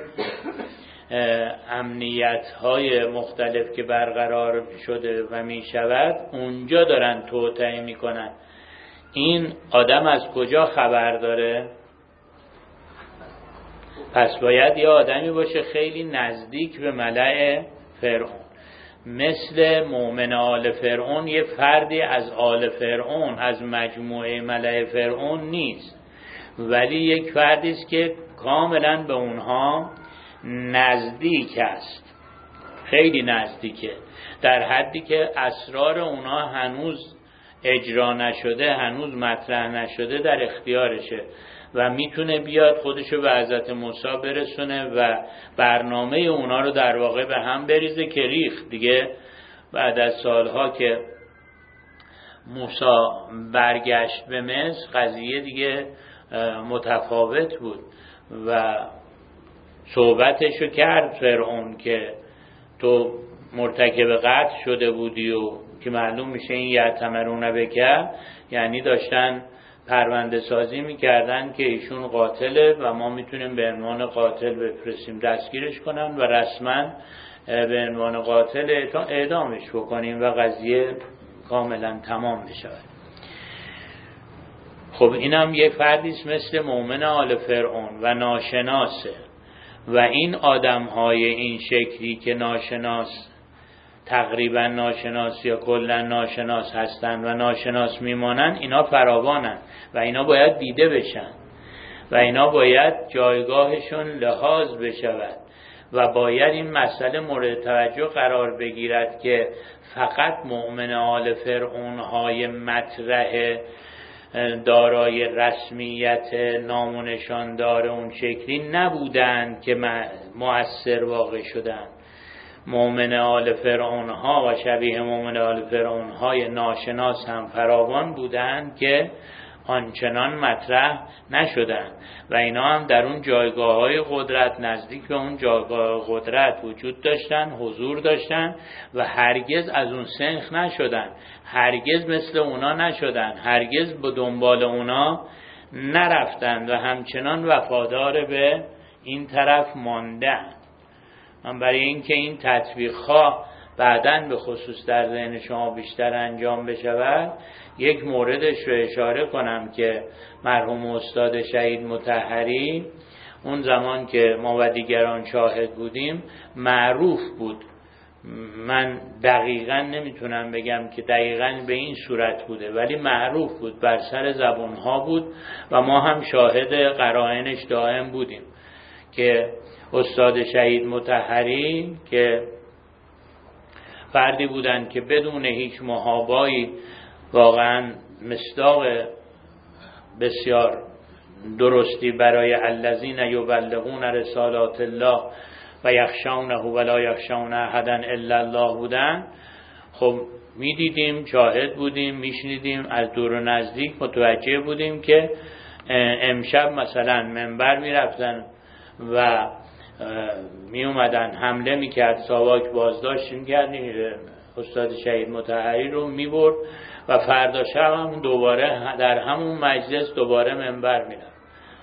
امنیت های مختلف که برقرار شده و می شود اونجا دارن توطئه می کنن. این آدم از کجا خبر داره؟ پس باید یه آدمی باشه خیلی نزدیک به ملأ فرعون. مثل مؤمن آل فرعون یه فردی از آل فرعون، از مجموعه ملأ فرعون نیست، ولی یک فردی است که کاملا به اونها نزدیک است، خیلی نزدیکه، در حدی که اسرار اونها هنوز اجرا نشده، هنوز مطرح نشده، در اختیارشه و میتونه بیاد خودشو به حضرت موسی برسونه و برنامه اونا رو در واقع به هم بریزه که ریخت دیگه. بعد از سالها که موسی برگشت به مصر، قضیه دیگه متفاوت بود و صحبتشو کرد فرعون که تو مرتکب قتل شده بودی و که معلوم میشه این یعتمرون بکر، یعنی داشتن پرونده سازی میکردن که ایشون قاتله و ما میتونیم به عنوان قاتل بفرستیم دستگیرش کنن و رسما به عنوان قاتل اعدامش بکنیم و قضیه کاملا تمام بشه. خب اینم یه فردیست مثل مؤمن آل فرعون و ناشناسه و این آدم های این شکلی که ناشناس، تقریبا ناشناس یا کلا ناشناس هستن و ناشناس میمانن، اینا فراوانن و اینا باید دیده بشن و اینا باید جایگاهشون لحاظ بشود و باید این مسئله مورد توجه قرار بگیرد که فقط مؤمن آل فرعون های مطرح دارای رسمیت نام و نشاندار اون شکلی نبودند که مؤثر واقع شدند. مؤمن آل فرعون ها و شبیه مؤمن آل فرعون های ناشناس هم فراوان بودند که آنچنان مطرح نشدند و اینا هم در اون جایگاه های قدرت، نزدیک به اون جایگاه قدرت وجود داشتن، حضور داشتن و هرگز از اون سنخ نشدن، هرگز مثل اونا نشدن، هرگز به دنبال اونا نرفتن و همچنان وفادار به این طرف ماندن. من برای اینکه این تطبیق ها بعداً به خصوص در ذهن شما بیشتر انجام بشود، یک موردش رو اشاره کنم که مرحوم استاد شهید مطهری اون زمان که ما و دیگران شاهد بودیم معروف بود. من دقیقاً نمیتونم بگم که دقیقاً به این صورت بوده، ولی معروف بود، بر سر زبانها بود و ما هم شاهد قرائنش دائم بودیم که استاد شهید مطهری که فردی بودند که بدون هیچ محابایی واقعا مصداق بسیار درستی برای الذین یبلغون رسالات الله و یخشونه ولا یخشون احدا الا الله بودن. خب میدیدیم، شاهد بودیم، میشنیدیم، از دور و نزدیک متوجه بودیم که امشب مثلا منبر میرفتن و می اومدن حمله میکرد، ساواک بازداشت میکرد، استاد شهید مطهری رو میبرد و فردا شب هم دوباره در همون مجلس دوباره منبر میرفت.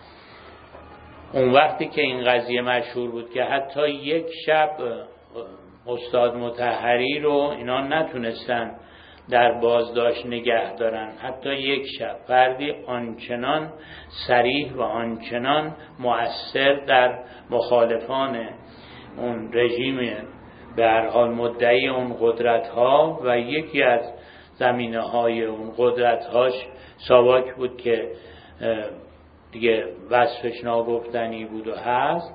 اون وقتی که این قضیه مشهور بود که حتی یک شب استاد مطهری رو اینا نتونستن در بازداشت نگه دارن، حتی یک شب. فردی آنچنان صریح و آنچنان مؤثر در مخالفان اون رژیم به هر حال مدعی اون قدرت ها و یکی از زمینه های اون قدرت هاش ساواک بود که دیگه وصفش ناگفتنی بود و هست،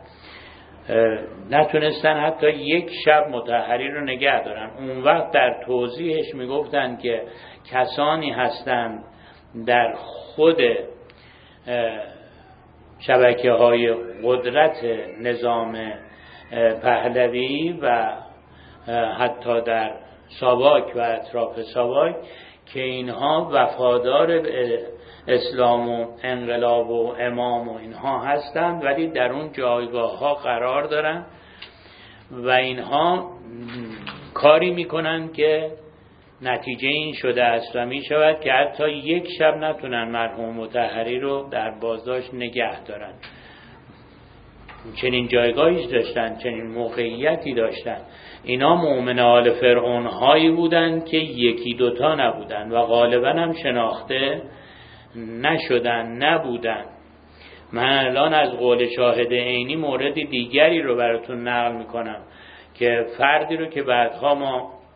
نتونستن حتی یک شب مطهری رو نگه دارن. اون وقت در توضیحش میگفتن که کسانی هستند در خود شبکه های قدرت نظام پهلوی و حتی در ساواک و اطراف ساواک که اینها وفادار به اسلام و انقلاب و امام و اینها هستند، ولی در اون جایگاه ها قرار دارن و اینها کاری میکنن که نتیجه این شده است و می شود که حتی یک شب نتونن مرحوم مطهری رو در بازداشت نگه دارن. چنین جایگاهی داشتن، چنین موقعیتی داشتن. اینا مؤمن آل فرعون هایی بودن که یکی دوتا نبودن و غالبا هم شناخته نشدن، نبودن. من الان از قول شاهد عینی مورد دیگری رو براتون نقل میکنم که فردی رو که بعدها ما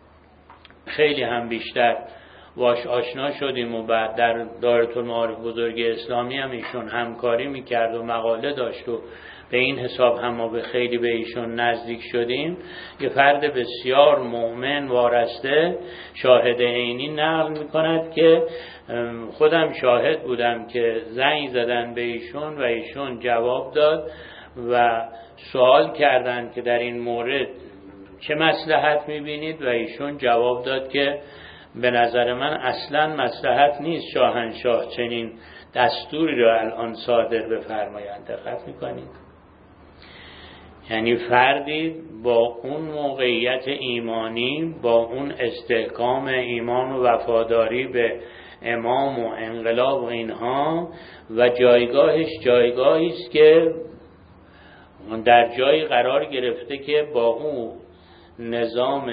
خیلی هم بیشتر واش آشنا شدیم و بعد در دایره المعارف بزرگ اسلامی هم ایشون همکاری میکرد و مقاله داشت و به این حساب هم ما به خیلی به ایشون نزدیک شدیم. یه فرد بسیار مؤمن وارسته شاهد عینی نقل میکند که خودم شاهد بودم که زنگ زدن به ایشون و ایشون جواب داد و سوال کردند که در این مورد چه مصلحت میبینید و ایشون جواب داد که به نظر من اصلا مصلحت نیست شاهنشاه چنین دستوری رو الان صادر بفرمایند. دقت میکنید؟ یعنی فردی با اون موقعیت ایمانی، با اون استحکام ایمان و وفاداری به امام و انقلاب و اینها و جایگاهش جایگاهی است که در جایی قرار گرفته که با اون نظام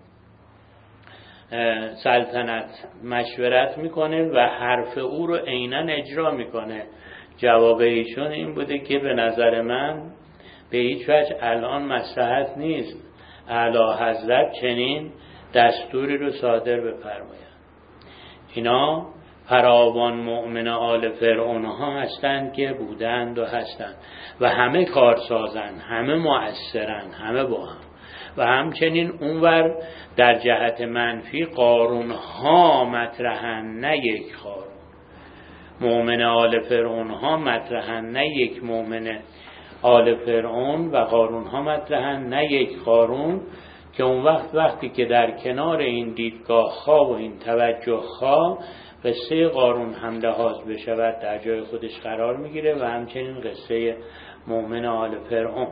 سلطنت مشورت میکنه و حرف او رو عیناً اجرا میکنه. جواب ایشون این بوده که به نظر من به هیچ وجه الان مصلحت نیست اعلی حضرت چنین دستوری رو صادر بفرمایند. اینا فراوان مؤمن آل فرعون ها هستند که بودند و هستند و همه کارسازن، همه مؤثرن، همه با هم. و همچنین اونور در جهت منفی قارون ها مطرحن، نه یک قارون. مؤمن آل فرعون ها مطرحن، نه یک مؤمن آل فرعون، و قارون ها مطرحن، نه یک قارون. که اون وقت وقتی که در کنار این دیدگاه ها و این توجه ها قصه قارون هم لحاظ بشود در جای خودش قرار میگیره و همچنین قصه مؤمن آل فرعون.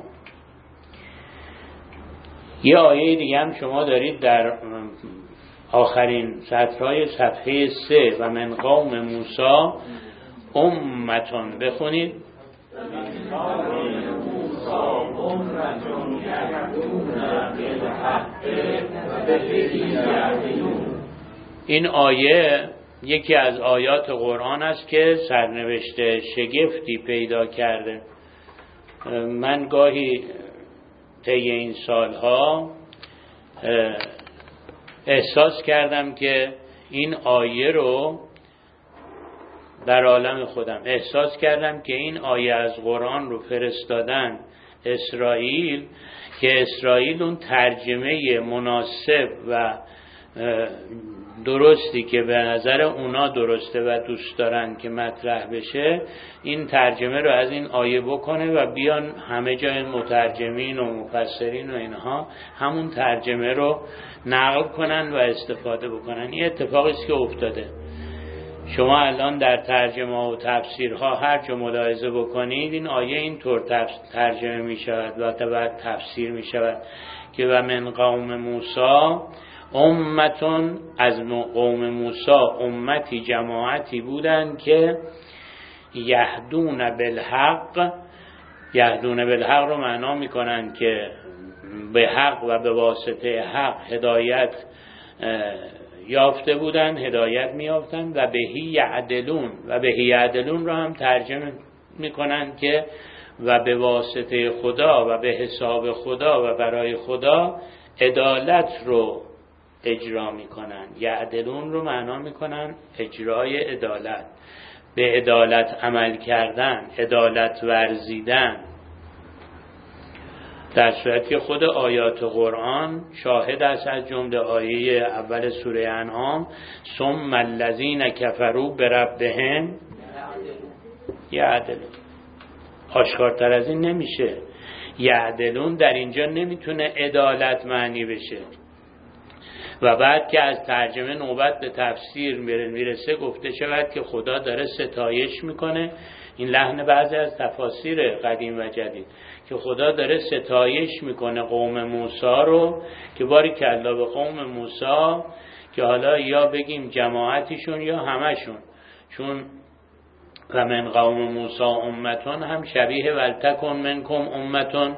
یه آیه دیگه هم شما دارید در آخرین سطرهای صفحه سه و من قوم موسی امتون بخونید. این آیه یکی از آیات قرآن است که سرنوشت شگفتی پیدا کرده. من گاهی طی این سالها احساس کردم که این آیه رو در عالم خودم احساس کردم که این آیه از قرآن رو فرستادن اسرائیل که اسرائیل اون ترجمه مناسب و درستی که به نظر اونا درسته و دوست دارن که مطرح بشه این ترجمه رو از این آیه بکنه و بیان همه جای مترجمین و مفسرین و اینها همون ترجمه رو نقل کنن و استفاده بکنن. این اتفاقی است که افتاده. شما الان در ترجمه و تفسیرها هر جا ملاحظه بکنید این آیه اینطور ترجمه می شود و بعد تفسیر می شود که و من قوم موسی امتون، از قوم موسی امتی جماعتی بودند که یهدون بالحق. یهدون بالحق رو معنا می کنند که به حق و به واسطه حق هدایت یافته بودن، هدایت می یافتن و بهی یعدلون. و بهی یعدلون رو هم ترجمه می کنن که و به واسطه خدا و به حساب خدا و برای خدا عدالت رو اجرا می کنن. یعدلون رو معنا می کنن اجرای عدالت، به عدالت عمل کردن، عدالت ورزیدن. در صورتی که خود آیات قرآن شاهد است، از جمله آیه اول سوره انعام ثم الذین کفروا بربهم یعدلون. آشکارتر از این نمیشه. یعدلون در اینجا نمیتونه عدالت معنی بشه. و بعد که از ترجمه نوبت به تفسیر میرسه گفته شود که خدا داره ستایش میکنه. این لحن بعضی از تفاسیر قدیم و جدید که خدا داره ستایش میکنه قوم موسی رو که باری کلا به قوم موسی که حالا یا بگیم جماعتیشون یا همشون، چون و من قوم موسی امتون هم شبیه ولتکن منکم امتون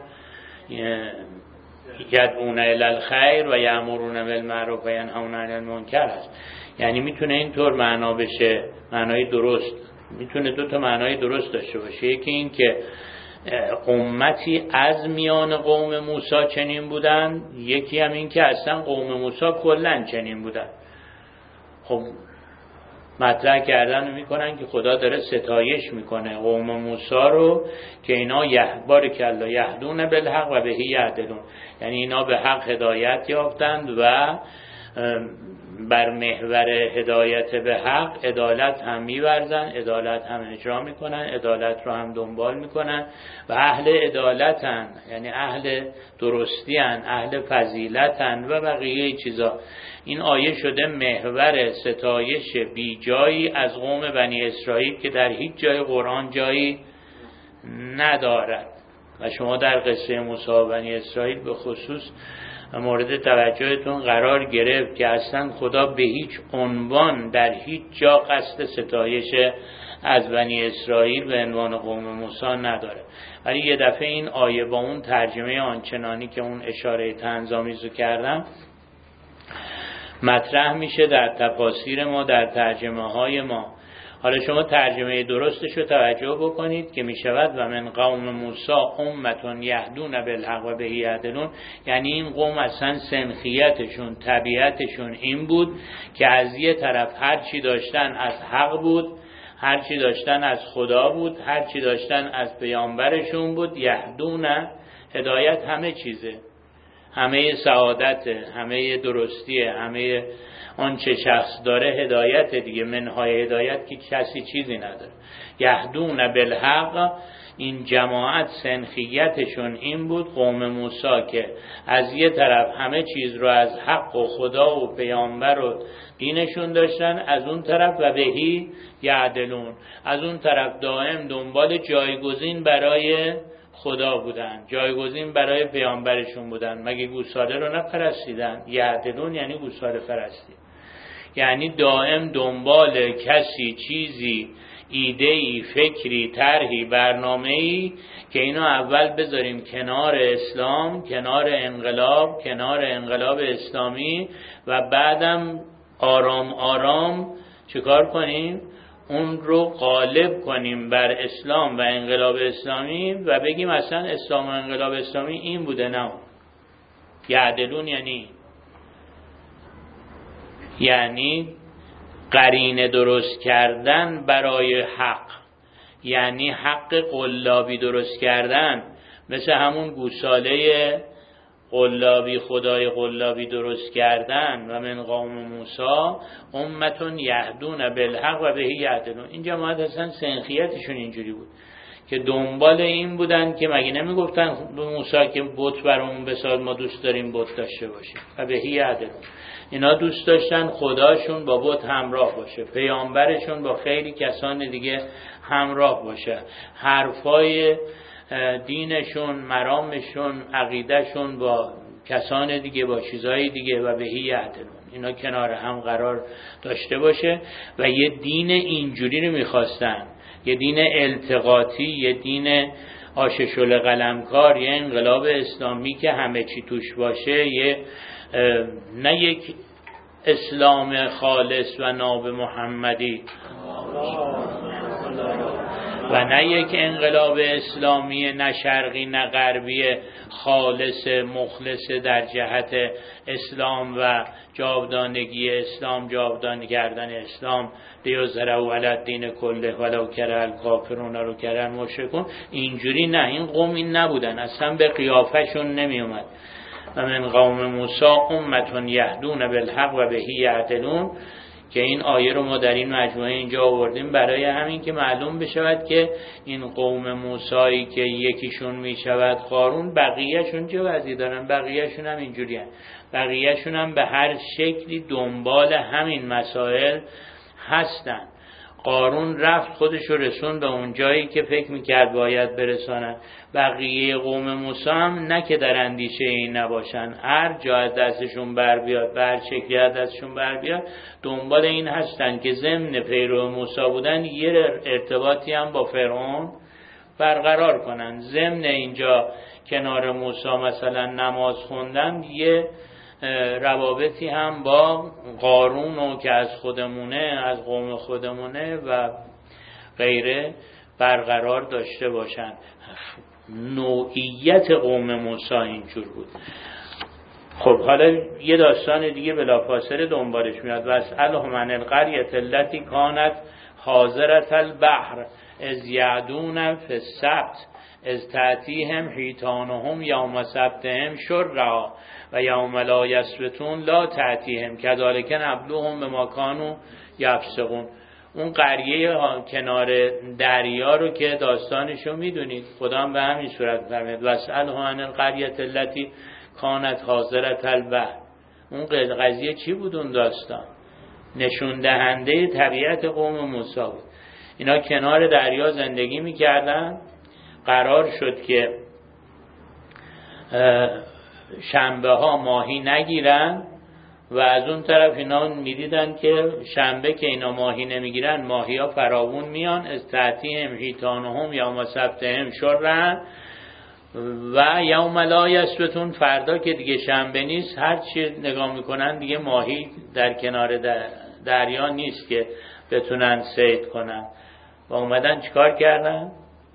یدعون الی الخیر و یأمرون بالمعروف و ینهون عن المنکر است. یعنی میتونه اینطور معنا بشه، معنای درست میتونه دو تا معنای درست داشته باشه. یکی این که امتی از میان قوم موسی چنین بودن، یکی هم این که اصلا قوم موسی کلن چنین بودن. خب مطرح کردن میکنن که خدا داره ستایش میکنه قوم موسی رو که اینا یهبار کلا یهدون بالحق و بهی یعدلون، یعنی اینا به حق هدایت یافتند و بر محور هدایت به حق عدالت هم می‌ورزن، عدالت هم اجرا میکنن، عدالت رو هم دنبال میکنن و اهل عدالتن، یعنی اهل درستیان، اهل فضیلتن و بقیه چیزا. این آیه شده محور ستایش بی جایی از قوم بنی اسرائیل که در هیچ جای قرآن جایی ندارد و شما در قصه موسی و بنی اسرائیل به خصوص مورد توجهتون قرار گرفت که اصلا خدا به هیچ عنوان در هیچ جا قصد ستایش از بنی اسرائیل به عنوان قوم موسی نداره. ولی یه دفعه این آیه با اون ترجمه آنچنانی که اون اشاره طنزآمیزو کردم مطرح میشه در تفاسیر ما، در ترجمه های ما. حالا شما ترجمه درستش رو توجه بکنید که میشود و من قوم موسی امتون یهدون بالحق و بهی یعدلون، یعنی این قوم اصلا سنخیتشون، طبیعتشون این بود که از یه طرف هر چی داشتن از حق بود، هر چی داشتن از خدا بود، هر چی داشتن از پیامبرشون بود. یهدون هدایت همه چیزه، همه سعادت، همه درستیه، همه آنچه شخص داره هدایت دیگه، منهای هدایت که کسی چیزی نداره. یهدون بالحق، این جماعت سنخیتشون این بود قوم موسی که از یه طرف همه چیز رو از حق و خدا و پیامبر و دینشون داشتن، از اون طرف و بهی یعدلون، از اون طرف دائم دنبال جایگزین برای خدا بودن، جایگزین برای پیامبرشون بودن. مگه گوساله رو نپرستیدن؟ یعدلون یعنی گوساله پرستی، یعنی دائم دنبال کسی، چیزی، ایده‌ای، فکری، طرحی، برنامه‌ای که اینو اول بذاریم کنار اسلام، کنار انقلاب، کنار انقلاب اسلامی و بعدم آرام آرام چیکار کنیم؟ اون رو غالب کنیم بر اسلام و انقلاب اسلامی و بگیم اصلا اسلام و انقلاب اسلامی این بوده. نه، یعدلون یعنی یعنی قرینه درست کردن برای حق، یعنی حق قلابی درست کردن، مثل همون گوساله قلابی، خدای قلابی درست کردن. و من قوم موسی امتون یهدون بالحق و بهی یعدلون. این جماعت اصلا سنخیتشون اینجوری بود که دنبال این بودن که مگه نمیگفتن به موسی که بت برامون بساز، ما دوست داریم بت داشته باشیم. و بهی یعدلون، اینا دوست داشتن خداشون با بت همراه باشه، پیامبرشون با خیلی کسان دیگه همراه باشه، حرفای دینشون، مرامشون، عقیدهشون با کسان دیگه، با چیزهای دیگه و بهی یعدلون، اینا کنار هم قرار داشته باشه. و یه دین اینجوری رو میخواستن، یه دین التقاطی، یه دین آششل قلمکار، یه انقلاب اسلامی که همه چی توش باشه، یه نه یک اسلام خالص و ناب محمدی و نه یک انقلاب اسلامی نه شرقی نه غربی خالص مخلص در جهت اسلام و جاودانگی اسلام، جاودانه کردن اسلام، لیظهره علی الدین کله ولو کره الکافرون رو کره المشرکون. اینجوری نه، این قوم این نبودن، اصلا به قیافشون نمی اومد. و من قوم موسی امتون یهدون بالحق و بهی یعدلون، که این آیه رو ما در این مجموعه اینجا آوردیم برای همین که معلوم بشود که این قوم موسی که یکیشون میشود قارون، بقیهشون چه وضعی دارن؟ بقیهشون هم اینجوری هن. بقیهشون هم به هر شکلی دنبال همین مسائل هستن. قارون رفت خودش رو رسون به اون جایی که فکر میکرد باید برسانن. بقیه قوم موسی هم نه که در اندیشه این نباشن، هر جا از دستشون بر بیاد، به هر شکلی از دستشون بر بیاد دنبال این هستن که ضمن پیرو موسی بودن یه ارتباطی هم با فرعون برقرار کنن. ضمن اینجا کنار موسی مثلا نماز خوندن، یه روابطی هم با قارون و که از خودمونه، از قوم خودمونه و غیره برقرار داشته باشن. نوعیت قوم موسی اینجور بود. خب حالا یه داستان دیگه بلافاصله دنبالش میاد. واسألهم عن القریة التي كانت حاضرة البحر اذ یعدون فی السبت اذ تأتیهم حیتانهم یوم سبتهم شرعا و یوم لا یسبتون لا تأتیهم کذالک نبلوهم بما کانوا یفسقون. اون قریه کنار دریا رو که داستانشو میدونید، خدا هم به همین صورت فرمید واسألهم عن القریة التي كانت حاضرة البحر. اون قضیه چی بود؟ اون داستان نشون دهنده طبیعت قوم موسی بود. اینا کنار دریا زندگی میکردن، قرار شد که شنبه ها ماهی نگیرن و از اون طرف اینا میدیدن که شنبه که اینا ماهی نمیگیرن ماهی ها فراوون میان. از تأتیهم حیتانهم یوم سبتهم شرعا و یوم لا یسبتون، فردا که دیگه شنبه نیست هر چی نگاه میکنن دیگه ماهی در کنار دریا نیست که بتونن صید کنن. و اومدن چیکار کردن؟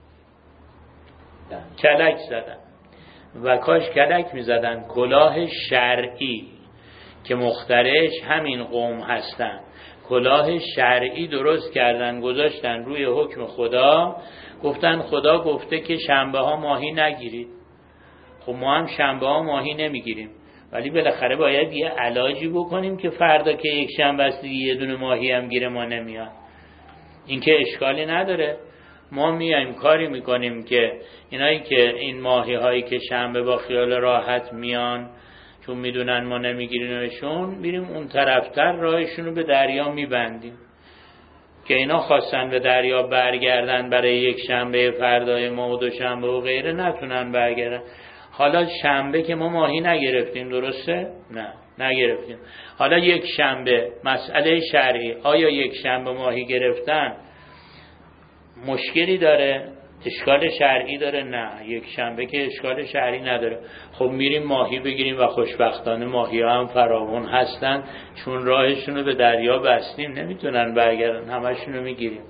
کلک زدن. و کاش کلک میزدن کلاه شرعی که مخترعش همین قوم هستن، کلاه شرعی درست کردن گذاشتن روی حکم خدا. گفتن خدا گفته که شنبه ها ماهی نگیرید. خب ما هم شنبه ها ماهی نمیگیریم، ولی بالاخره باید یه علاجی بکنیم که فردا که یک شنبه است یه دونه ماهی هم گیره ما نمیاد. این که اشکالی نداره. ما میایم کاری میکنیم که اینایی که این ماهی هایی که شنبه با خیال راحت میان چون میدونن ما نمیگیریمشون، میریم اون طرفتر راهشون رو به دریا میبندیم که اینا خواستن به دریا برگردن برای یک شنبه فردای ما و دو شنبه و غیره نتونن برگردن. حالا شنبه که ما ماهی نگرفتیم، درسته؟ نه نگرفتیم. حالا یک شنبه مسئله شرعی، آیا یک شنبه ماهی گرفتن مشکلی داره؟ اشکال شرعی داره؟ نه، یک شنبه که اشکال شرعی نداره. خب میریم ماهی بگیریم و خوشبختانه ماهی ها هم فراوان هستن چون راهشون رو به دریا بستیم نمیتونن برگردن، همشون رو میگیریم.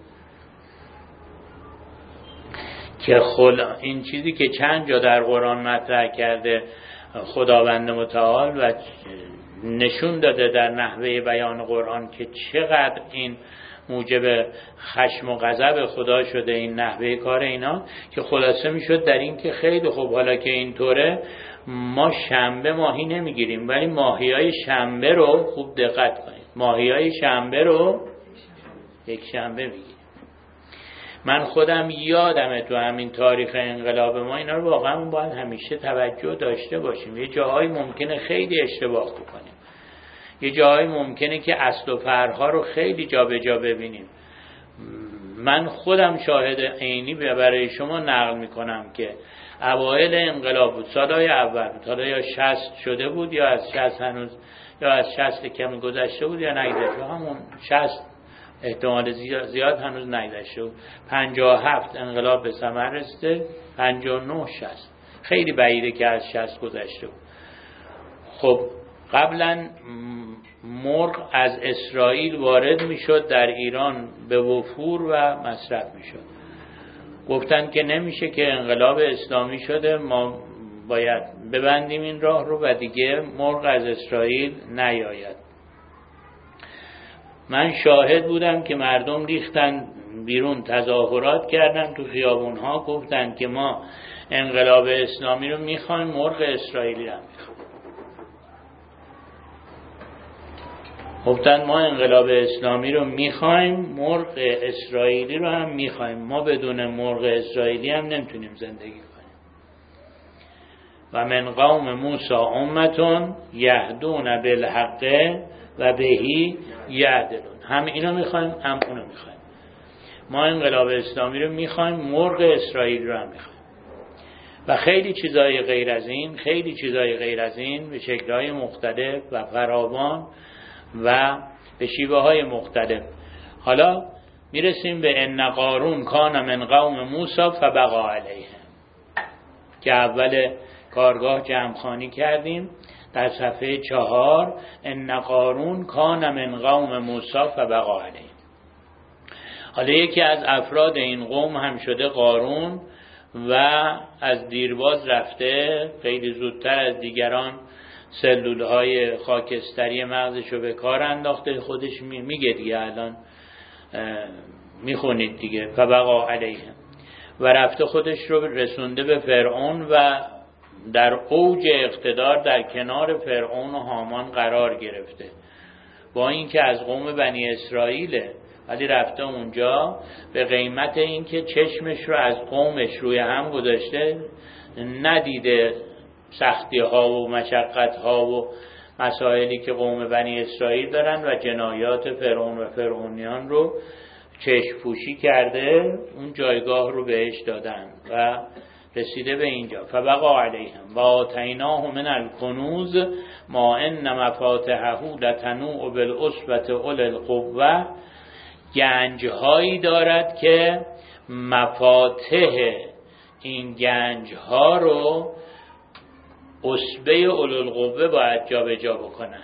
که خلا این چیزی که چند جا در قرآن مطرح کرده خداوند متعال و نشون داده در نحوه بیان قرآن که چقدر این موجب خشم و غضب خدا شده این نحوه کار اینا، که خلاصه میشد در این که خیلی خوب حالا که اینطوره ما شنبه ماهی نمیگیریم ولی ماهی های شنبه رو خوب دقت کنید، ماهی های شنبه رو یک شنبه میگیریم. من خودم یادمه تو همین تاریخ انقلاب ما اینا رو واقعا باید همیشه توجه داشته باشیم. یه جاهایی ممکنه خیلی اشتباه بکنیم، یه جاهایی ممکنه که اصل و فرعها رو خیلی جا به جا ببینیم. من خودم شاهد عینی برای شما نقل میکنم که اوایل انقلاب بود، سالهای اول بود، حالا یا شصت شده بود یا از شصت هنوز یا از شصت کمی گذشته بود یا نگذشته، همون شصت احتمال زیاد, زیاد هنوز نگذشته بود. پنجاه و هفت انقلاب به ثمر رسیده، پنجاه و نه شصت خیلی بعیده که از شصت گذشته بود. خب قبلا مرغ از اسرائیل وارد میشد در ایران به وفور و مصرف میشد. گفتن که نمیشه که انقلاب اسلامی شده، ما باید ببندیم این راه رو و دیگه مرغ از اسرائیل نیاید. من شاهد بودم که مردم ریختن بیرون، تظاهرات کردن تو خیابونها، گفتن که ما انقلاب اسلامی رو میخوایم، مرغ اسرائیلی هم میخوایم. گفتن ما انقلاب اسلامی رو میخوایم، مرغ اسرائیلی رو هم میخوایم، ما بدون مرغ اسرائیلی هم نمیتونیم زندگی کنیم. و من قوم موسی امتون یهدون بالحق و بهی یعدلون. هم اینو میخوایم هم اونو میخوایم. ما انقلاب اسلامی رو میخوایم، مرغ اسرائیل رو هم میخوایم. و خیلی چیزای غیر از این، خیلی چیزای غیر از این به شکل‌های مختلف و فراوان و به شیوه های مختلف. حالا میرسیم به ان قارون کان من قوم موسی فبغى علیه که اول کارگاه جمع‌خوانی کردیم در صفحه چهار. ان قارون کان من قوم موسی فبغى علیه. حالا یکی از افراد این قوم هم شده قارون و از دیرباز رفته خیلی زودتر از دیگران سلولهای خاکستری مغزش رو به کار انداخته. خودش میگه دیگه، الان میخونید دیگه، فبقا علیهم، و رفته خودش رو رسونده به فرعون و در اوج اقتدار در کنار فرعون و هامان قرار گرفته، با اینکه از قوم بنی اسرائیله، ولی رفته اونجا به قیمت اینکه چشمش رو از قومش روی هم گذاشته، ندیده سختی ها و مشقت ها و مسائلی که قوم بنی اسرائیل دارن و جنایات فرعون و فرعونیان رو چشم پوشی کرده، اون جایگاه رو بهش دادن و رسیده به اینجا. فبقا علیهم و آتیناه من الکنوز ما ان مفاتحه لتنوء بالعصبة اولی القوة. گنج هایی دارد که مفاتح این گنج ها رو عصبه اولی القوة باید جا به جا بکنن،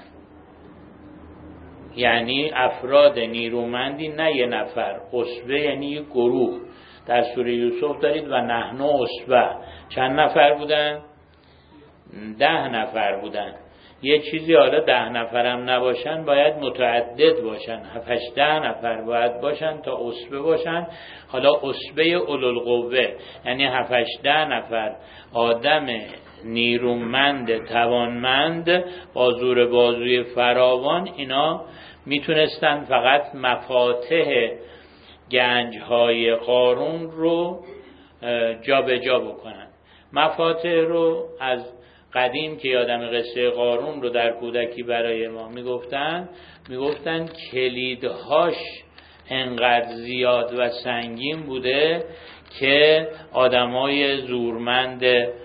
یعنی افراد نیرومندی، نه یه نفر. عصبه یعنی یه گروه. در سوره یوسف دارید و نحن عصبه، چند نفر بودن؟ ده نفر بودن. یه چیزی حالا ده نفرم نباشن، باید متعدد باشن، هفتش ده نفر باید باشن تا عصبه باشن. حالا عصبه اولی القوة یعنی هفتش ده نفر آدم نیرومند توانمند با زور بازوی فراوان، اینا میتونستن فقط مفاتح گنج‌های قارون رو جا به جا بکنن. مفاتح رو از قدیم که یادم قصه قارون رو در کودکی برای ما میگفتن، میگفتن کلیدهاش انقدر زیاد و سنگین بوده که آدمای زورمند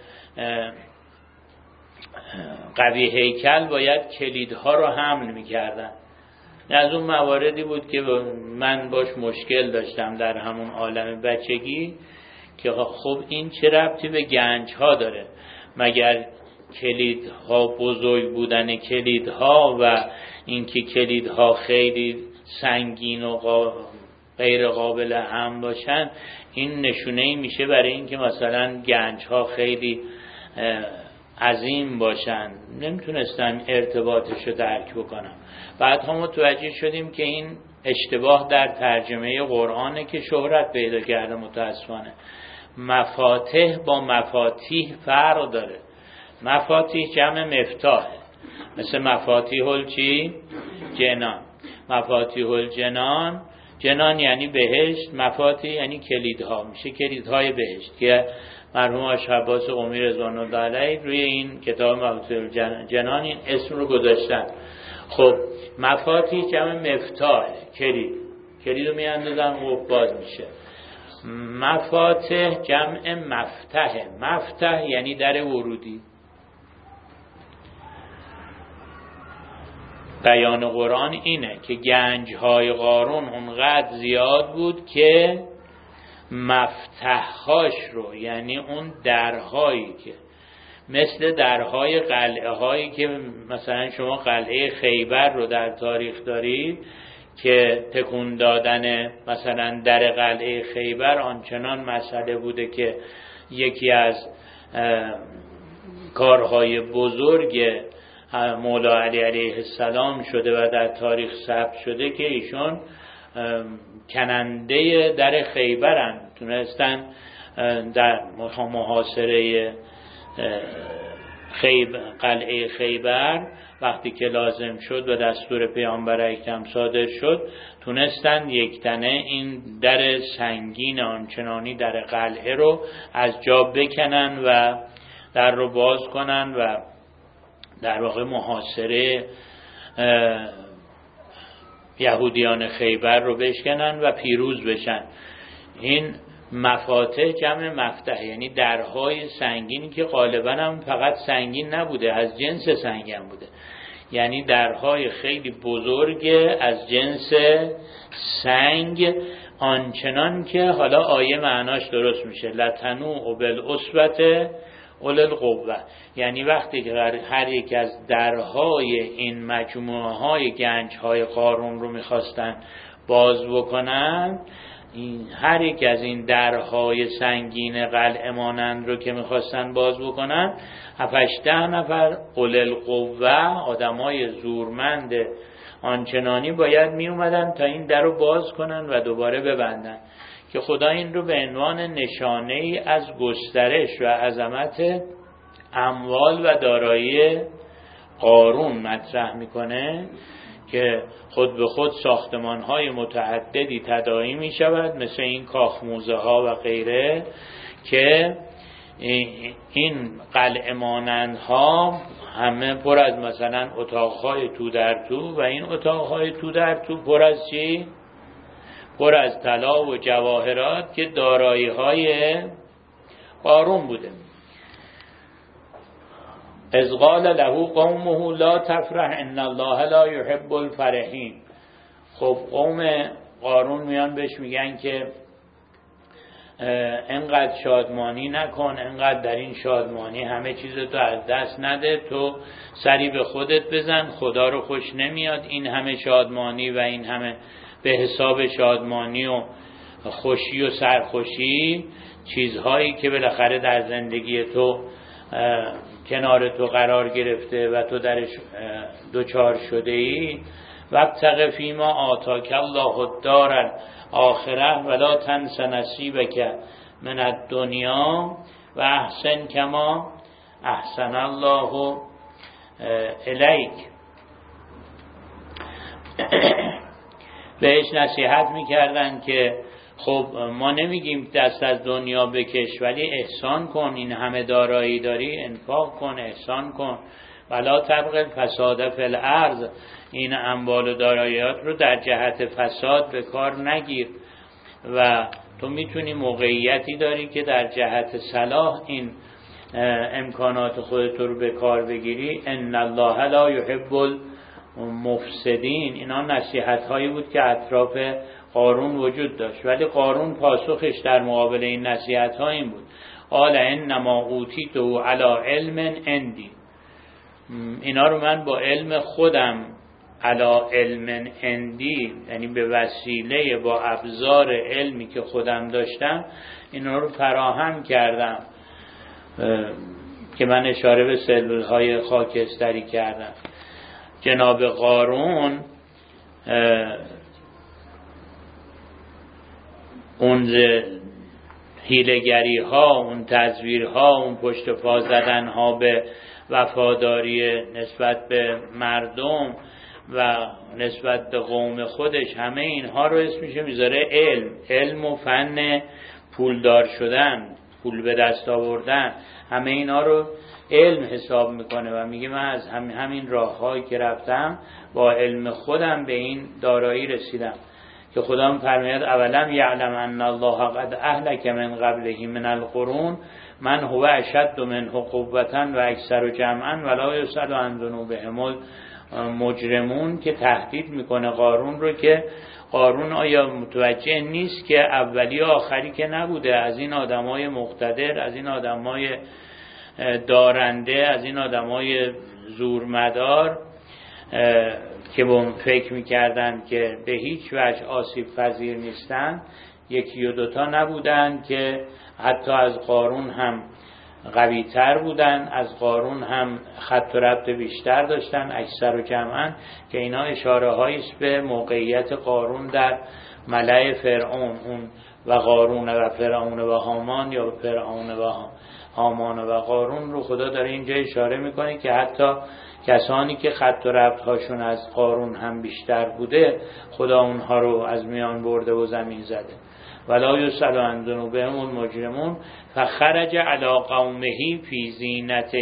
قوی هیکل باید کلیدها رو حمل میکردن. از اون مواردی بود که من باش مشکل داشتم در همون عالم بچگی، که خب این چه ربطی به گنج ها داره؟ مگر کلیدها بزرگ بودن کلیدها و اینکه کلیدها خیلی سنگین و غیر قابل حمل باشن، این نشونه ای میشه برای اینکه مثلا گنج ها خیلی عظیم باشن؟ نمیتونستم ارتباطش رو درک بکنم. بعد هم متوجه شدیم که این اشتباه در ترجمه قرآنه که شهرت پیدا کرده متاسفانه. مفاتح با مفاتیح فرق داره. مفاتیح جمع مفتاحه، مثل مفاتیح الچی؟ جنان. مفاتیح الجنان، جنان یعنی بهشت، مفاتیح یعنی کلیدها، میشه کلیدهای بهشت که مرحوم آقای عباس قمی رضوان الله علیه روی این کتاب مفاتیح الجنان این اسم رو گذاشتن. خب مفاتیح جمع مفتاح، کلید، کلید رو میاندازن و باز میشه. مفاتح جمع مفتح، مفتح یعنی در ورودی. بیان قرآن اینه که گنج‌های قارون اونقدر زیاد بود که مفتحهاش رو، یعنی اون درهایی که مثل درهای قلعه هایی که مثلا شما قلعه خیبر رو در تاریخ دارید که تکون دادن مثلا در قلعه خیبر آنچنان مسئله بوده که یکی از کارهای بزرگ مولا علی علیه السلام شده و در تاریخ ثبت شده که ایشون کننده در خیبرن، تونستن در محاصره خیبر، قلعه خیبر وقتی که لازم شد و دستور پیامبر اکرم صادر شد، تونستن یک تنه این در سنگین آنچنانی در قلعه رو از جا بکنن و در رو باز کنن و در واقع محاصره یهودیان خیبر رو بشکنن و پیروز بشن. این مفاتح جمع مفتح یعنی درهای سنگینی که غالبا هم فقط سنگین نبوده، از جنس سنگین بوده، یعنی درهای خیلی بزرگ از جنس سنگ، آنچنان که حالا آیه معناش درست میشه لتنوء بالعصبة اولی القوة، یعنی وقتی که هر یک از درهای این مجموعه های گنج های قارون رو میخواستن باز بکنن، این هر یک از این درهای سنگین قلعه مانند رو که میخواستن باز بکنن، هفت ده نفر اول القوه، آدمای زورمند آنچنانی باید می اومدن تا این در رو باز کنن و دوباره ببندن، که خدا این رو به عنوان نشانه ای از گسترش و عظمت اموال و دارایی قارون مطرح میکنه که خود به خود ساختمان‌های متعددی تداعی می شود، مثل این کاخ موزه ها و غیره، که این قلعه مانندها همه پر از مثلا اتاقهای تو در تو، و این اتاقهای تو در تو پر از چی؟ پر از طلا و جواهرات که دارایی های قارون بوده. اذ قال له قومه لا تفرح ان الله لا يحب الفرحین. خب قوم قارون میان بهش میگن که انقدر شادمانی نکن، انقدر در این شادمانی همه چیز تو از دست نده، تو سری به خودت بزن، خدا رو خوش نمیاد این همه شادمانی و این همه به حساب شادمانی و خوشی و سرخوشی، چیزهایی که بالاخره در زندگی تو کنار تو قرار گرفته و تو درش دوچار شده ای. وابتغ فیما آتاک الله الدار الاخره ولا تنس نصیبک من الدنیا و احسن کما احسن الله الیک. بهش نصیحت میکردن که خب ما نمیگیم دست از دنیا بکش، ولی احسان کن، این همه دارایی داری انفاق کن، احسان کن. ولا تبغ الفساد فی الارض، این اموال و داراییات رو در جهت فساد به کار نگیر و تو میتونی موقعیتی داری که در جهت صلاح این امکانات خودت رو به کار بگیری. ان الله لا یحب المفسدین. اینا نصیحت هایی بود که اطراف قارون وجود داشت، ولی قارون پاسخش در مقابل این نصیحت ها این بود: قال انما اوتیته علی علم عندی. اینا رو من با علم خودم، علی علم عندی یعنی به وسیله با ابزار علمی که خودم داشتم اینا رو فراهم کردم، که من اشاره به سلول های خاکستری کردم. جناب قارون اون حیله‌گری ها، اون تزویر ها، اون پشت پا زدن ها به وفاداری نسبت به مردم و نسبت به قوم خودش، همه اینها رو اسمش میذاره علم. علم و فن پولدار شدن، پول به دست آوردن، همه اینا رو علم حساب میکنه و میگه من از هم همین راههایی که رفتم با علم خودم به این دارایی رسیدم. که خدا فرماید اولم یعلم ان الله قد اهلک من قبله من القرون من هو اشد منه قوة و اکثر جمعا ولا یسأل عن ذنوبهم المجرمون، که تهدید میکنه قارون رو که قارون آیا متوجه نیست که اولی و آخری که نبوده، از این آدمای مقتدر، از این آدمای دارنده، از این آدمای زورمدار که به فکر میکردن که به هیچ وجه آسیب پذیر نیستن، یکی و دوتا نبودن که حتی از قارون هم قوی تر بودن، از قارون هم خط و ربط بیشتر داشتن، اکثر و جمعا، که اینا اشاره هاییست به موقعیت قارون در ملأ فرعون. اون و قارون و فرعون و هامان، یا فرعون و هامان و قارون رو خدا داره اینجا اشاره میکنه که حتی کسانی که خط و ربط هاشون از قارون هم بیشتر بوده خدا اونها رو از میان برده و زمین زده. ولا یسأل عن ذنوبهم المجرمون فخرج علی قومه فی زینته.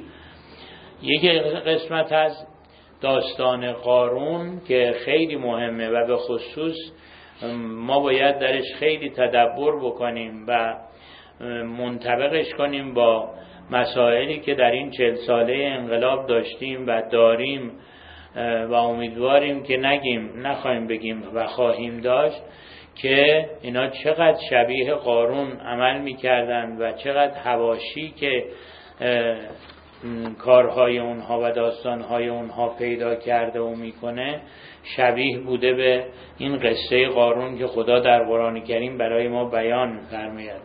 یک قسمت از داستان قارون که خیلی مهمه و به خصوص ما باید درش خیلی تدبر بکنیم و منطبقش کنیم با مسائلی که در این چهل ساله انقلاب داشتیم و داریم و امیدواریم که نگیم، نخواهیم بگیم و خواهیم داشت، که اینا چقدر شبیه قارون عمل میکردن و چقدر حواشی که کارهای اونها و داستانهای اونها پیدا کرده و میکنه شبیه بوده به این قصه قارون که خدا در قرآن کریم برای ما بیان می‌فرماید.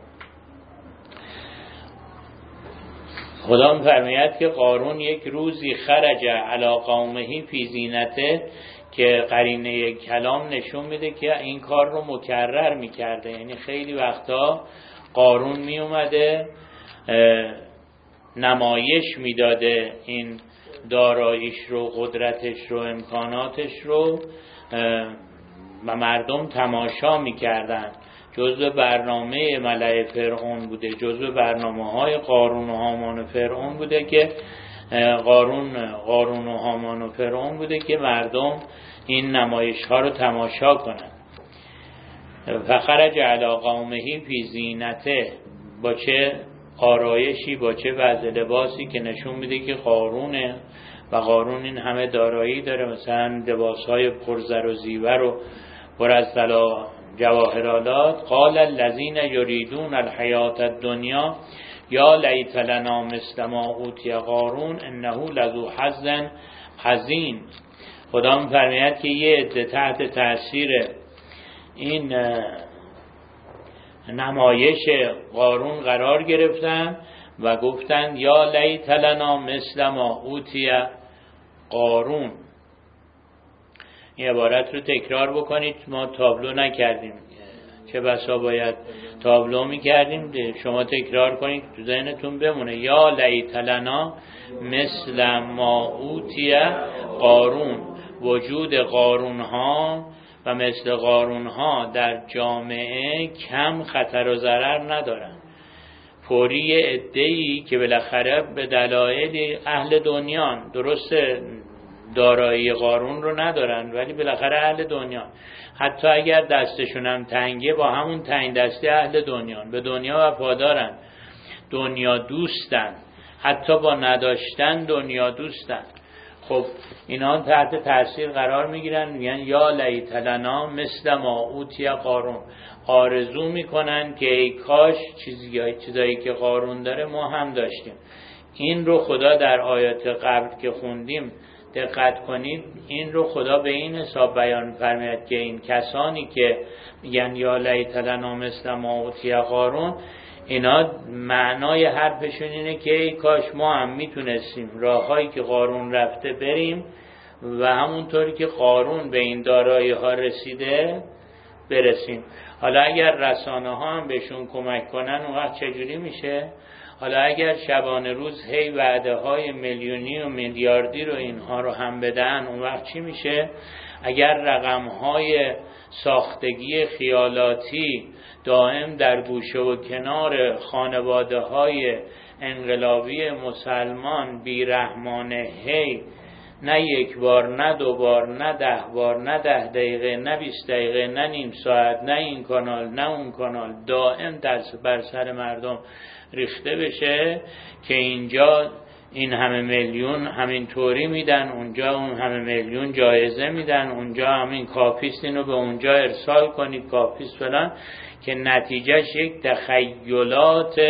خدا می‌فرماید که قارون یک روزی خرج علی قومه فی زینته، که قرینه کلام نشون میده که این کار رو مکرر میکرده. یعنی خیلی وقتا قارون میومده نمایش میداده این داراییش رو، قدرتش رو، امکاناتش رو و مردم تماشا میکردن. جزء برنامه ملأ فرعون بوده، جزء برنامه های قارون و هامان و فرعون بوده که قارون قارون و هامان و فرعون بوده که مردم این نمایش ها رو تماشا کنن. فخرج علی قومه فی زینته، با چه آرایشی، با چه وضع لباسی که نشون میده که قارونه و قارون این همه دارایی داره، مثلا لباس های پرزر و زیور و پر از طلا جواهرالات. قال الذین یریدون الحیات الدنیا یا لیت لنا مثل ما اوتی قارون انه لذو حظ عظیم. خدا می‌فرماید که یه عده تحت تاثیر این نمایش قارون قرار گرفتن و گفتند یا لیت لنا مثل ما اوتی قارون. این عبارت رو تکرار بکنید، ما تابلو نکردیم، چه بسا باید تابلو میکردیم. شما تکرار کنید تو ذهنتون بمونه. یا لیت لنا مثل ما اوتی قارون. وجود قارون ها و مثل قارون ها در جامعه کم خطر و ضرر ندارن. فوری عده‌ای که بالاخره به دلایل اهل دنیان، درست دارایی قارون رو ندارن ولی بالاخره اهل دنیان، حتی اگر دستشون هم تنگه با همون تنگ دستی اهل دنیان، به دنیا وفادارن، دنیا دوستن، حتی با نداشتن دنیا دوستن. خب اینا تحت تاثیر قرار میگیرن، میگن یا لیت لنا مثل ما اوتی قارون. آرزو میکنن که ای کاش چیزی چیزایی که قارون داره ما هم داشتیم. این رو خدا در آیات قبل که خوندیم دقت کنید، این رو خدا به این حساب بیان فرماید که این کسانی که میگن یا لیت لنا مثل ما اوتی قارون، اینا معنای حرفشون اینه که ای کاش ما هم میتونستیم راههایی که قارون رفته بریم و همونطوری که قارون به این دارایی ها رسیده برسیم. حالا اگر رسانه ها هم بهشون کمک کنن اون وقت چجوری میشه؟ حالا اگر شبانه روز هی وعده های میلیونی و میلیاردی رو اینها رو هم بدن اون وقت چی میشه؟ اگر رقم های ساختگی خیالاتی دائم در گوشه و کنار خانواده های انقلابی مسلمان بیرحمانه هی نه یک بار، نه دو بار، نه ده بار، نه ده دقیقه، نه بیست دقیقه، نه نیم ساعت، نه این کانال نه اون کانال، دائم دست بر سر مردم ریخته بشه که اینجا این همه میلیون همین طوری میدن، اونجا اون همه میلیون جایزه میدن، اونجا همین کافیست اینو به اونجا ارسال کنید کافیست فلان، که نتیجهش یک تخیلات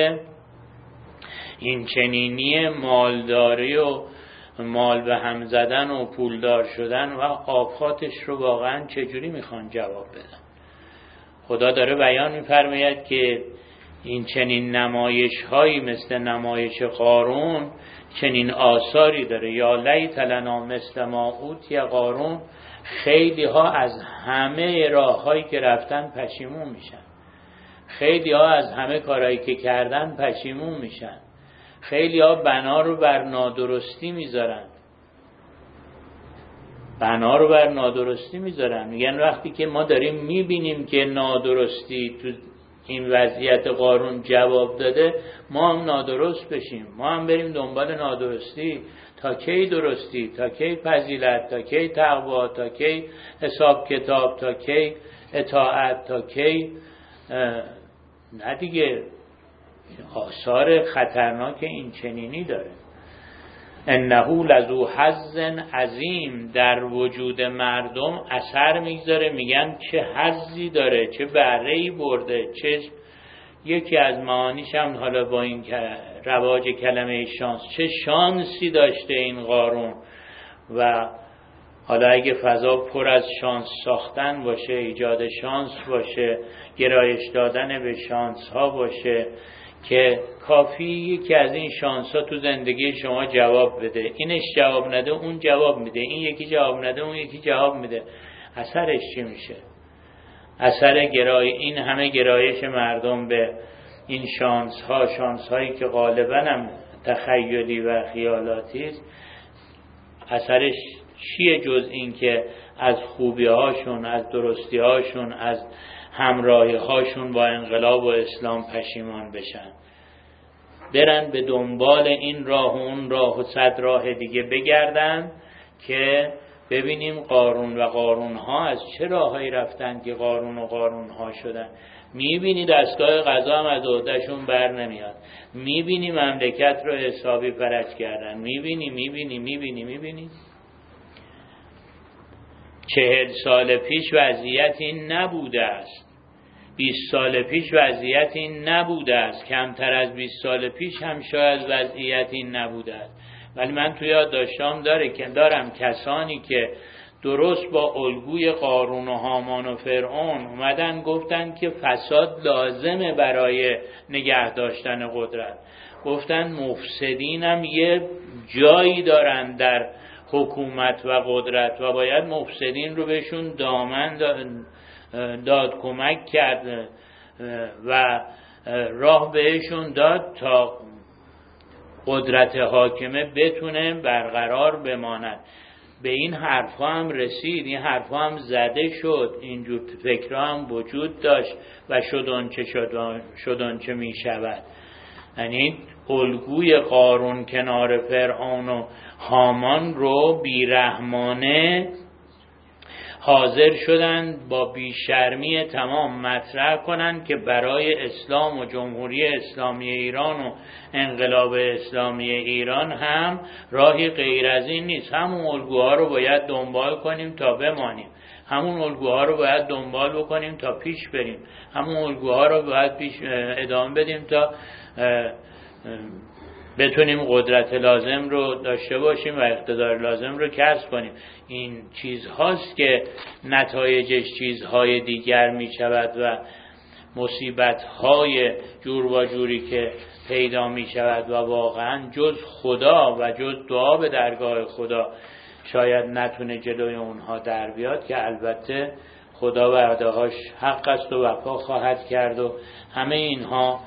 این چنینی مالداری و مال به هم زدن و پولدار شدن و آفاتش رو واقعا چجوری میخوان جواب بدن. خدا داره بیان میفرماید که این چنین نمایش هایی مثل نمایش قارون چنین آثاری داره. یا لیت لنا مثل ما اوتی قارون. خیلی ها از همه راه هایی که رفتن پشیمون میشن، خیلی ها از همه کارهایی که کردن پشیمون میشن، خیلی ها بنا رو بر نادرستی میذارن بنا رو بر نادرستی میذارن میگن وقتی که ما داریم میبینیم که نادرستی تو این وضعیت قارون جواب داده، ما هم نادرست بشیم، ما هم بریم دنبال نادرستی. تا کی درستی؟ تا کی فضیلت؟ تا کی تقوا؟ تا کی حساب کتاب؟ تا کی اطاعت؟ تا کی نه دیگه. آثار خطرناک این چنینی داره. انه لذو حظ عظیم. در وجود مردم اثر میگذاره، میگن چه حظی داره، چه بهره‌ای برده، چه یکی از معانیش هم حالا با این رواج کلمه شانس، چه شانسی داشته این قارون. و حالا اگه فضا پر از شانس ساختن باشه، ایجاد شانس باشه، گرایش دادن به شانس ها باشه، که کافی یکی از این شانس ها تو زندگی شما جواب بده، اینش جواب نده اون جواب میده، این یکی جواب نده اون یکی جواب میده، اثرش چی میشه؟ اثر گرای این همه گرایش مردم به این شانس ها، شانس هایی که غالبا هم تخیلی و خیالاتی است، اثرش چیه جز این که از خوبی هاشون، از درستی هاشون، از همراهی هاشون با انقلاب و اسلام پشیمان بشن، برن به دنبال این راه و اون راه و صد راه دیگه بگردن که ببینیم قارون و قارون ها از چه راهایی رفتن که قارون و قارون ها شدن. میبینی دستگاه قضا هم از عهدهشون بر نمیاد، میبینی مملکت رو حسابی فرج کردن، میبینی میبینی میبینی میبینی چهل سال پیش وضعیت این نبوده است، بیست سال پیش وضعیت این نبوده است، کمتر از بیست سال پیش هم شاید وضعیت این نبوده است. ولی من توی یادداشتام داره که دارم کسانی که درست با الگوی قارون و هامان و فرعون اومدن گفتن که فساد لازمه برای نگه داشتن قدرت، گفتن مفسدین هم یه جایی دارن در حکومت و قدرت و باید مفسدین رو بهشون دامن داد، کمک کرد و راه بهشون داد تا قدرت حاکمه بتونه برقرار بماند. به این حرفا هم رسید، این حرفا هم زده شد، اینجور فکرها هم وجود داشت و شدن چه شدن چه می شود. یعنی الگوی قارون کنار فرعون و هامان رو بیرحمانه حاضر شدن با بیشرمی تمام مطرح کنن که برای اسلام و جمهوری اسلامی ایران و انقلاب اسلامی ایران هم راهی غیر از این نیست، همون الگوها رو باید دنبال کنیم تا بمانیم، همون الگوها رو باید دنبال بکنیم تا پیش بریم، همون الگوها رو باید پیش ادامه بدیم تا بتونیم قدرت لازم رو داشته باشیم و اقتدار لازم رو کسب کنیم. این چیزهاست که نتایجش چیزهای دیگر می شود و مصیبتهای جور و جوری که پیدا می شود و واقعا جز خدا و جز دعا به درگاه خدا شاید نتونه جلوی اونها در بیاد، که البته خدا وعده‌هاش حق است و وفا خواهد کرد و همه اینها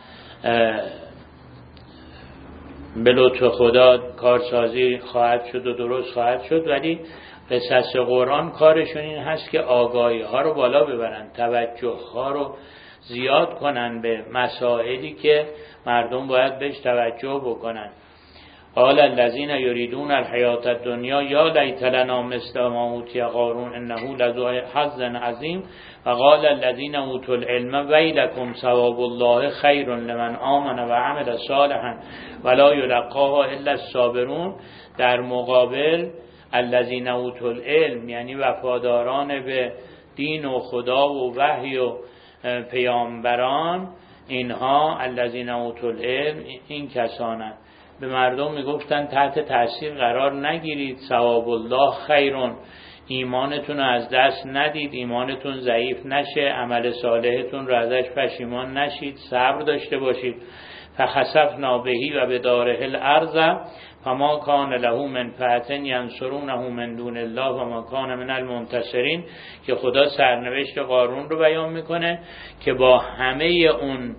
به لطف خدا کارسازی خواهد شد و درست خواهد شد. ولی قصص قرآن کارشون این هست که آگاهی ها رو بالا ببرن، توجه ها رو زیاد کنن به مسائلی که مردم باید بهش توجه بکنن. قال الذين يريدون الحیات الدنیا یا لیت لنا مثل ما اوتی قارون انه لذو حظ عظیم و قال الذين اوتوا العلم ویلکم ثواب الله خیر لمن آمن و عمل صالحا ولا یلقاها الا الصابرون. در مقابل الذين اوتوا العلم یعنی وفاداران به دین و خدا و وحی و پیامبران، اینها الذين اوتوا العلم این کسانند. به مردم میگفتن تحت تاثیر قرار نگیرید، ثواب الله خیرون، ایمانتون رو از دست ندید، ایمانتون ضعیف نشه، عمل صالحتون رو ازش پشیمان نشید، صبر داشته باشید. فخسفنا بهی و بداره الارض فما کان له من فئة ینصرونه من دون الله و ما کان من المنتصرین، که خدا سرنوشت قارون رو بیان میکنه که با همه اون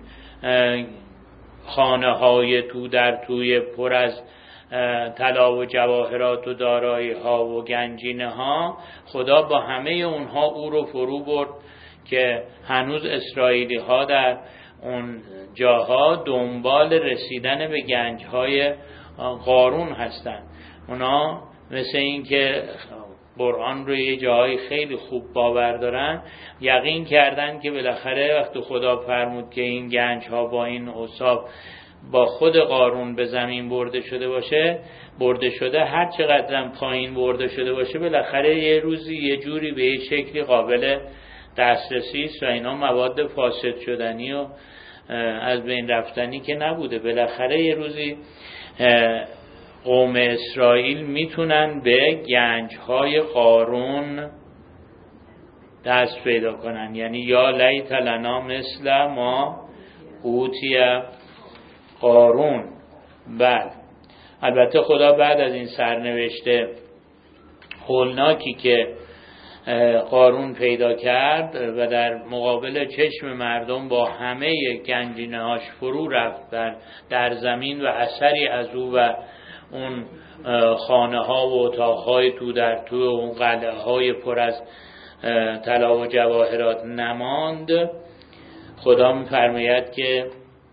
خانه های تو در توی پر از طلا و جواهرات و دارایی ها و گنجینه ها، خدا با همه اونها او رو فرو برد که هنوز اسرائیلی ها در اون جاها دنبال رسیدن به گنج های قارون هستن. اونا مثل این که قرآن رو یه جاهای خیلی خوب باور دارن، یقین کردن که بالاخره وقتی خدا فرمود که این گنج ها با این اوصاف با خود قارون به زمین برده شده باشه، برده شده، هر چقدرم پایین برده شده باشه بالاخره یه روزی یه جوری به یه شکلی قابل دسترسی است و اینا مواد فاسد شدنی و از بین رفتنی که نبوده. بالاخره یه روزی قوم اسرائیل میتونن به گنج‌های قارون دست پیدا کنن. یعنی یا لیت لنا مثل ما اوتی قارون. بله، البته خدا بعد از این سرنوشته هولناکی که قارون پیدا کرد و در مقابل چشم مردم با همه گنجینه هاش فرو رفت در, در زمین و اثری از او و اون خانه ها و اتاق های تو در تو اون قلعه های پر از طلا و جواهرات نماند، خدا می‌فرماید که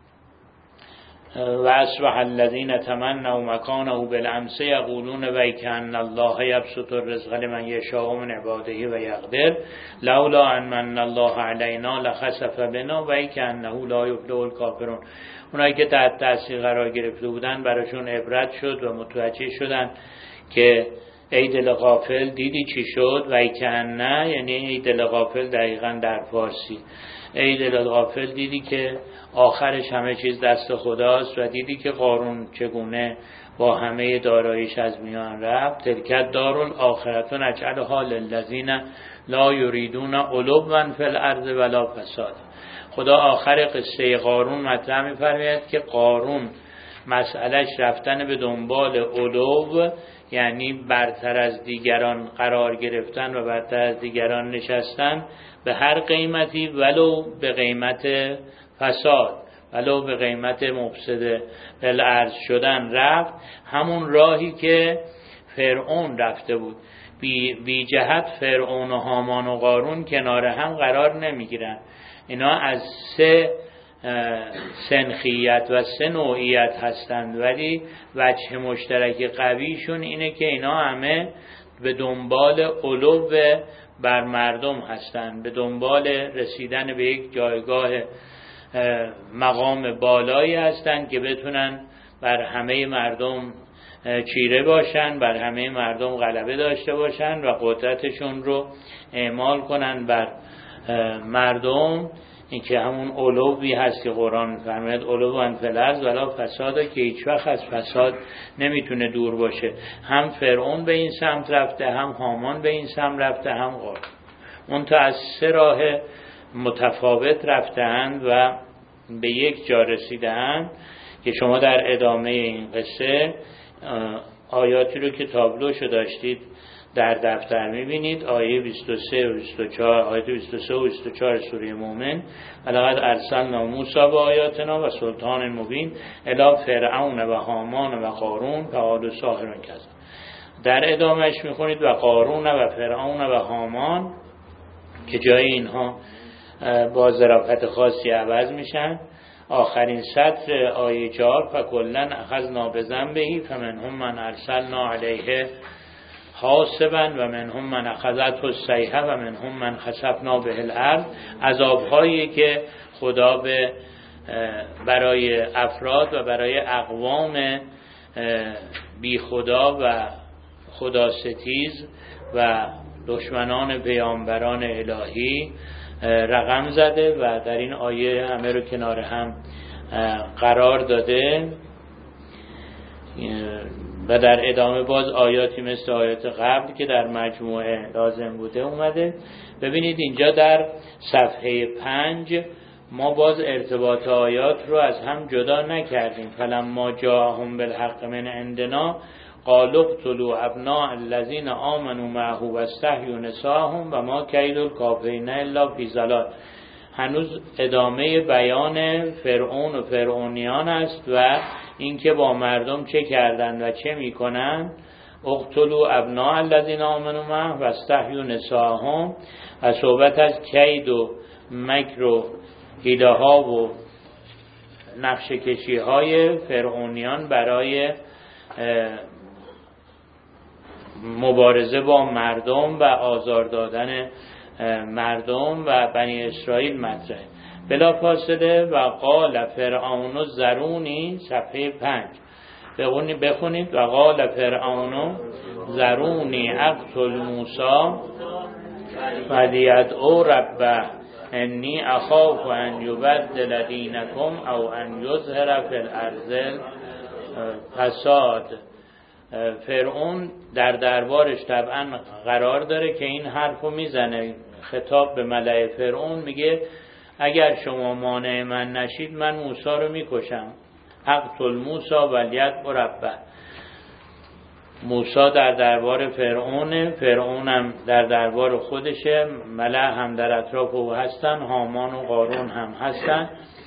و اصبح الذین تمنوا مکانه بالامس یقولون ویکأن الله یبسط الرزق لمن یشاء من عباده و یقدر لولا ان من الله علینا لخسف بنا ویکأنه لا یفلح الکافرون. اونایی که تحت تاثیر قرار گرفته بودن براشون عبرت شد و متوجه شدن که ای دل غافل دیدی چی شد. ویکأنه یعنی ای دل غافل دقیقاً در فارسی، ای دل غافل دیدی که آخرش همه چیز دست خداست و دیدی که قارون چگونه با همه داراییش از میان رفت. تلکت دارال آخرتون اجعلها للذین لا یریدون علوا فی الارض ولا فساد. خدا آخر قصه قارون مطرح می‌فرماید که قارون مسئلهش رفتن به دنبال علو، یعنی برتر از دیگران قرار گرفتن و برتر از دیگران نشستن به هر قیمتی، ولو به قیمت فساد، ولو به قیمت مفسد بالارض شدن رفت. همون راهی که فرعون رفته بود. بی, بی جهت فرعون و هامان و قارون کنار هم قرار نمیگیرن. اینا از سه سنخیت و سه نوعیت هستند، ولی وجه مشترک قویشون اینه که اینا همه به دنبال علو بر مردم هستند، به دنبال رسیدن به یک جایگاه مقام بالایی هستند که بتونن بر همه مردم چیره باشن، بر همه مردم غلبه داشته باشن و قدرتشون رو اعمال کنن بر مردم. این که همون علوی هست که قرآن فرماید علوان فی الارض ولا فسادا، که هیچ وقت از فساد نمیتونه دور باشه. هم فرعون به این سمت رفته، هم هامان به این سمت رفته، هم قارون. اون تا از سه راه متفاوت رفته‌اند و به یک جا رسیده‌اند که شما در ادامه این قصه آیاتی رو که تابلوشو داشتید در دفتر میبینید. آیه بیست و سه و بیست و چهار، آیه بیست و سه و بیست و چهار سوره مومن: ولقد ارسلنا موسی بآیاتنا و سلطان مبین الی فرعون و هامان و قارون فقالوا ساحر کذاب. در ادامهش میخونید و قارون و فرعون و هامان، که جای اینها با ظرافت خاصی عوض میشن. آخرین سطر آیه چهار: فکلا اخذنا بذنبه فمنهم من ارسلنا علیه حاسبا و منهم من اخذته الصیحه و منهم من خسفنا به الارض. عذاب‌هایی که خدا به برای افراد و برای اقوام بی خدا و خدا ستیز و دشمنان پیامبران الهی رقم زده و در این آیه همه رو کنار هم قرار داده. و در ادامه باز آیاتی مثل آیات قبل که در مجموعه لازم بوده اومده. ببینید اینجا در صفحه پنج ما باز ارتباط آیات رو از هم جدا نکردیم. فلما جاءهم بالحق من عندنا قالوا اقتلوا ابناء الذين آمنوا معه واستحيوا نساءهم و ما کید الکافرین الا فی ضلال. هنوز ادامه بیان فرعون و فرعونیان است و اینکه با مردم چه کردند و چه میکنند. اقتلوا ابناء الذين آمنوا معه واستحيوا نساءهم، و صحبت از کید و مکر و حیله ها و نقشه کشی های فرعونیان برای مبارزه با مردم و آزار دادن مردم و بنی اسرائیل مطرحه. بلا فاصله و قال فرعون ذرونی، صفحه پنج بخونید بخونید و قال فرعون ذرونی اقتل موسی ولیدعو ربه انی اخاف ان یبدل دینکم او ان یظهر فی الارض فساد. فرعون در دربارش طبعا قرار داره که این حرفو میزنه، خطاب به ملأ فرعون، میگه اگر شما مانع من نشید من موسی رو میکشم. اقتل موسی ولیدع ربه. موسی در دربار فرعونه، فرعونم در دربار خودشه، ملأ هم در اطراف او هستن، هامان و قارون هم هستن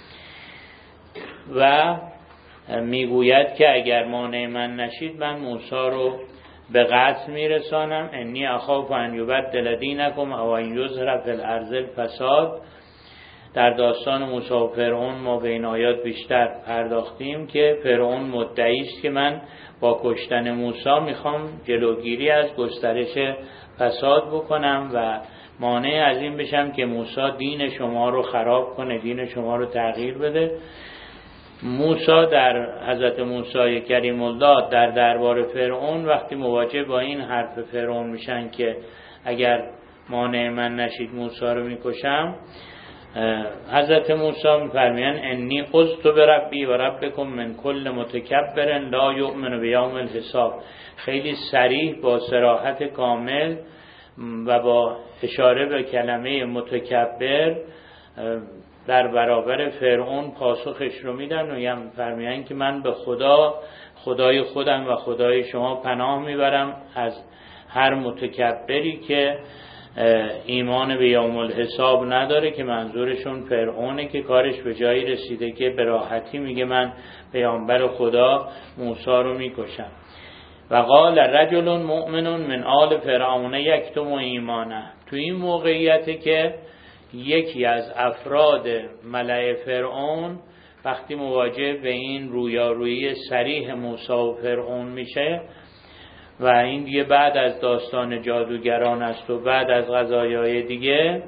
و میگوید که اگر مانع من نشید من موسی رو به قتل میرسانم. انی اخاف ان یبدل دینکم او ان یظهر فی الارض الفساد. در داستان موسی و فرعون ما به این آیات بیشتر پرداختیم که فرعون مدعی است که من با کشتن موسی میخوام جلوگیری از گسترش فساد بکنم و مانع از این بشم که موسی دین شما رو خراب کنه، دین شما رو تغییر بده. موسی در حضرت موسی کریم الله در دربار فرعون وقتی مواجه با این حرف فرعون میشن که اگر مانع من نشید موسی رو میکشم، حضرت موسی میفرمایند انی عذت بربی و ربکم من کل متکبر لا یؤمن بیوم الحساب. خیلی صریح با صراحت کامل و با اشاره به کلمه متکبر در برابر فرعون پاسخش رو میدن و میفرمایند که من به خدا، خدای خودم و خدای شما پناه میبرم از هر متکبری که ایمان به یوم الحساب نداره، که منظورشون فرعونه که کارش به جایی رسیده که به راحتی میگه من پیامبر خدا موسی رو میکشم. و قال رجل مؤمن من آل فرعون یکتم ایمانه. تو این موقعیتی که یکی از افراد ملأ فرعون وقتی مواجه به این رویارویی صریح موسی و فرعون میشه و این دیگه بعد از داستان جادوگران است و بعد از قضایای دیگه،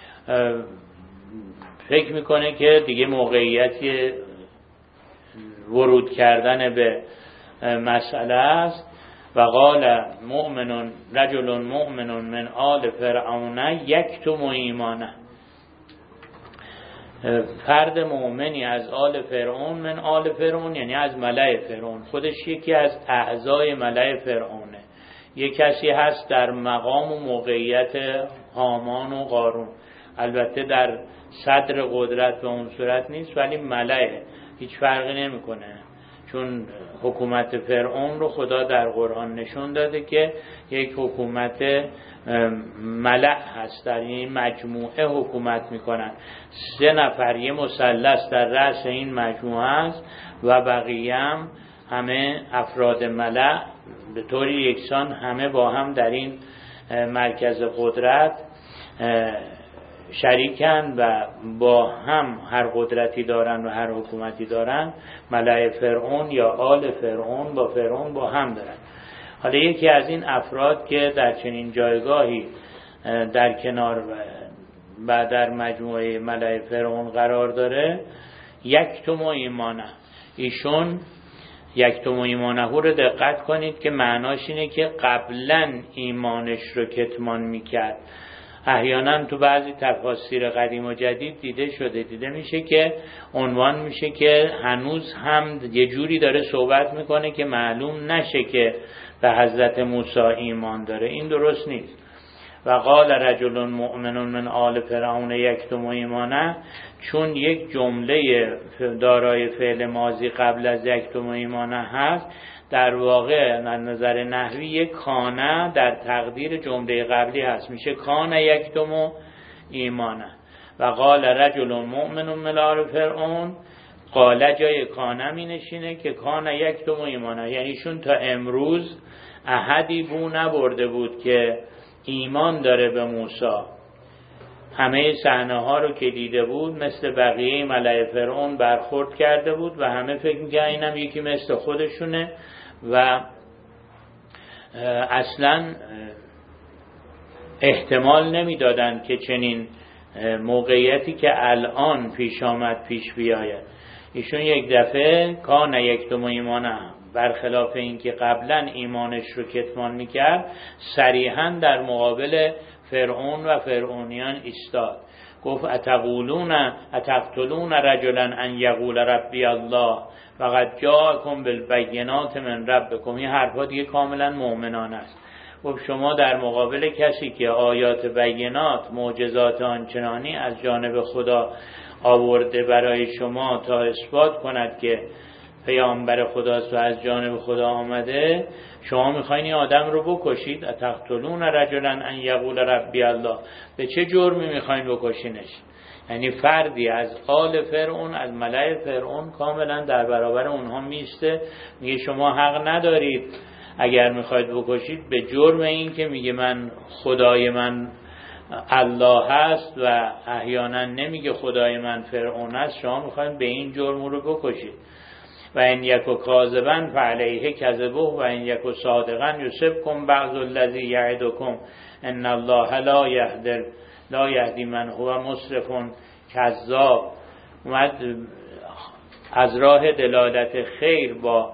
فکر میکنه که دیگه موقعیتی ورود کردن به مسئله است. و قال مؤمن رجل مؤمن من آل فرعون یکتم ایمانه. فرد مؤمنی از آل فرعون، من آل فرعون یعنی از ملأ فرعون، خودش یکی از اعضای ملأ فرعونه، یک کسی هست در مقام و موقعیت هامان و قارون، البته در صدر قدرت به اون صورت نیست ولی ملأ، هیچ فرقی نمیکنه، چون حکومت فرعون رو خدا در قرآن نشون داده که یک حکومت ملأ هست، در این مجموعه حکومت میکنن، سه نفر یه مثلث در رأس این مجموعه است و بقیه هم همه افراد ملأ به طوری یکسان همه با هم در این مرکز قدرت شریکن و با هم هر قدرتی دارن و هر حکومتی دارن. ملأ فرعون یا آل فرعون با فرعون با هم دارن. حالا یکی از این افراد که در چنین جایگاهی در کنار و در مجموعه ملأ فرعون قرار داره، یکتم ایمانه، ایشون یکتم ایمانه رو دقت کنید که معناش اینه که قبلا ایمانش رو کتمان میکرد. احیانا تو بعضی تفاسیر قدیم و جدید دیده شده، دیده میشه که عنوان میشه که هنوز هم یه جوری داره صحبت میکنه که معلوم نشه که به حضرت موسی ایمان داره. این درست نیست. و قال رجل مؤمن من آل فرعون یکتم ایمانه، چون یک جمله دارای فعل ماضی قبل از یکتم ایمانه هست، در واقع از نظر نحوی یک کانه در تقدیر جمله قبلی هست، میشه کانه یکتم ایمانه. و قال رجل مؤمن من آل فرعون، قال جای کانه می نشینه که کانه یکتم ایمانه، یعنی شون تا امروز احدی بو نبرده بود که ایمان داره به موسی. همه صحنه ها رو که دیده بود مثل بقیه ملأ فرعون برخورد کرده بود و همه فکر می‌کردن اینم یکی مثل خودشونه و اصلا احتمال نمیدادن که چنین موقعیتی که الان پیش آمد پیش بیاید. ایشون یک دفعه کان یکتم ایمانه، برخلاف اینکه قبلا ایمانش رو کتمان میکرد، صریحا در مقابل فرعون و فرعونیان ایستاد، گفت اتقولون اتقتلون رجلا ان یقول ربی الله فقد جاءکم بالبینات من ربکم. این حرفا دیگه کاملا مؤمنانه است. گفت شما در مقابل کسی که آیات بینات معجزات آنچنانی از جانب خدا آورده برای شما تا اثبات کند که پیامبر خداست و از جانب خدا آمده، شما میخواین این آدم رو بکشید؟ اتقتلون رجلا ان یقول ربی الله. به چه جرمی میخواین بکشینش؟ یعنی فردی از آل فرعون، از ملأ فرعون کاملا در برابر اونها میسته، میگه شما حق ندارید اگر میخواید بکشید به جرم این که میگه من خدای من الله هست و احیانا نمیگه خدای من فرعون است، شما میخواید به این جرم رو بکشید. و ان یکو کاذبا فعلیه کذبه و ان یکو صادقا یصبکم بعض الذی یعدکم ان الله لا یهدی لا یهدی من هو مسرف کذاب. اومد از راه دلالت خیر با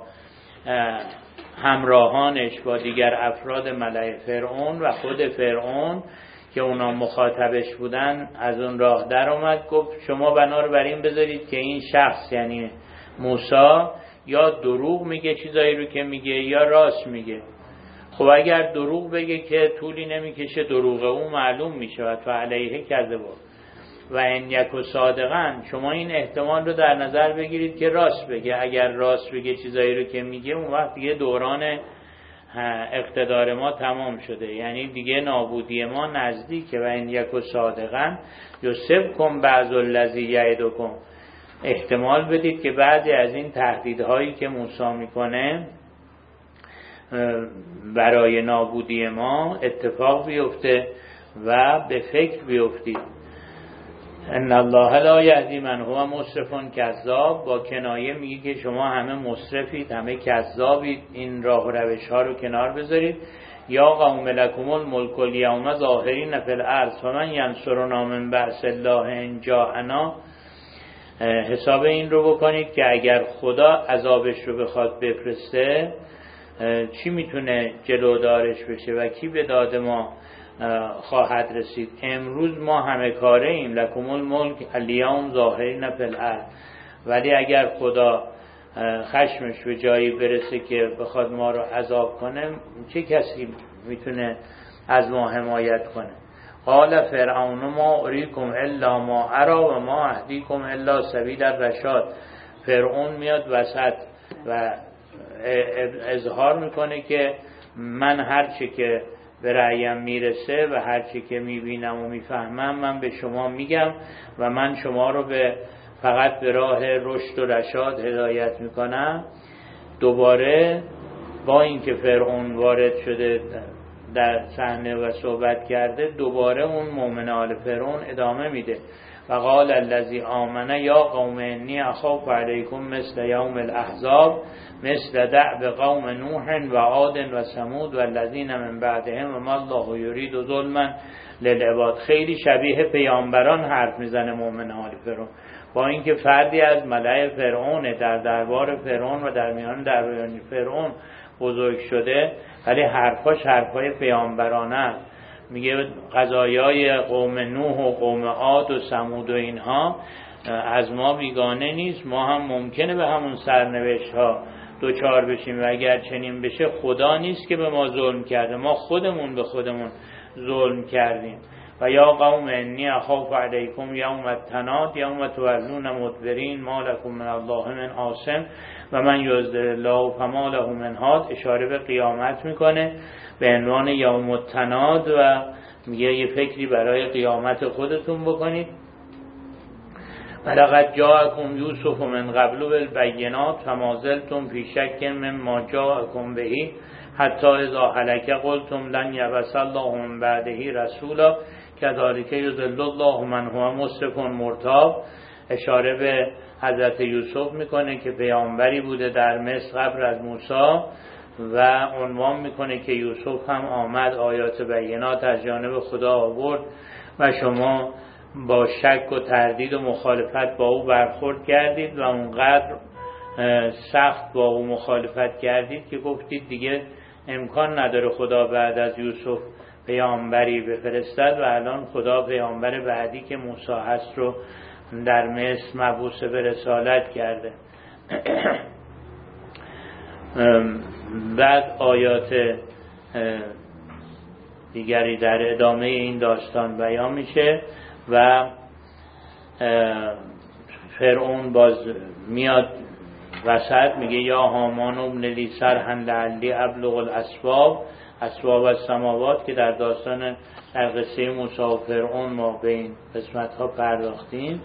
همراهانش، با دیگر افراد ملأ فرعون و خود فرعون که اونا مخاطبش بودن، از اون راه در اومد. گفت شما بنا رو بر این بذارید که این شخص یعنی موسی یا دروغ میگه چیزایی رو که میگه یا راست میگه. خب اگر دروغ بگه که طولی نمیکشه دروغ اون معلوم میشه و علیه کذب. و ان یکو صادقا، شما این احتمال رو در نظر بگیرید که راست بگه. اگر راست بگه چیزایی رو که میگه، اون وقت دیگه دوران اقتدار ما تمام شده، یعنی دیگه نابودی ما نزدیکه. و ان یکو صادقا یصبکم بعض الذی یعدکم. احتمال بدید که بعضی از این تهدیدهایی که موسی میکنه برای نابودی ما اتفاق بیفته و به فکر بیفتید. ان الله لا یهدی من هو مسرف کذاب. با کنایه میگه که شما همه مسرفید، همه کذابید، این راه و روش ها رو کنار بذارید. یا قوم لکم الملک الیوم ظاهرین فی الارض فمن ینصرنا من بأس الله ان جاءنا. حساب این رو بکنید که اگر خدا عذابش رو بخواد بفرسته، چی میتونه جلودارش بشه و کی به داد ما خواهد رسید؟ امروز ما همه کاره ایم، لکم الملک الیوم ظاهرین فی الارض. ولی اگر خدا خشمش به جایی برسه که بخواد ما رو عذاب کنه، چه کسی میتونه از ما حمایت کنه؟ قال فرعون ما اریکم الا ما ارا و ما اهدیکم الا سبیل الرشاد. فرعون میاد وسط و اظهار میکنه که من هرچی که به رأیم میرسه و هرچی که میبینم و میفهمم من به شما میگم و من شما رو به فقط به راه رشد و رشاد هدایت میکنم. دوباره با اینکه فرعون وارد شده در صحنه و صحبت کرده، دوباره اون مؤمن آل فرعون ادامه میده. و قال الذی آمن یا قوم انی اخاف علیکم مثل یوم الاحزاب مثل دأب قوم نوح و عاد و ثمود و الذین من بعدهم و ما الله یرید ظلما للعباد. خیلی شبیه پیامبران حرف میزنه مؤمن آل فرعون، با اینکه فردی از ملأ فرعون در دربار فرعون و در میان دربار فرعون بزرگ شده، ولی حرفاش حرفای پیامبرانه است. میگه قضایای قوم نوح و قوم عاد و ثمود و اینها از ما بیگانه نیست، ما هم ممکنه به همون سرنوشت ها دوچار بشیم و اگر چنین بشه خدا نیست که به ما ظلم کرده، ما خودمون به خودمون ظلم کردیم. و یا قوم انی اخاف علیکم یوم التناد یوم تولون مدبرین ما لکم من الله من عاصم و من یضلل الله فما له من هاد. اشاره به قیامت میکنه به عنوان یوم التناد و میگه یه فکری برای قیامت خودتون بکنید. ولقد جاءکم یوسف من قبل بالبینات فما زلتم فی شک مما جاءکم به حتی اذا هلک قلتم لن یبعث الله من بعده رسولا کذالک یضل الله من هو مسرف مرتاب. اشاره به حضرت یوسف میکنه که پیامبری بوده در مصر قبل از موسی و عنوان میکنه که یوسف هم آمد آیات بینات از جانب خدا آورد و شما با شک و تردید و مخالفت با او برخورد کردید و اونقدر سخت با او مخالفت کردید که گفتید دیگه امکان نداره خدا بعد از یوسف پیامبری بفرستد و الان خدا پیامبر بعدی که موسی هست رو در مصر مبعوث به رسالت کرده. بعد آیات دیگری در ادامه این داستان بیان میشه و فرعون باز میاد وسط میگه یا هامان ابن لی صرحا لعلی ابلغ الاسباب، اسباب السماوات که در داستان در قصه موسی و فرعون ما به این قسمت ها پرداختیم.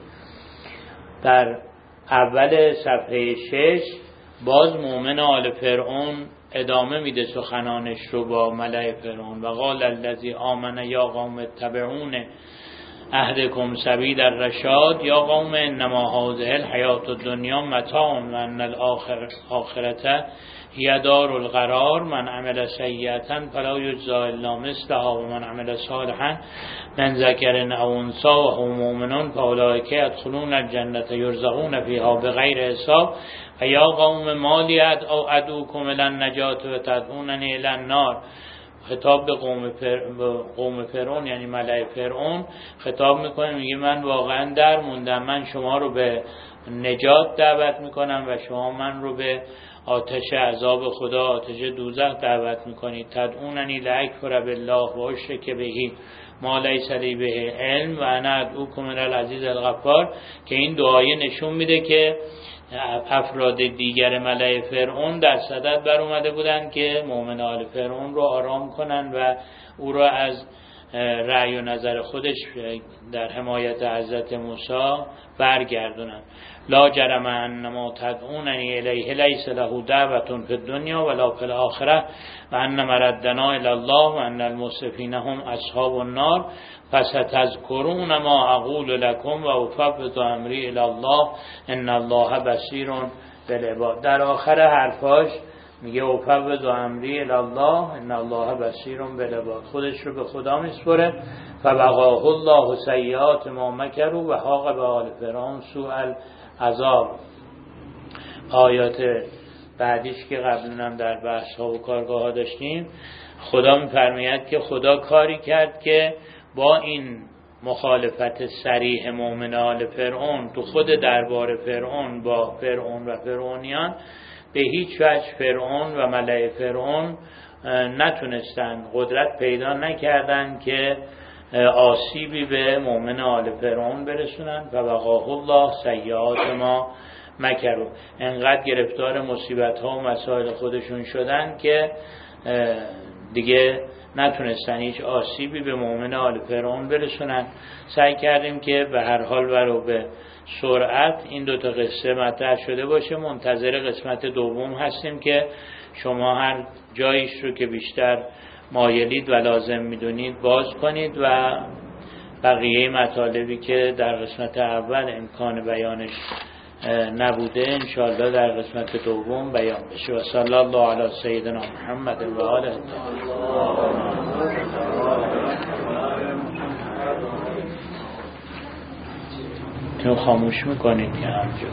در اول صفحه شش باز مؤمن آل فرعون ادامه میده سخنانش رو با ملأ فرعون. و قال الذی آمن یا قوم اتبعون اهدکم سبیل الرشاد یا قوم انما هذه الحیات الدنیا متاع و ان الاخرة هی دار القرار من عمل سیئة فلا یجزی الا مثلها و من عمل صالحا من ذکر او انثی و هم مؤمنون فاولئک یدخلون الجنة یرزقون فیها بغیر حساب و یا قوم ما لی ادعوکم الی النجاة و تدعوننی الی النار. خطاب به قوم فر... قوم فرعون یعنی ملأ فرعون خطاب میکنه، میگه من واقعا در موندم، من شما رو به نجات دعوت میکنم و شما من رو به آتش عذاب خدا، آتش دوزخ دعوت میکنید. تدعوننی لاکفر بالله و اشرک به ما لیس لی به علم و انا ادعوکم الی العزیز الغفار، که این دعایه نشون میده که افراد دیگر ملأ فرعون در صدد بر اومده بودن که مؤمن آل فرعون رو آرام کنن و او را از رأی و نظر خودش در حمایت حضرت موسی برگردونن. لا جرم ان ما تدعوننی الیه لیس له دعوة فی الدنیا ولا فی الاخره و ان مردنا الی الله و ان المسرفین هم اصحاب النار فستذکرون ما اقول لكم و افوض امری الی الله ان الله بصیر بالعباد. در آخر حرفاش میگه افوض امری الی الله ان الله بصیر بالعباد، خودش رو به خدا میسپره. فبقاه الله سیئات ما مکروا و حاق به آل فرعون سوء العذاب. آیات بعدیش که قبلا هم در بحث ها و کارگاه ها داشتیم، خدا میفرماید که خدا کاری کرد که با این مخالفت صریح مؤمن آل فرعون تو خود دربار فرعون با فرعون و فرعونیان، به هیچ وجه فرعون و ملأ فرعون نتونستن، قدرت پیدا نکردن که آسیبی به مؤمن آل فرعون برسونن. و وقاه الله سیئات ما مکروا، انقدر گرفتار مصیبت ها و مسائل خودشون شدن که دیگه نتونستن هیچ آسیبی به مؤمن آل فرعون برسونن. سعی کردیم که به هر حال ولو به سرعت این دو تا قصه مطرح شده باشه. منتظر قسمت دوم هستیم که شما هر جایش رو که بیشتر مایلید و لازم میدونید باز کنید و بقیه مطالبی که در قسمت اول امکان بیانش نبوده انشاءالله در قسمت دوم بیان بشه. و صلی الله علی سیدنا محمد و آله تو خاموش میکنید که همجور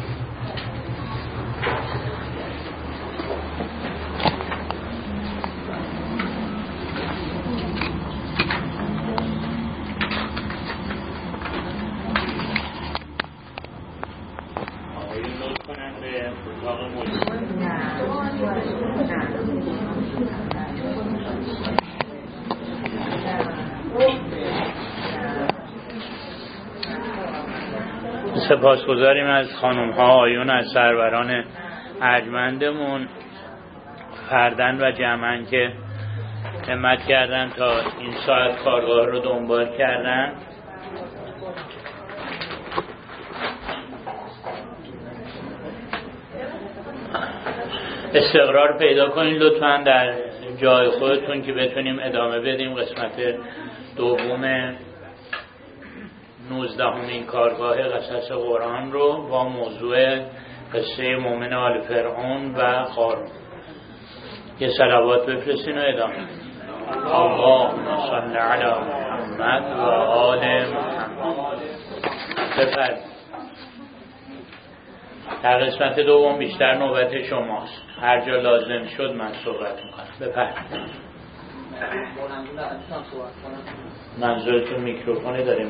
سپاسگزاریم از خانم ها آیون، از سروران ارجمندمون فردن و جمعن که همت کردن تا این ساعت کارگاه رو دنبال کردن. استقرار پیدا کنید لطفاً در جای خودتون که بتونیم ادامه بدیم قسمت دوم نوزدهمین کارگاه قصص قرآن رو با موضوع قصه مؤمن آل فرعون و قارون. یه صلوات بفرستین و ادامه. اللهم صل علی محمد و آل محمد. بفرد در قسمت دوم بیشتر نوبت شماست، هر جا لازم شد من صحبت میکنم. بفرد. بلندگونه میتونم صحبت کنم؟ منظورتون میکروفونه داریم؟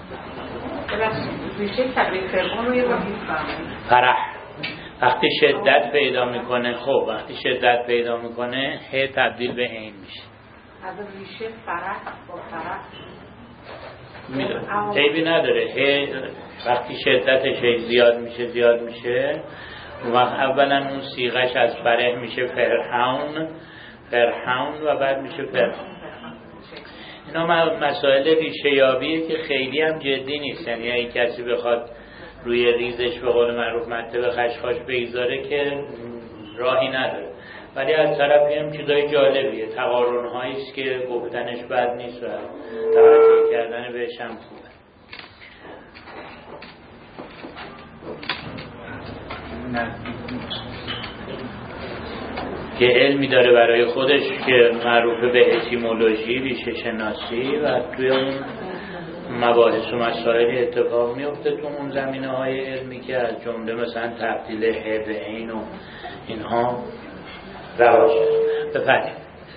ریشه تبدیل فرعون رو یه وقتی فرح وقتی شدت پیدا میکنه، خب وقتی شدت پیدا میکنه ه تبدیل به عین میشه. از ریشه فرح با فرح میدونم عیبی نداره. ه وقتی شدتش زیاد میشه زیاد میشه و اولا اون صیغش از فرح میشه فرحون فرحون و بعد میشه فرحون. اینا مسائل ریشه یابیه که خیلی هم جدی نیست، یعنی اگه کسی بخواد روی ریزش به قول معروف مطلب خشخاش بگذاره که راهی نداره، ولی از طرفی هم چیزای جالبیه، تقارن‌هایی است که گفتنش بد نیست و توجه کردن بهش هم خوبه. که علمی داره برای خودش که معروف به اتیمولوژی، ریشه شناسی، و توی اون مباحث و مسائل اتفاق میفته تو اون زمینه های علمی که از جمله مثلا تبدیل ه به عین و اینها رواج داره. بفرمایید.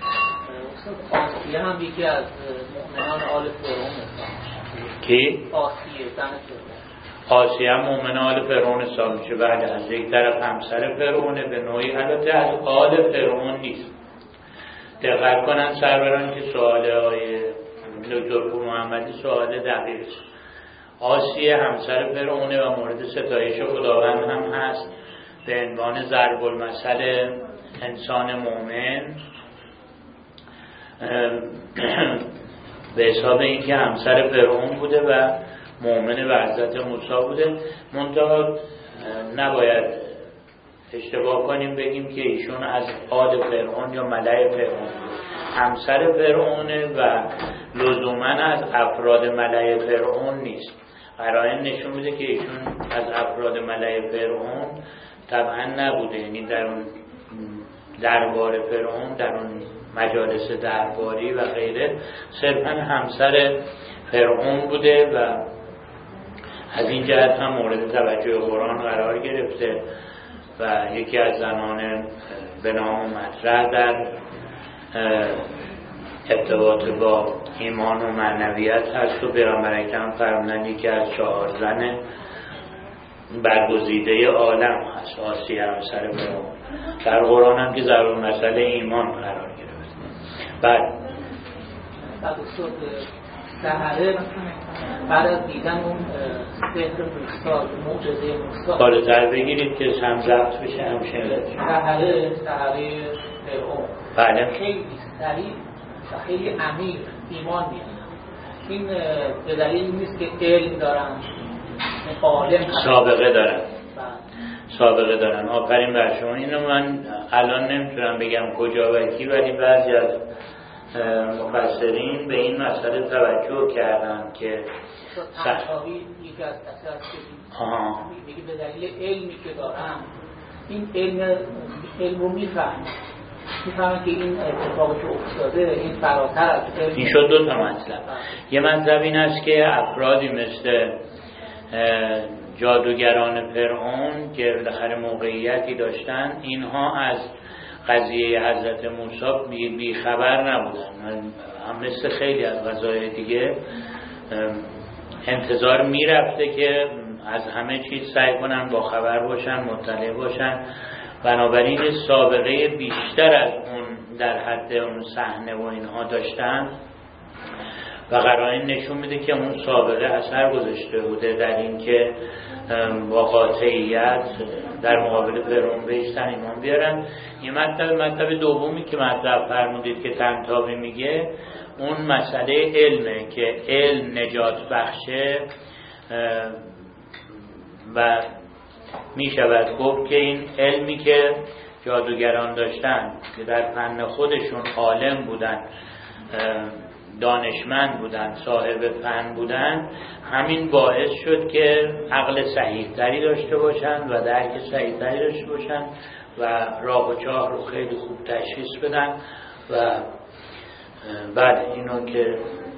آسیه هم یکی از مؤمنان آل فرعون است. کی؟ آسیه زن فرعون. آسیه هم مؤمن آل فرعون حساب میشه. بله، از یک طرف همسر فرعونه، به نوعی البته از آل فرعون نیست. دقت کنن سروران که سوال های دکتر پور محمدی سوال دقیق است. آسیه همسر فرعونه و مورد ستایش خداوند هم هست به عنوان ضرب المثل انسان مؤمن، به حساب اینکه همسر فرعون بوده و مؤمن و حضرت موسی بوده. منتها نباید اشتباه کنیم بگیم که ایشون از آل فرعون یا ملأ فرعون، همسر فرعونه و لزوما از افراد ملأ فرعون نیست. قرائن نشون میده که ایشون از افراد ملأ فرعون طبعا نبوده، یعنی در اون دربار فرعون، در اون مجالس درباری و غیره، صرفا همسر فرعون بوده و از این جهت هم مورد توجه قرآن قرار گرفته و یکی از زنان به نام مطرح در ارتباط با ایمان و معنویت هست و پیامبر اکرم فرمودند یکی از چهار زن برگزیده عالم هست آسیه همسر فرعون. در قرآن هم که ضرور مسئله ایمان قرار گرفت. بعد بعد اصول سحره بعد از دیدن اون سحر موسی، معجزه موسی، بالاتر بگیرید که هم ضبط بشه هم شنیده بشه. سحره سحره فرعون بله خیلی سریع و خیلی عمیق ایمان میارن. این به دلیل نیست که علم دارن، عالم سابقه دارن سابقه دارن آفرین بر شما. اینو من الان نمیتونم بگم کجا و کی، ولی بعضی از مفسرین به این مسئله توجه کردن که تنطاوی یکی از اصلا میگه به دلیل علمی که دارن، این علم علم رو میفهمن میفهمن که این اتفاقی که افتاده این فراتر از علم. این شد دو تا مطلب. یه مطلب این است که افرادی مثل جادوگران فرعون که بالاخره موقعیتی داشتن، اینها از قضیه حضرت موسی بی, بی خبر نبودن. هم مثل خیلی از قضایای دیگه انتظار میرفته که از همه چیز سعی کنن با خبر باشن، مطلع باشن، بنابراین سابقه بیشتر از اون در حد اون صحنه و اینها داشتن و قرائن نشون میده که اون سابقه اثر گذاشته بوده در این که با قاطعیت در مقابل فرعون بیستن ایمان بیارن. یه مطلب مطلب دومی که مطلب فرمودید که طنطاوی میگه اون مسئله علمه که علم نجات بخشه و میشود گفت که این علمی که جادوگران داشتن که در فن خودشون عالم بودن، دانشمند بودن، صاحب فن بودن، همین باعث شد که عقل صحیح‌تری داشته باشن و درک صحیح‌تری داشته باشن و راه و چاه رو خیلی خوب تشخیص بدن. و بعد اینو که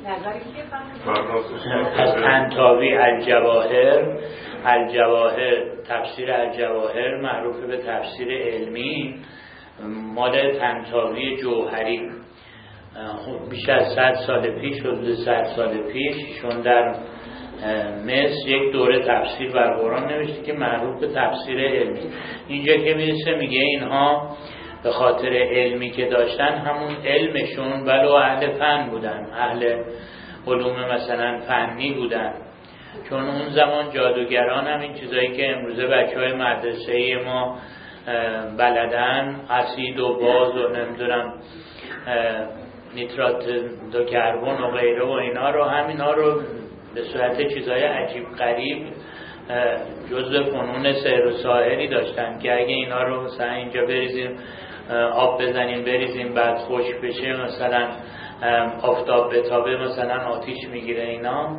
از طنطاوی الجواهر الجواهر تفسیر الجواهر معروف به تفسیر علمی، مال طنطاوی جوهری خب بیش از صد سال پیش حدود صد سال پیش ایشون در مصر یک دوره تفسیر بر قرآن نوشته که معروف به تفسیر علمی. اینجا که میرسه میگه اینها به خاطر علمی که داشتن همون علمشون ولو اهل فن بودن، اهل علوم مثلا فنی بودن، چون اون زمان جادوگران هم این چیزایی که امروزه بچه های مدرسه ما بلدن، اسید و باز و نمیدونم نیترات دو کربن و غیره و اینا رو، همینا رو به صورت چیزای عجیب غریب جزء فنون سحر و ساحری داشتن که اگه اینا رو مثلا اینجا بریزیم آب بزنیم بریزیم بعد خشک بشه مثلا آفتاب بتابه مثلا آتیش میگیره، اینا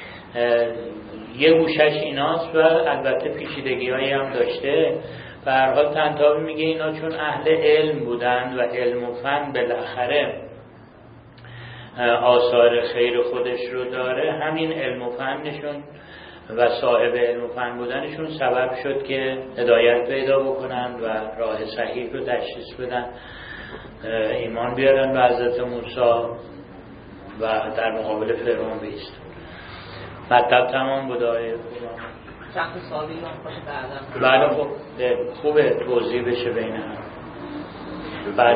یه گوشش ایناست و البته پیچیدگی هایی هم داشته. به هر حال طنطاوی میگه اینا چون اهل علم بودن و علم و فن بالاخره آثار خیر خودش رو داره، همین علم و فنشون و صاحب علم و فن بودنشون سبب شد که هدایت پیدا بکنن و راه صحیح رو تشخیص بدن، ایمان بیارن به حضرت موسی و در مقابل فرعون بیست. مطلب تمام بود آیه چند سالی هم خوش بعدم بله. خب خوبه توضیح بشه بین هم. بله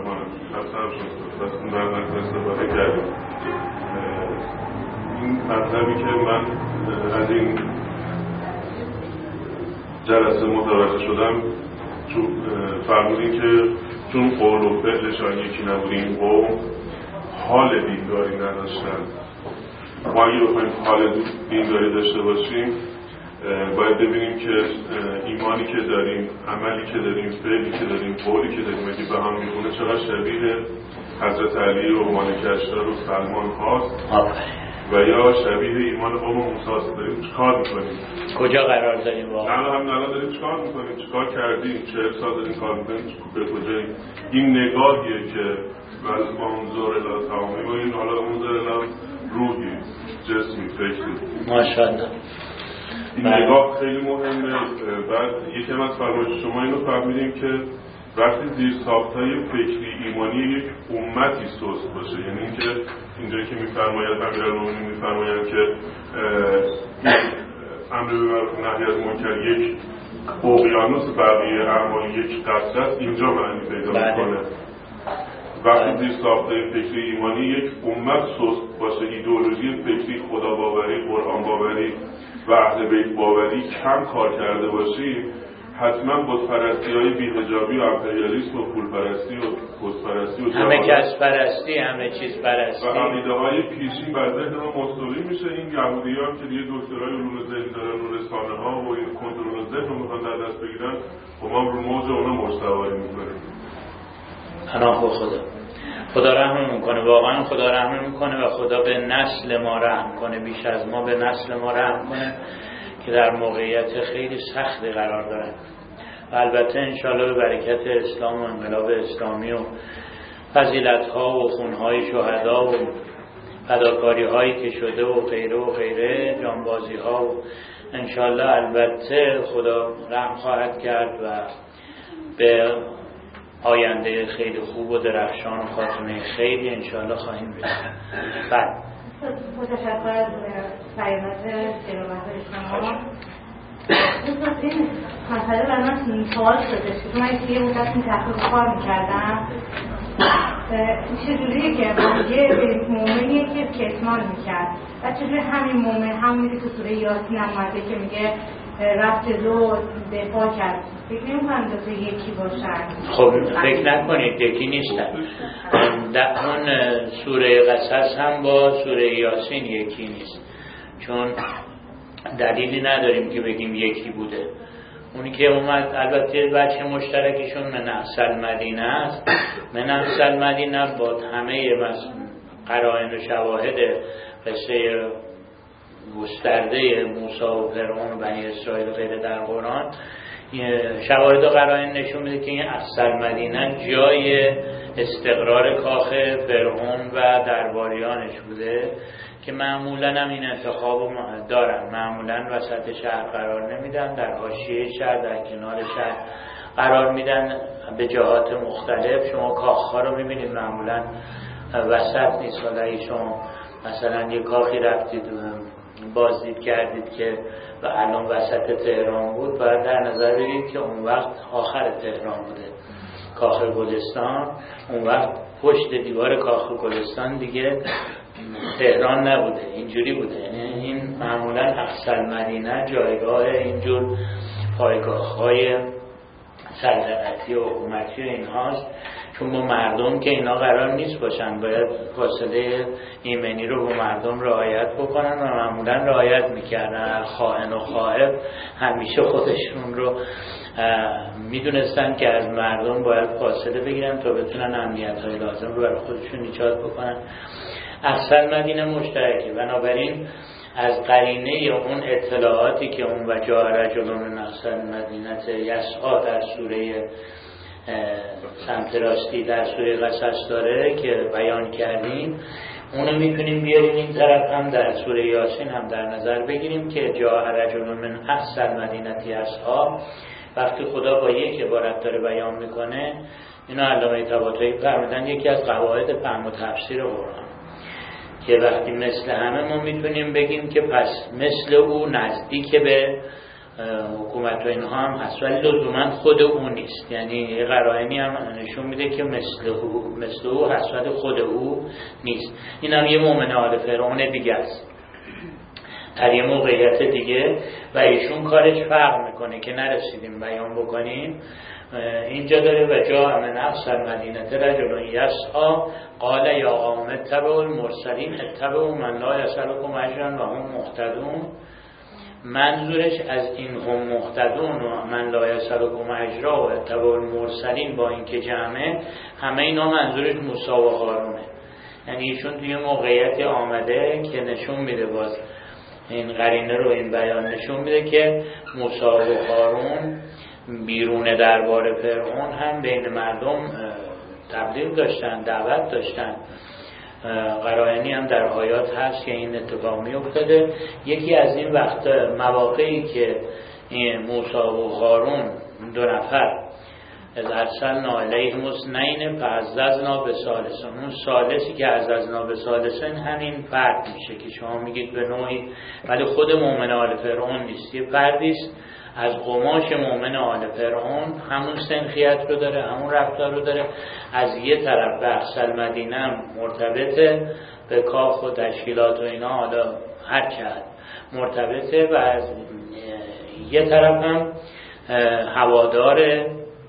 این مطلبی که من از این جلسه متوجه شدم فرمودین که چون قول و فعلشان یکی نبود این قوم حال دینداری نداشتن. ما اگه بخوایم حال دینداری داشته باشیم باید ببینیم که ایمانی که داریم، عملی که داریم، فعلی که داریم، قولی که داریم اگه به هم میخونه چقدر شبیه حضرت علی و مالک اشتر و سلمان هاست و یا شبیه ایمان قوم موسی هاست. داریم چیکار میکنیم؟ کجا قرار داریم واقعا؟ الان هم الان داریم چیکار میکنیم؟ چیکار کردیم؟ چهل سال داریم کار میکنیم به کجاییم؟ این نگاهیه که وز منظور الی تمامی و این حالا منظور الی روحی، جسمی، فکری. ماشاءالله. این نگاه خیلی مهمه. بعد یکم از فرمایش شما اینو فهمیدیم که وقتی زیر ساختای فکری ایمانی یک امتی سست باشه، یعنی اینکه اینجایی که میفرماید امیرالمومنین میفرمایند که امر به معروف نهی از منکر یک اقیانوس بقیه اعمال یک قطره است، اینجا معنی پیدا میکنه. وقتی زیر ساختای فکری ایمانی یک امت سست باشه، ایدئولوژی فکری خدا باوری، قرآن باوری و اهل بیت باوری کم کار کرده باشی، حتما بت‌پرستی های بی‌حجابی و امپریالیسم و پولپرستی و بت‌پرستی و همه کس پرستی، همه چیز پرستی و عقیده های پیشین بر ذهن ما مستولی میشه. این یهودیان که دیگه دکترای علوم ذهن دارن و رسانه ها و این کنترل ذهن رو میخوان در دست بگیرن و ما رو موج اونا مشتواری میکنیم. پناه به خدا. خدا رحم میکنه، واقعا خدا رحم میکنه و خدا به نسل ما رحم کنه، بیش از ما به نسل ما رحم کنه که در موقعیت خیلی سختی قرار دارن. و البته انشاءالله به برکت اسلام و انقلاب اسلامی و فضیلت ها و خون های شهدا و فداکاری هایی که شده و غیره و غیره، جانبازی ها و انشاءالله البته خدا رحم خواهد کرد و به آینده خیلی خوب و درخشان و خاتمه خیلی انشاءالله خواهیم رسید. بعد متشکر از بیانات جنابت شما. دوستان این مسئله برای من سوال شده که من یه مدت این تحقیق کار میکردم، چجوریه که یه مومنیه که کتمان میکرد و چجوری همین مومن همونی که سوره یاسین هم اومده که میگه رفت جلو دفاع کرد، فکر نمی‌کنم دو تا یکی باشن. خب فکر نکنید یکی نیستن. در اون سوره قصص هم با سوره یاسین یکی نیست، چون دلیلی نداریم که بگیم یکی بوده. اونی که اومد البته بچه مشترکشون من احسن مدینه است. من احسن مدینه با همه قرائن و شواهد قصه گسترده موسی و فرعون و بنی اسرائیل و غیره در قرآن، شواهد و قرائن نشون میده که این احسن مدینه جای استقرار کاخ فرعون و درباریانش بوده که معمولا هم این انتخاب دارن، معمولا وسط شهر قرار نمیدن، در حاشیه شهر، در کنار شهر قرار میدن به جهات مختلف. شما کاخ ها رو میبینید معمولا وسط نیست. حالا ایشون مثلا یه کاخی رفتید بازدید کردید که و الان وسط تهران بود، باید در نظر بگیرید که اون وقت آخر تهران بوده کاخ گلستان، اون وقت پشت دیوار کاخ گلستان دیگه تهران نبوده، اینجوری بوده. یعنی این معمولا اقصی المدینه جایگاه اینجور پایگاه‌های سلطنتی و حکومتی و اینهاست، چون با مردم که اینا قرار نیست باشن، باید فاصله ایمنی رو با مردم رعایت بکنن و معمولا رعایت میکردن. خائن و خائف همیشه خودشون رو میدونستن که از مردم باید فاصله بگیرن تا بتونن امنیت‌های لازم رو برای خودشون ایجاد بکنن. اقصی المدینه مشترکه، بنابراین از قرینه اون اطلاعاتی که اون و جاء رجل من اقصی المدینه یسعی در سوره سمت راستی در سوره قصص داره که بیان کردیم، اونو میتونیم بیاریم این طرف هم در سوره یاسین هم در نظر بگیریم که جاء رجل من اقصی المدینه یسعی. وقتی خدا با یک عبارت داره بیان میکنه، اینا علامه طباطبایی فرمودن یکی از قواعد فهم و تفسیر قرآن که وقتی مثل همه ما میتونیم بگیم که پس مثل او نزدیک به حکومت و اینها هم هست، ولی لزوما خود او نیست. یعنی قرائنی هم نشون میده که مثل او مثل او هست ولی خود او نیست. این هم یه مؤمن آل فرعون دیگه است در یه موقعیت دیگه و ایشون کارش فرق میکنه که نرسیدیم بیان بکنیم. اینجا داره و جا من اقصی المدینه رجل یسعی قال یا قوم اتبعوا المرسلین اتبعوا من لا یسألکم اجرا و هم مهتدون. منظورش از این هم مهتدون و من لا یسألکم اجرا و اتبعوا المرسلین با اینکه جمعه، همه اینا منظورش موسی و هارونه. یعنی ایشون توی موقعیتی آمده که نشون میده، باز این قرینه رو این بیان نشون میده که موسی و هارون بیرون دربار فرعون هم بین مردم تبلیغ داشتن، دعوت داشتن. قرائنی هم در آیات هست که این اتفاق می افتاده. یکی از این وقت مواقعی که موسی و هارون دو نفر از ارسلنا علیهم اثنین فعززنا بثالث، اون ثالثی که عززنا بثالث همین فرد میشه که شما میگید به نوعی، ولی خود مؤمن آل فرعون نیست، یه فردیست از قماش مؤمن آل فرعون، همون سنخیت رو داره، همون رفتار رو داره. از یه طرف به اقصی المدینه مرتبطه به کاخ و تشکیلات و اینا، حالا هر چقدر مرتبطه، و از یه طرف هم هوادار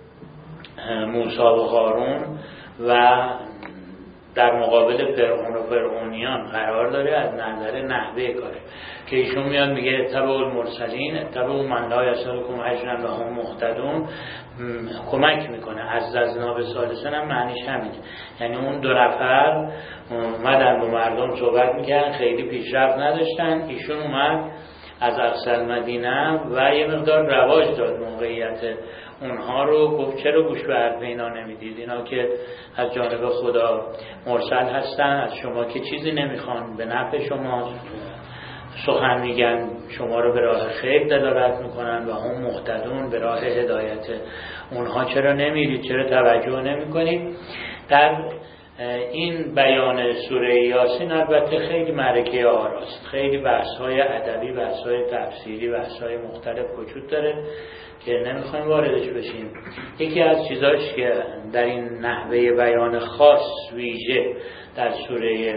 موسی و هارون و در مقابل فرعون و فرعونیان قرار داره از نظر نحوه کاره که ایشون میاد میگه اتبعوا المرسلین اتبعوا من لا یسألکم اجرا و هم مهتدون، کمک میکنه. عززنا بثالث هم معنیش همینه، یعنی اون دو نفر اومدن با مردم صحبت میکردن، خیلی پیشرفت نداشتن، ایشون اومد از اقصی المدینه و یه مقدار رواج داد موقعیت اونها رو، گفت چرا گوش به حرف اینا نمیدید، اینا که از جانب خدا مرسل هستن، از شما که چیزی نمیخوان، به نفع شما سخن میگن، شما رو به راه خیر دلالت میکنن و هم مهتدون به راه هدایت، اونها چرا نمیرید، چرا توجه نمیکنید. در این بیان سوره یاسین البته خیلی معرکه آراست، خیلی بحث‌های ادبی، بحث‌های تفسیری، بحث‌های مختلف وجود داره که نمیخوایم واردش بشیم. یکی از چیزاش که در این نحوه بیان خاص ویژه در سوره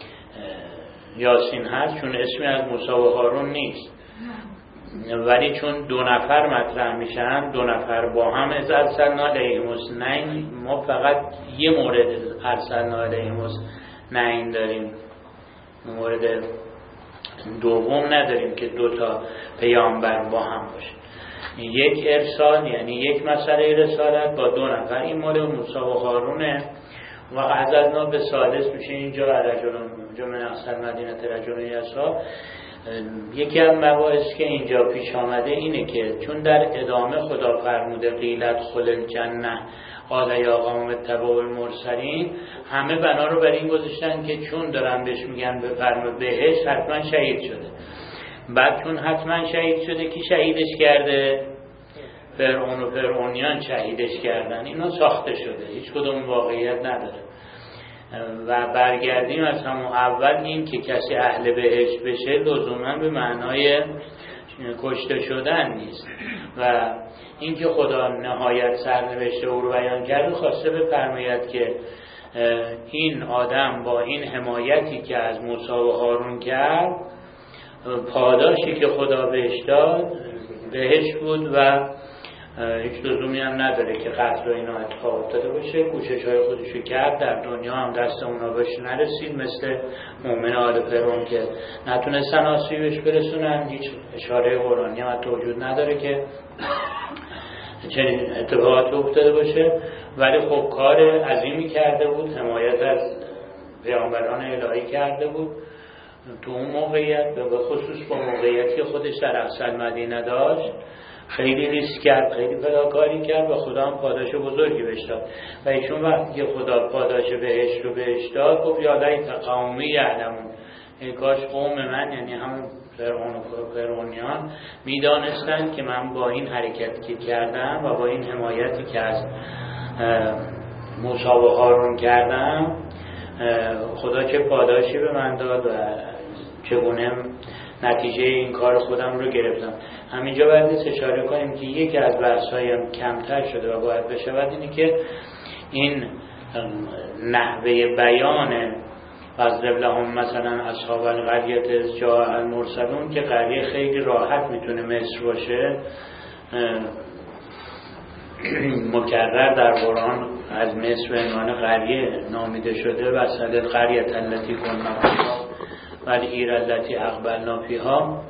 یاسین هست، چون اسمی از موسی و هارون نیست، ولی چون دو نفر مطرح میشن، دو نفر با هم از ارسلنا علیهم اثنین، ما فقط یه مورد ارسلنا علیهم اثنین داریم، مورد دوم نداریم که دو تا پیامبر با هم باشه. یک ارسال یعنی یک مسئله رسالت با دو نفر، این مال موسی و هارونه و عززنا به ثالث میشه اینجا رجلون، اینجا من اقصی المدینه رجلون یسعی. یکی از مباحث که اینجا پیش آمده اینه که چون در ادامه خدا فرموده قیلت خل الجنه قال یا قوم اتبعوا المرسلین، همه بنا رو بر این گذاشتن که چون دارن بهش میگن بفرما بهش، حتما شهید شده. بعد چون حتما شهید شده کی شهیدش کرده؟ فرعون و فرعونیان شهیدش کردن. اینا ساخته شده، هیچ کدوم واقعیت نداره. و برگردیم از همون اول، این که کسی اهل بهشت بشه لزوما به معنای کشته شدن نیست و این که خدا نهایت سرنوشت او رو بیان کرده خواسته بفرماید که این آدم با این حمایتی که از موسی و هارون کرد پاداشی که خدا بهش داد بهش بود و هیچ لزومی هم نداره که قتل و اینا اتفاق افتاده باشه. کوشش های خودشو کرد، در دنیا هم دست اونا بهش نرسید، مثل مومن آل فرعون که نتونستن آسیبش برسونن. هیچ اشاره قرآنی هم حتی وجود نداره که چنین اتفاقاتی افتاده باشه، ولی خب کار عظیمی کرده بود، حمایت از پیامبران الهی کرده بود تو اون موقعیت، به خصوص با موقعیتی که خودش در اقصی مدینه داشت. خیلی ریسک کرد، خیلی فداکاری کرد و خدا هم پاداش بزرگی بهش داد. و ایشون وقتی که خدا پاداش بهش رو بهش داد گفت یا لیت قومی یعلمون، ای کاش قوم من، یعنی همون فرعون و فرعونیان میدانستند که من با این حرکتی که کردم و با این حمایتی که از موسی و هارون کردم خدا چه پاداشی به من داد و چگونه نتیجه این کار خودم رو گرفتم. همینجا باید نیست اشاره کنیم که یکی از بحث‌های کمتر شده و باید بشود اینی که این نحوه بیان فضرب لهم مثلا اصحاب القریة اذ جاء المرسلون که قریه خیلی راحت میتونه مصر باشه، مکرر در قرآن از مصر به عنوان قریه نامیده شده. وصل القریة التي كنا فیها والعیر التي اقبلنا فیها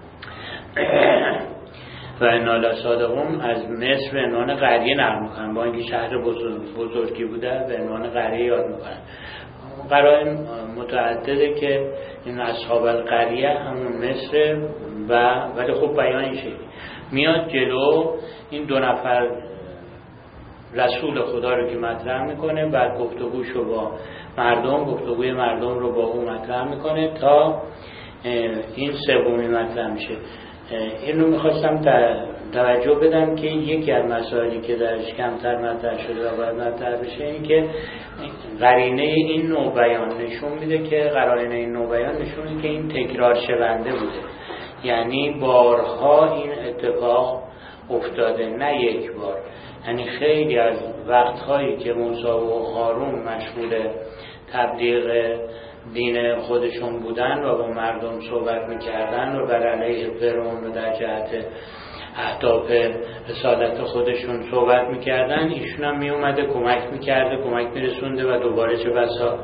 و انا لصادقون از مصر به عنوان قریه نقل میکنن، با اینکه شهر بزرگ بزرگی بوده به عنوان قریه یاد میکنن. قرائن متعدده که این اصحاب القریه همون مصر و ولی خب بیان این شکلی میاد جلو. این دو نفر رسول خدا رو که مطرح میکنه، بعد گفتگوشو با مردم، گفتگوی مردم رو با او مطرح میکنه تا این سومی مطرح میشه. این رو میخواستم توجه بدم که یکی از مسائلی که درش کمتر مطرح شده و باید مطرح بشه این که قرینه این نوع بیان نشون میده که قرینه این نوع بیان نشون میده که این تکرار شونده بوده، یعنی بارها این اتفاق افتاده، نه یک بار. یعنی خیلی از وقتهایی که موسی و هارون مشغول تبلیغ دین خودشون بودن و با مردم صحبت میکردن و بر علیه فرعون و در جهت اهداف رسالت خودشون صحبت میکردن، ایشون هم میومده کمک میکرده، کمک میرسونده و دوباره چه بسا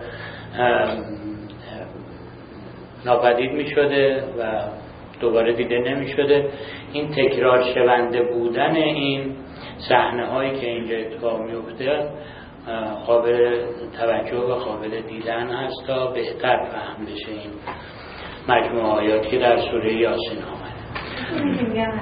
ناپدید میشده و دوباره دیده نمیشده. این تکرار شونده بودن این صحنه هایی که اینجا اتفاق میفته قابل توجه و قابل دیدن هست تا بهتر فهم بشه این مجموعه آیات که در سوره یاسین آمده.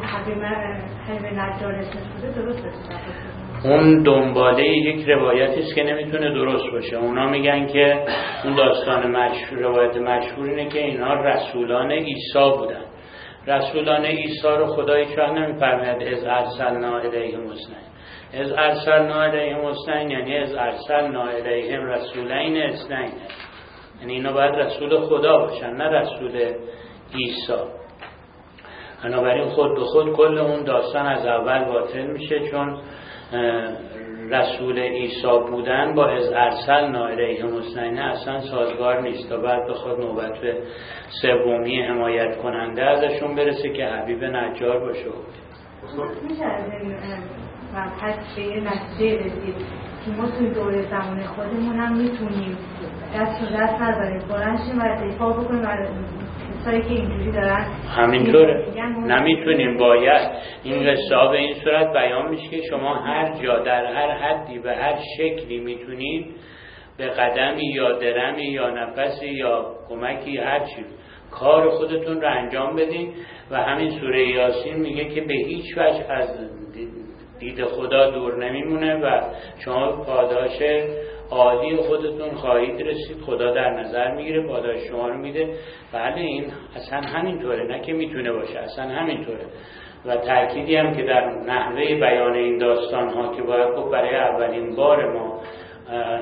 اون دنباله یک روایتی است که نمیتونه درست باشه. اونا میگن که اون داستان مشهور، روایت مشهور اینه که اینا رسولان عیسی بودن. رسولان عیسی رو خدای شاه نمیفرماید از ارسلنا الیهم اثنین. از ارسلنا الیهم اثنین یعنی از ارسلنا الیهم رسولین اثنین، یعنی اینا باید رسول خدا باشن نه رسول عیسی. بنابراین خود به خود کل اون داستان از اول باطل میشه، چون رسول عیسی بودن با از ارسلنا الیهم اثنین اصلا سازگار نیست تا بعد به خود نوبت به سومی حمایت کننده ازشون برسه که حبیب نجار باشه. میشه از این مبحث به یه نتیجه رسید که ما توی دوره زمان خودمون هم میتونیم دست و دست نذاریم بلند شیم و دفاع بکنیم و کسایی که اینجوری دارن همینطوره. نمیتونیم، باید این قصه ها به این صورت بیان میشه که شما هر جا در هر حدی به هر شکلی میتونید به قدمی یا درمی یا نفسی یا کمکی هر چی کار خودتون رو انجام بدین. و همین سوره یاسین میگه که به هیچ وجه از دید خدا دور نمیمونه و شما پاداش عالی خودتون خواهید رسید. خدا در نظر میگیره، پاداش شما رو میده. بله این اصلا همینطوره، نه که میتونه باشه، اصلا همینطوره. و تأکیدی هم که در نحوه بیان این داستان ها که باید خب برای اولین بار ما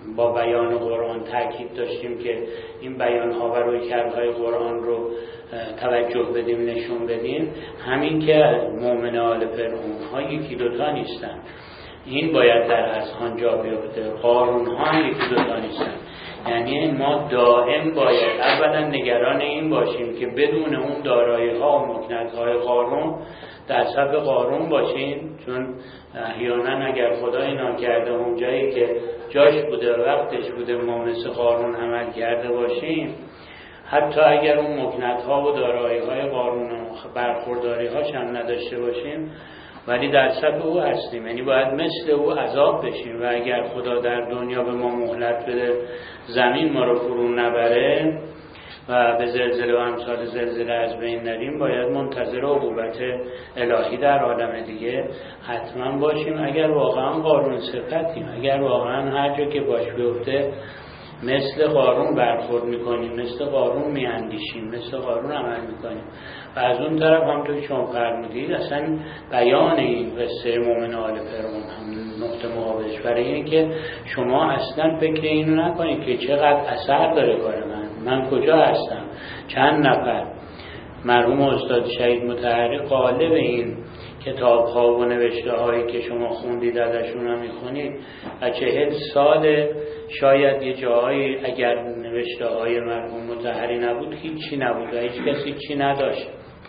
با بیان قرآن تاکید داشتیم که این بیان‌ها و رویکردهای قرآن رو توجه بدیم، نشون بدیم. همین که مؤمن آل فرعون ها یکی دوتا نیستن، این باید در اذهان جا بیفته. قارون ها هم یکی دوتا نیستن. یعنی ما دائم باید اولا نگران این باشیم که بدون اون دارایی ها و مکنت های قارون در صف قارون باشیم، چون احیانا اگر خدای ناکرده اون جایی که جاش بوده وقتش بوده ما مثل قارون عمل کرده باشیم، حتی اگر اون مکنت ها و دارایی های قارون و برخورداری هاش هم نداشته باشیم، ولی در صف او هستیم. یعنی باید مثل او عذاب بشیم و اگر خدا در دنیا به ما مهلت بده زمین ما رو فرو نبره و به زلزله و امثال زلزله از بین نریم، باید منتظر عقوبت الهی در عالم دیگه حتما باشیم. اگر واقعا قارون صفتیم، اگر واقعا هر جا که باش بیفته مثل قارون برخورد میکنیم، مثل قارون میاندیشیم، مثل قارون عمل میکنیم. و از اون طرف هم توی شما فرمودید اصلا بیان این قصه مؤمن آل فرعون هم نقطه مقابلش برای اینه که شما اصلا فکر اینو نکنید که چقدر اثر داره کار من، من کجا هستم. چند نفر مرحوم استاد شهید مطهری قالب این کتاب ها و نوشته هایی که شما خوندید ازشون هم میخونید و چهل سال شاید یه جاهایی اگر نوشته های مرحوم مطهری نبود هیچی نبود و هیچ کسی چی نداشت.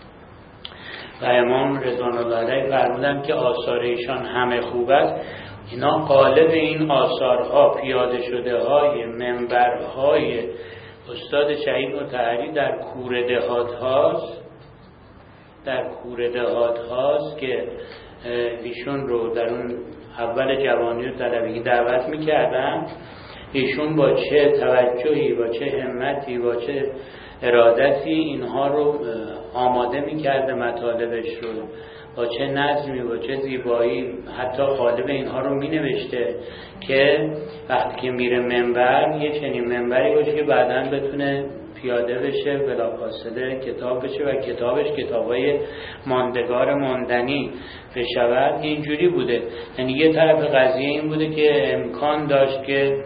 و امام رضوان الله علیه فرمودن که آثار ایشان همه خوب است. اینا قالب این آثارها پیاده شده های منبرهای استاد شهید مطهری در کوره دهات هاست، در کوره دهات هاست که ایشون رو در اون اول جوانی و طلبگی دعوت میکردن. ایشون با چه توجهی، با چه همتی، با چه ارادتی اینها رو آماده میکرده، مطالبش رو با چه نظمی، با چه زیبایی، حتی قالب اینها رو مینوشته که وقتی که میره منبر یه چنین منبری باشه که بعداً بتونه پیاده بشه، بلافاصله کتاب بشه و کتابش کتابای ماندگار ماندنی بشود. اینجوری بوده. یعنی یه طرف قضیه این بوده که امکان داشت که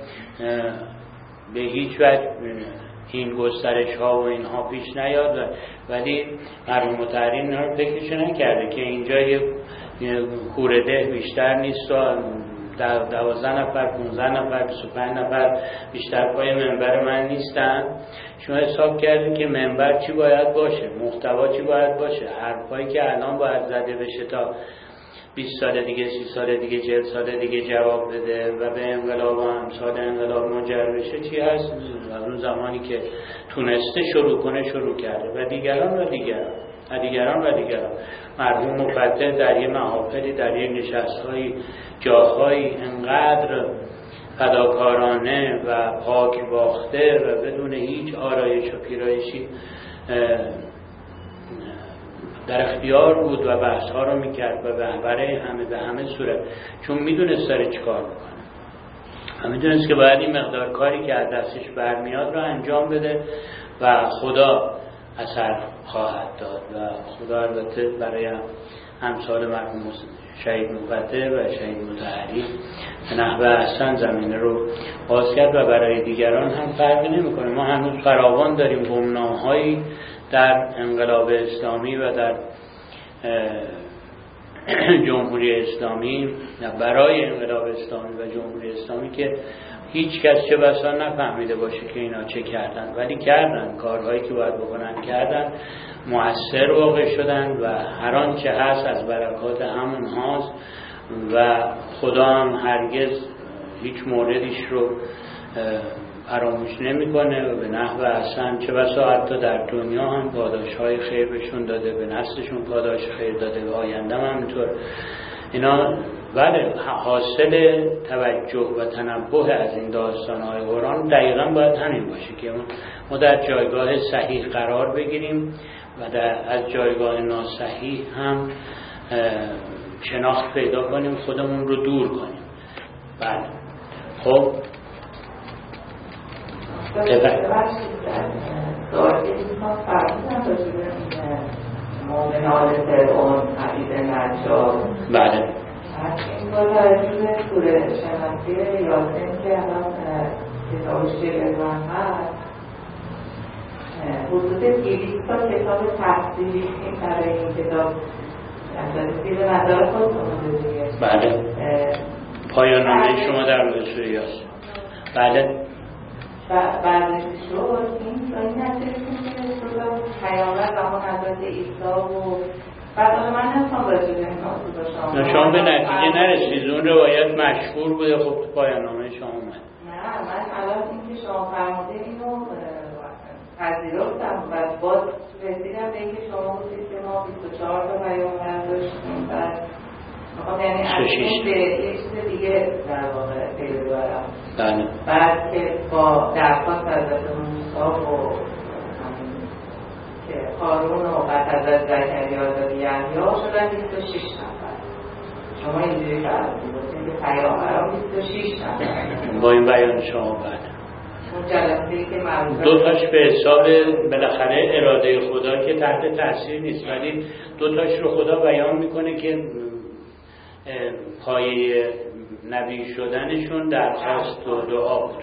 به هیچ وجه این گسترش ها و اینها پیش نیاد، ولی مرحوم مطهری اینا رو فکرش نکرده که اینجا یه کوره ده بیشتر نیست و دوازده نفر، پونزده نفر، بیست و پنج نفر بیشتر پای منبر من نیستن. شما حساب کردید که منبر چی باید باشه، محتوا چی باید باشه، حرفایی که الان باید زده بشه تا بیست سال دیگه، سی سال دیگه، چهل سال دیگه جواب بده و به انقلاب و امثال انقلاب منجر بشه چی هست. از اون زمانی که تونسته شروع کنه شروع کرده و دیگران و دیگران و دیگران و دیگران. مرحوم مفتح در یه محافلی، در یه نشست‌های جاهایی انقدر فداکارانه و پاک باخته و بدون هیچ آرایش و پیرایشی در اختیار بود و بحث ها رو میکرد و برای همه به همه صورت، چون میدونست داره چی کار میکنه و میدونست که باید این مقدار کاری که از دستش برمیاد رو انجام بده و خدا اثر خواهد داد. و خدا البته برای امثال مرحوم شهید مفتح و شهید مطهری به نحو احسن زمینه رو باز کرد و برای دیگران هم فرقی نمیکنه. ما هنوز فراوان داریم گمنام‌هایی در انقلاب اسلامی و در جمهوری اسلامی برای انقلاب اسلامی و جمهوری اسلامی که هیچ کس چه بسا نفهمیده باشه که اینا چه کردن، ولی کردن، کارهایی که باید بکنن کردن، مؤثر واقع شدن و هر آن چه هست از برکات همون هاست و خدا هم هرگز هیچ موردیش رو فراموش نمیکنه و به نحو احسن چه بسا حتی در دنیا هم پاداش‌های خیر بهشون داده، به نسلشون پاداش خیر داده و آینده هم همینطور. اینا بله حاصل توجه و تنبه از این داستان‌های قرآن دقیقاً باید همین باشه که ما در جایگاه صحیح قرار بگیریم و در از جایگاه ناصحیح هم شناخت پیدا کنیم، خودمون رو دور کنیم. بله خب مؤمن آل فرعون عبید نجار. بله این با توجه سوره شمسی یاسین که الان کتاب شعر من هست حدود دویست تا کتاب تفسیری برای این کتاب از زیر نظر خودتون دیگه. بله. پایان نامه شما در مورد سوره است. بله. بعدش شد این این نتیجه که رسول پیامبر و اون حضرت عیسی و بعد من نمیخوام راجع به اینا شما شما به نتیجه نرسید. اون روایت مشهور بوده. خب تو پایان نامه شما اومد. نه من الان این که شما فرمودید اینو پذیرفتم و باز رسیدم به اینکه شما گفتید که ما بیست و چهار تا پیامبر داشتیم و میخوام یعنی از این به یه چیز دیگه در واقع پیدا دارم. بله. بعد که با درخواست حضرت موسی و که هارون و بعد حضرت زکریا و یحیی شدن بیست و شش نفر. شما اینجوری فرمودید گفتید که پیامبران بیست و شش نفر. با این بیان شما بعد دو تاش به حساب بالاخره اراده خدا که تحت تاثیر نیست، ولی دو تاش رو خدا بیان میکنه که پایه نبی شدنشون درخواست و دعا بود.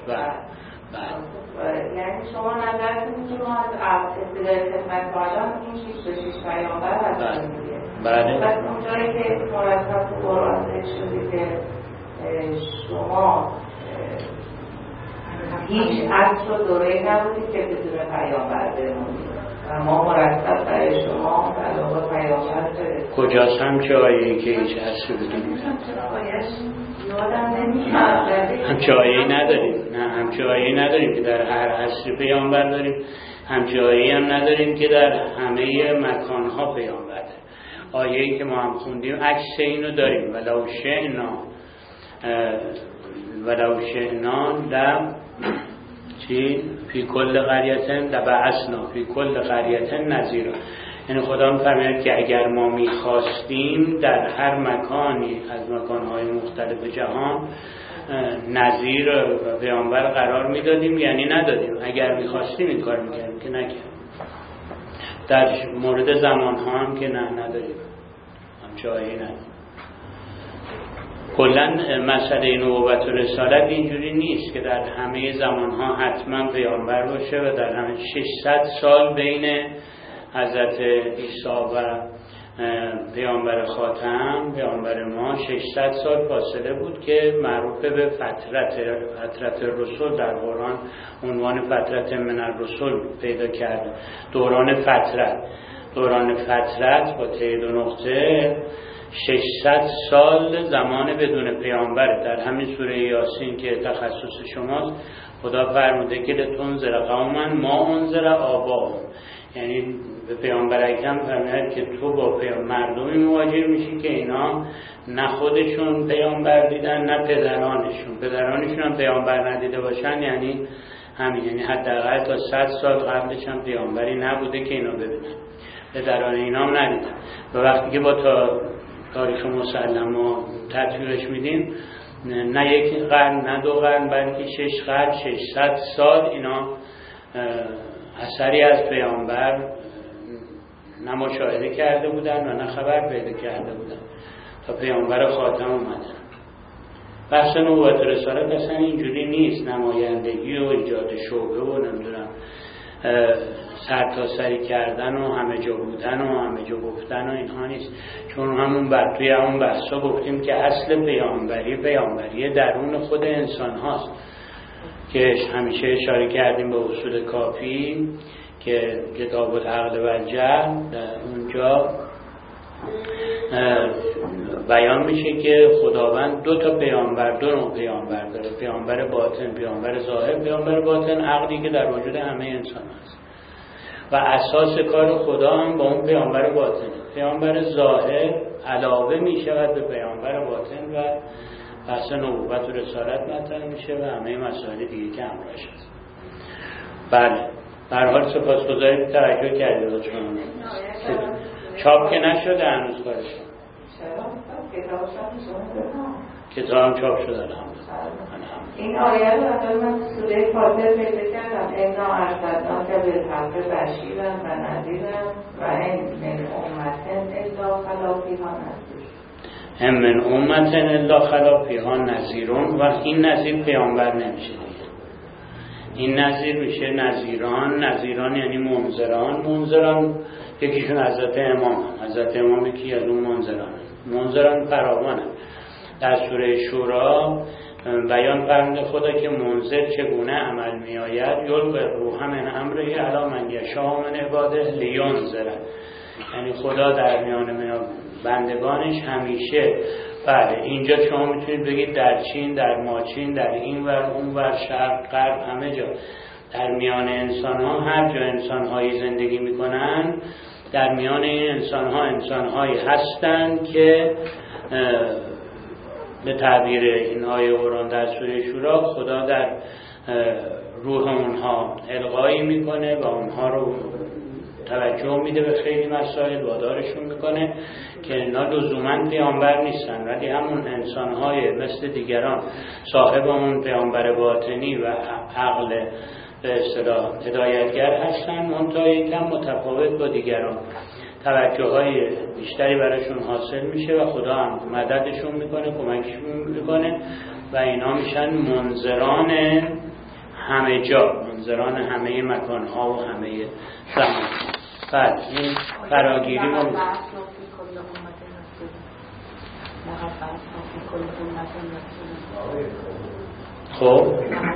یعنی شما نظرتون که ما از ابتدای خدمت کردن این شش تا شش پیامبر هستیم دیگه. بله. پس اونجایی که مرتب تو قرآن ذکر شده که شما هیچ عصر و دوره‌ای نبودید که بدون پیامبر بمونید و ما مرتب برای شما علاوه پیامبر فرستادیم. کجاست همچه آیه‌ای که هیچ عصر بدون همچه آیه‌ای نداریم؟ نه همچه آیه‌ای نداریم که در هر عصر پیامبر داریم. همچه آیه‌ای هم نداریم که در همه مکانها پیامبر داریم. آیه‌ای که ما هم خوندیم عکس اینو داریم. ولو شئنا ولو شئنا لم چی فی کل قریة لبعثنا فی کل قریة نذیرا. یعنی خدا می‌فرماید که اگر ما می‌خواستیم در هر مکانی از مکان‌های مختلف جهان نذیر و پیامبر قرار میدادیم، یعنی ندادیم. اگر می‌خواستیم این کار می‌کردیم که نکردیم. در مورد زمان‌ها هم که نه نداریم. همچه آیه نداریم. کلن مسئله نبوت و رسالت اینجوری نیست که در همه زمانها حتما پیامبر باشه و در همه ششصد سال بین حضرت عیسی و پیامبر خاتم پیامبر ما ششصد سال فاصله بود که معروف به فترت فترت رسول در قرآن عنوان فترت من الرسول پیدا کرده. دوران فترت دوران فترت با ته دو نقطه ششصد سال زمان بدون پیامبر. در همین سوره یاسین که تخصص شماست خدا فرموده که لتنذر قوما ما انذر آباهم، یعنی به پیامبر اکرم فرمود که تو با مردمی مواجه میشی که اینا نه خودشون پیامبر دیدن نه پدرانشون پدرانشون هم پیامبر ندیده باشن، یعنی همین، یعنی حداقل تا صد سال قبلش هم پیامبری نبوده که اینا ببینن، پدران اینا هم ندیدن. و وقتی که با تا تاریخ مسلم و تطبیقش میدیم نه یک قرن نه دو قرن بلکه شش قرن ششصد سال اینا اثری از پیامبر نه مشاهده کرده بودن و نه خبر پیدا کرده بودن تا پیامبر خاتم اومدن. بحث نبوت رسالت اصلا اینجوری نیست، نمایندگی و ایجاد شعبه و نمیدونم سر تا سری کردن و همه جا بودن و همه جا گفتن و اینها نیست. چون همون بر توی همون بحثا گفتیم که اصل پیامبری پیامبری درون خود انسان هاست که همیشه اشاره کردیم به اصول کافی که کتاب العقل و الجهل، اونجا بیان میشه که خداوند دو تا پیامبر دو نوع پیامبر داره، پیامبر باطن پیامبر ظاهر. پیامبر باطن عقلی که در وجود همه انسان هست و اساس کار خدا هم با اون پیامبر باطنه. پیامبر ظاهر علاوه میشود به پیامبر باطن و بحث نبوت و رسالت مطرح میشه و همه مسائل دیگه که همراهش هست. بله به هر حال سپاسگزاریم توجه کردید. چون چاپ که نشده هنوز کارش کتاب چاپ شده الحمدلله. این آیه رو اول من سوره فاطر پیدا کردم انا ارسلناک بالحق بشیرا و نذیرا و ان من امة الا خلا فیها نذیر. هم من امة الا خلا فیها نذیرون. و این نذیر پیامبر نمیشه دیگه. این نظیر میشه نظیران. نظیران یعنی منذران. منذران یکیشون حضرت امام هم. حضرت امام یکی از اون منذران هم. منذران فراوان هم. در سوره شورا بیان فرموده خدا که منذر چگونه عمل می آید. یلقی الروح من امره علی من یشاء من عباده لینذر. یعنی خدا در میان بندگانش همیشه. بله اینجا شما میتونید بگید در چین، در ماچین، در این ور اون ور، شرق غرب، همه جا در میان انسان ها، هر جا انسان هایی زندگی میکنن، در میان این انسان ها انسان هایی هستن که به تعبیر این آیه قرآن در سوره شورا خدا در روح اونها القایی میکنه و اونها رو توجه میده به خیلی مسائل، وادارشون میکنه که اینا لزوماً پیامبر نیستن، ولی همون انسانهای مثل دیگران صاحب اون پیامبر باطنی و عقل به اصطلاح هدایتگر هستن، منتها یکم متفاوت با دیگران، توجه های بیشتری براشون حاصل میشه و خدا هم مددشون میکنه، کمکشون میکنه و اینا میشن منذران همه جا، منذران همه مکانها و همه زمان. بعد این فراگیری ما خب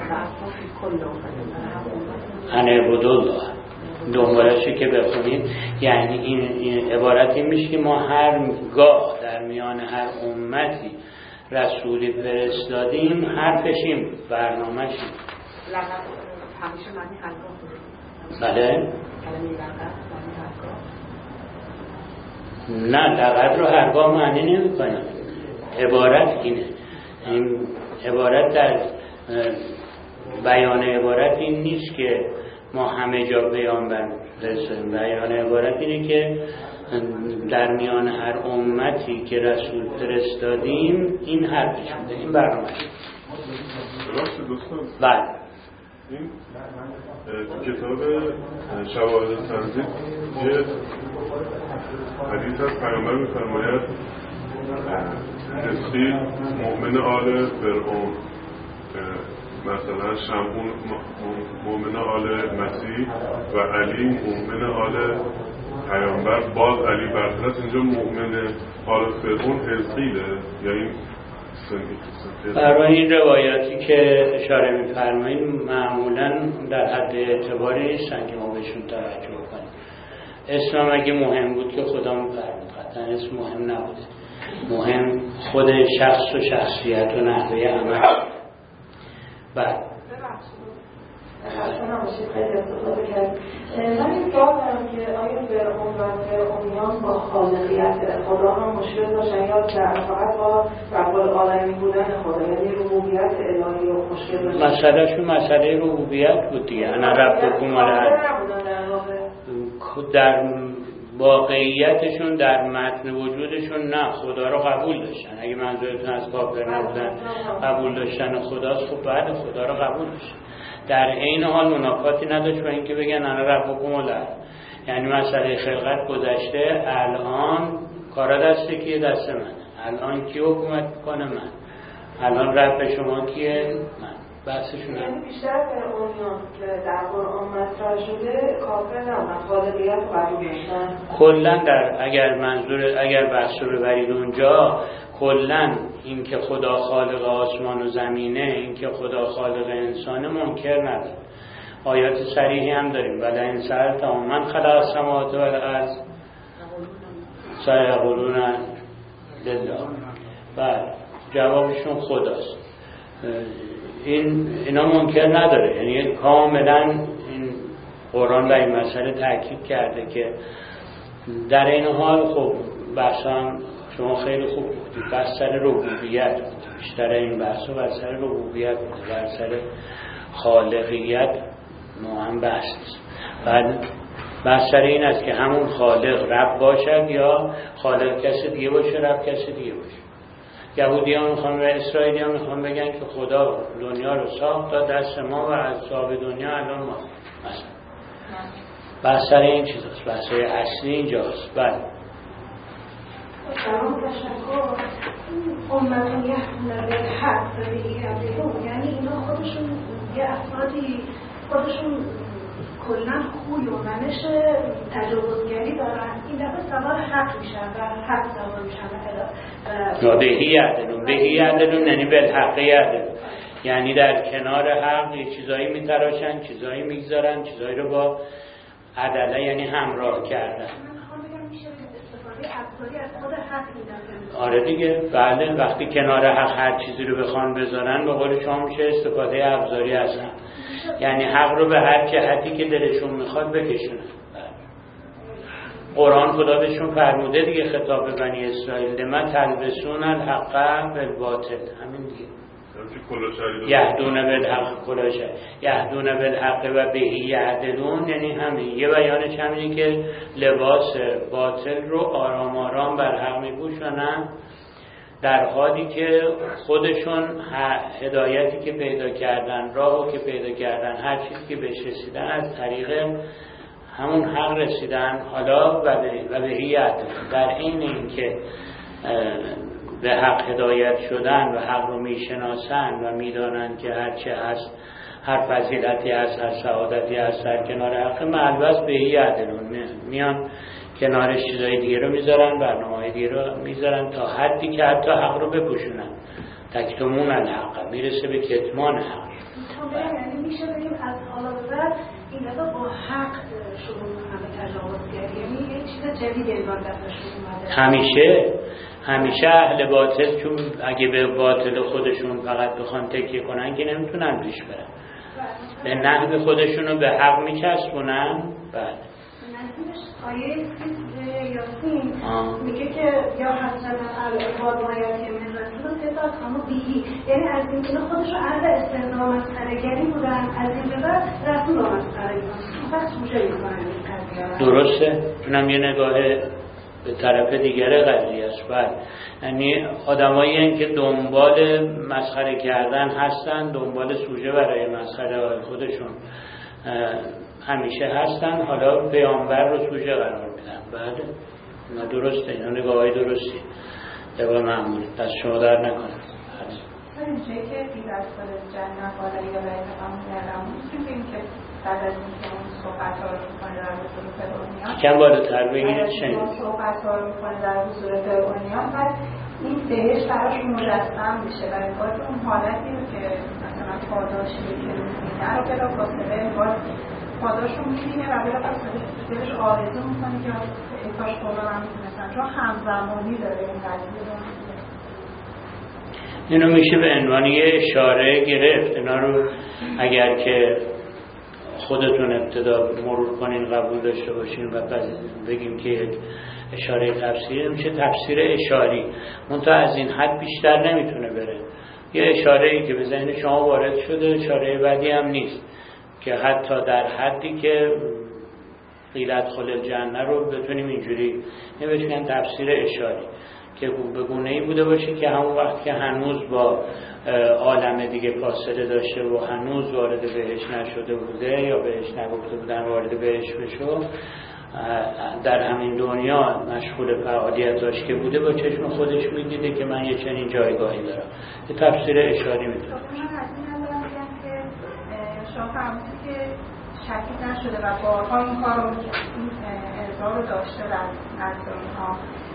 انه بدالله دنبالشی که بخونید، یعنی این, این عبارت این میشه که ما هر گاه در میان هر امتی رسولی فرستادیم حرفشیم برنامهشیم. همیشه معنی هرگاه. بله نه لغت رو هرگاه معنی نمی کنم. عبارت اینه، این عبارت در بیان عبارت این نیست که ما همه جا پیامبر رسولیم. بیان عبارت اینه که در میان هر امتی که رسول فرستادیم این حرفش بوده، این برنامه راست دوستان. بعد این کتاب شواهد تنزیل یه حدیث از پیامبر می‌فرماید حزقیل مؤمن آل فرعون، مثلا شمعون مؤمن آل مسیح و علی مؤمن آل پیامبر، باز علی برتر است. اینجا مؤمن آل فرعون حزقیله یا این برای این روایاتی که اشاره می‌فرمایید معمولاً در حد اعتباری نیستن که ما بهشون توجه کنیم. اسلام اگه مهم بود که خدا می‌فرمود، قطعاً اسم مهم نبوده. مهم خود شخص و شخصیت و نحوه عمل. بعد اصلا نماشید خیلی استفاده کرد. من این سوال دارم که آیا فرعون و فرعونیان با خالقیت خدا هم مشکل داشتن یا فقط با رب العالمین بودن خدا، یعنی ربوبیت الهی رو مشکل داشتن؟ مسئلهشون مسئله ربوبیت بود دیگه. انا ربکم العلی در واقعیتشون در متن وجودشون نه، خدا رو قبول داشتن. اگه منظورتون از کافر نبودن قبول داشتن خداست، خب بعد خدا رو قبول داشتن. در این حال منافاتی نداشت با اینکه بگن انا ربکم العلی، یعنی مسئله خلقت گذشته، الان کارا دست کیه؟ دست منه. الان کی حکومت کنه؟ من. الان رب شما کیه؟ من. بحثشون هم یعنی بیشتر فرعونیان که در قرآن مطرح شده کافر نبودن، خالقیت رو قبول داشتن. کلا در اگر منظور اگر بحث رو ببرید اونجا، کلا این که خدا خالق آسمان و زمینه، این که خدا خالق انسان منکر نداره. آیات صریحی هم داریم ولی این سر تماما خلق السماوات و الارض سیقولون لله. بله جوابشون خداست. این اینا منکر نداره، یعنی کاملا این قرآن به این مسئله تاکید کرده که در این حال خب بحثم شما خیلی خوب بودید، بحث سر ربوبیت بود، بیشتر این بحث بر سر ربوبیت بود، بر سر خالقیت ما هم بحث نیست. بعد بحث سر این است که همون خالق رب باشد یا خالق کسی دیگه باشه، رب کسی دیگه باشه. یهودی ها میخوان و اسرائیلی ها میخوان بگن که خدا دنیا رو ساخت تا دست ما و از صاحب دنیا الان ما مثلا. بحث سر این چیز هست، بحث اصلی اینجاست. بله سلام تشکر. امتون یحکمون بالحق و به یعنی اینا خودشون یه افرادی خودشون کلا خوی و منش تجاوزگری دارن، این دفعه سوار حق میشن و حق سوار میشن. بهی عدلون، بهی عدلون یعنی بالحق عدلون، یعنی در کنار حق یه چیزایی میتراشن، چیزایی میگذارن، چیزایی رو با عدله یعنی همراه کردن. آره دیگه، بله، وقتی کنار حق هر چیزی رو بخوان بذارن به قول شما میشه استفاده ابزاری از حق، یعنی حق رو به هر جهتی که دلشون میخواد بکشونن. قرآن خدا بهشون فرموده دیگه، خطاب بنی اسرائیل، لما تلبسون الحق بالباطل، همین دیگه، یهدون بالحق کلاشه یهدون بالحق و بهی یعدلون، یعنی همین یه بیانش همینه که لباس باطل رو آرام آرام بر حق میپوشونن، در حالی که خودشون هدایتی که پیدا کردن، راهو که پیدا کردن، هر چیزی که بهش رسیدن از طریق همون حق رسیدن. حالا و بهی یعدلون، در این این که به حق هدایت شدن و حق رو میشناسن و میدانن که هر چه هست، هر فضیلتی هست، هر سعادتی هست در کنار حق، ملبس بهی عدلون، میان کنارش چیزای دیگه رو میذارن، برنامه‌های دیگه رو میذارن تا حدی که حتی حق رو بپوشونن. تکتمون الحق، میرسه به کتمان حق. یعنی میشه بگیم از حالا به بعد این دفعه با حق شروع کنن به تجاوزگری، یعنی یک چیز جدیدی انگار دستشون اومده. همیشه همیشه اهل باطل چون اگه به باطل خودشون فقط بخوان تکیه کنن که نمیتونن پیش برن، به نحو خودشون رو به حق میچسبونن. بله، آیه یاسین میگه که یا حسن العباد و یاتی من رسول تعداد همو بیهی، یعنی از این که خودش رو عرض استثناء مسخره‌گری بودن، از این به بعد رسول رو مسخره میکنن، پس سوژه میکنن این قضیه. درسته، اونم یه نگاه به طرف دیگر قضیه است. بله، یعنی آدمایی هستند که دنبال مسخره کردن هستن، دنبال سوژه برای مسخره خودشون همیشه هستن، حالا پیامبر رو سوژه قرار میدن. بله، اینا درسته، اینا نگاهی درستی، طبق معمول. دست شما در نکنه. اینجایی که دیگر از خود جنت بالایی یا باید همون گردم میتونیم بگیم که بعد از این که اون صحبت ها رو میکنه در حضور فرعونیان کم بالاتر بگیرید شنید اون صحبت ها رو میکنه در حضور فرعونیان، بعد این بهش براش مجسم میشه و انگار اون حالتی رو که مثلا پاداشی که میبینه رو بلا فاصله انگار پاداش رو میبینه و بلا فاصله دلش آرزو میکنه که کاش خدا هم میتونستن، چون همزمانی داره این قضیه رو. اینو میشه به عنوان یه اشاره گرفت. اینا رو اگر که خودتون ابتدا مرور کنین، قبول داشته باشین و بگیم که یک اشاره تفسیری، میشه تفسیر اشاری، منتها از این حد بیشتر نمیتونه بره. یه اشاره‌ای که به ذهن شما وارد شده، اشاره بعدی هم نیست که حتی در حدی که قیلت خل الجنه رو بتونیم اینجوری نمی‌بینن تفسیر اشاری، که به گونه‌ای بوده باشه که همون وقت که هنوز با عالم دیگه فاصله داشته و هنوز وارد بهش نشده بوده یا بهش نگفته بودن وارد بهش بشو، در همین دنیا مشغول فعالیتاش که بوده با چشم خودش میدیده که من یه چنین جایگاهی دارم. یه تفسیر اشاری میتونه. من از این هم دارم که شما فرمودید که شکیل نشده و بارها این کار رو ارضا رو داشته در نزد اونها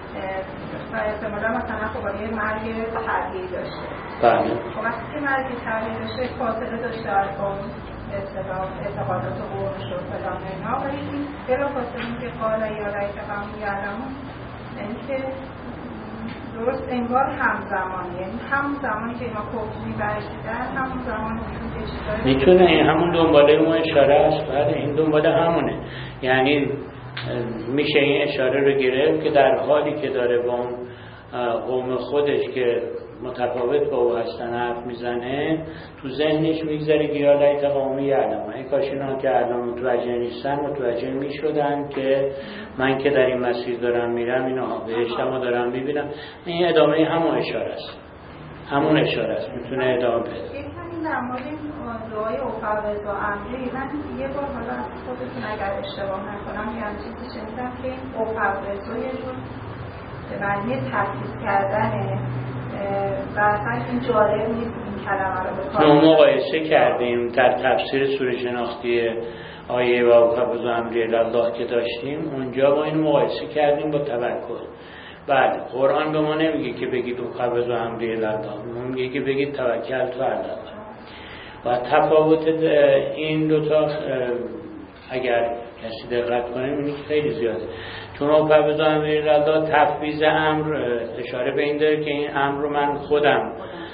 و احتمالا مثلا خب یه مرگ طبیعی داشته. بله. خب وقتی که مرگ طبیعی داشته فاصله داشته از اون اعتقادات قرمش و فلان اینا، ولی این بلا فاصله که قال یا ریت قوم یعلمون، یعنی که درست انگار همزمانی، یعنی همون زمانی که اینا کفر می‌ورزیدن همون زمانی که چیزایی میتونه این همون دنباله اون اشاره است. بله، این دنباله همونه. یعنی میشه این اشاره رو گرفت که در حالی که داره با اون قوم خودش که متفاوت با او هستن حرف میزنه، تو ذهنش میگذره که یا لیت قومی یعلمون، ای کاش اینا که الان متوجه نیستن متوجه میشدن که من که در این مسیر دارم میرم، اینا بهشتم رو دارم میبینم. این ادامه همون اشاره است، همون اشاره است، میتونه ادامه بده. در مورد دعای اوفوض و امری، من یه بار حالا خودتون اگر اشتباه نکنم یه هم چیزی شنیدم که این اوفوض یه جور به معنی تفکیک کردن و اصلا این جالب نیست این کلمه رو به کار ما مقایسه کردیم در تفسیر سوره شناختی آیه و اوکبز و امری الله که داشتیم، اونجا با این مقایسه کردیم با توکل. بله قرآن به ما نمیگه که بگید اوکبز و امری الله، میگه که بگید توکل تو الله. و تفاوت این دوتا اگر کسی دقت کنه می‌بینه که خیلی زیاده. چون اوکبز و امری الله تفویض امر اشاره به این داره که این امر رو من خودم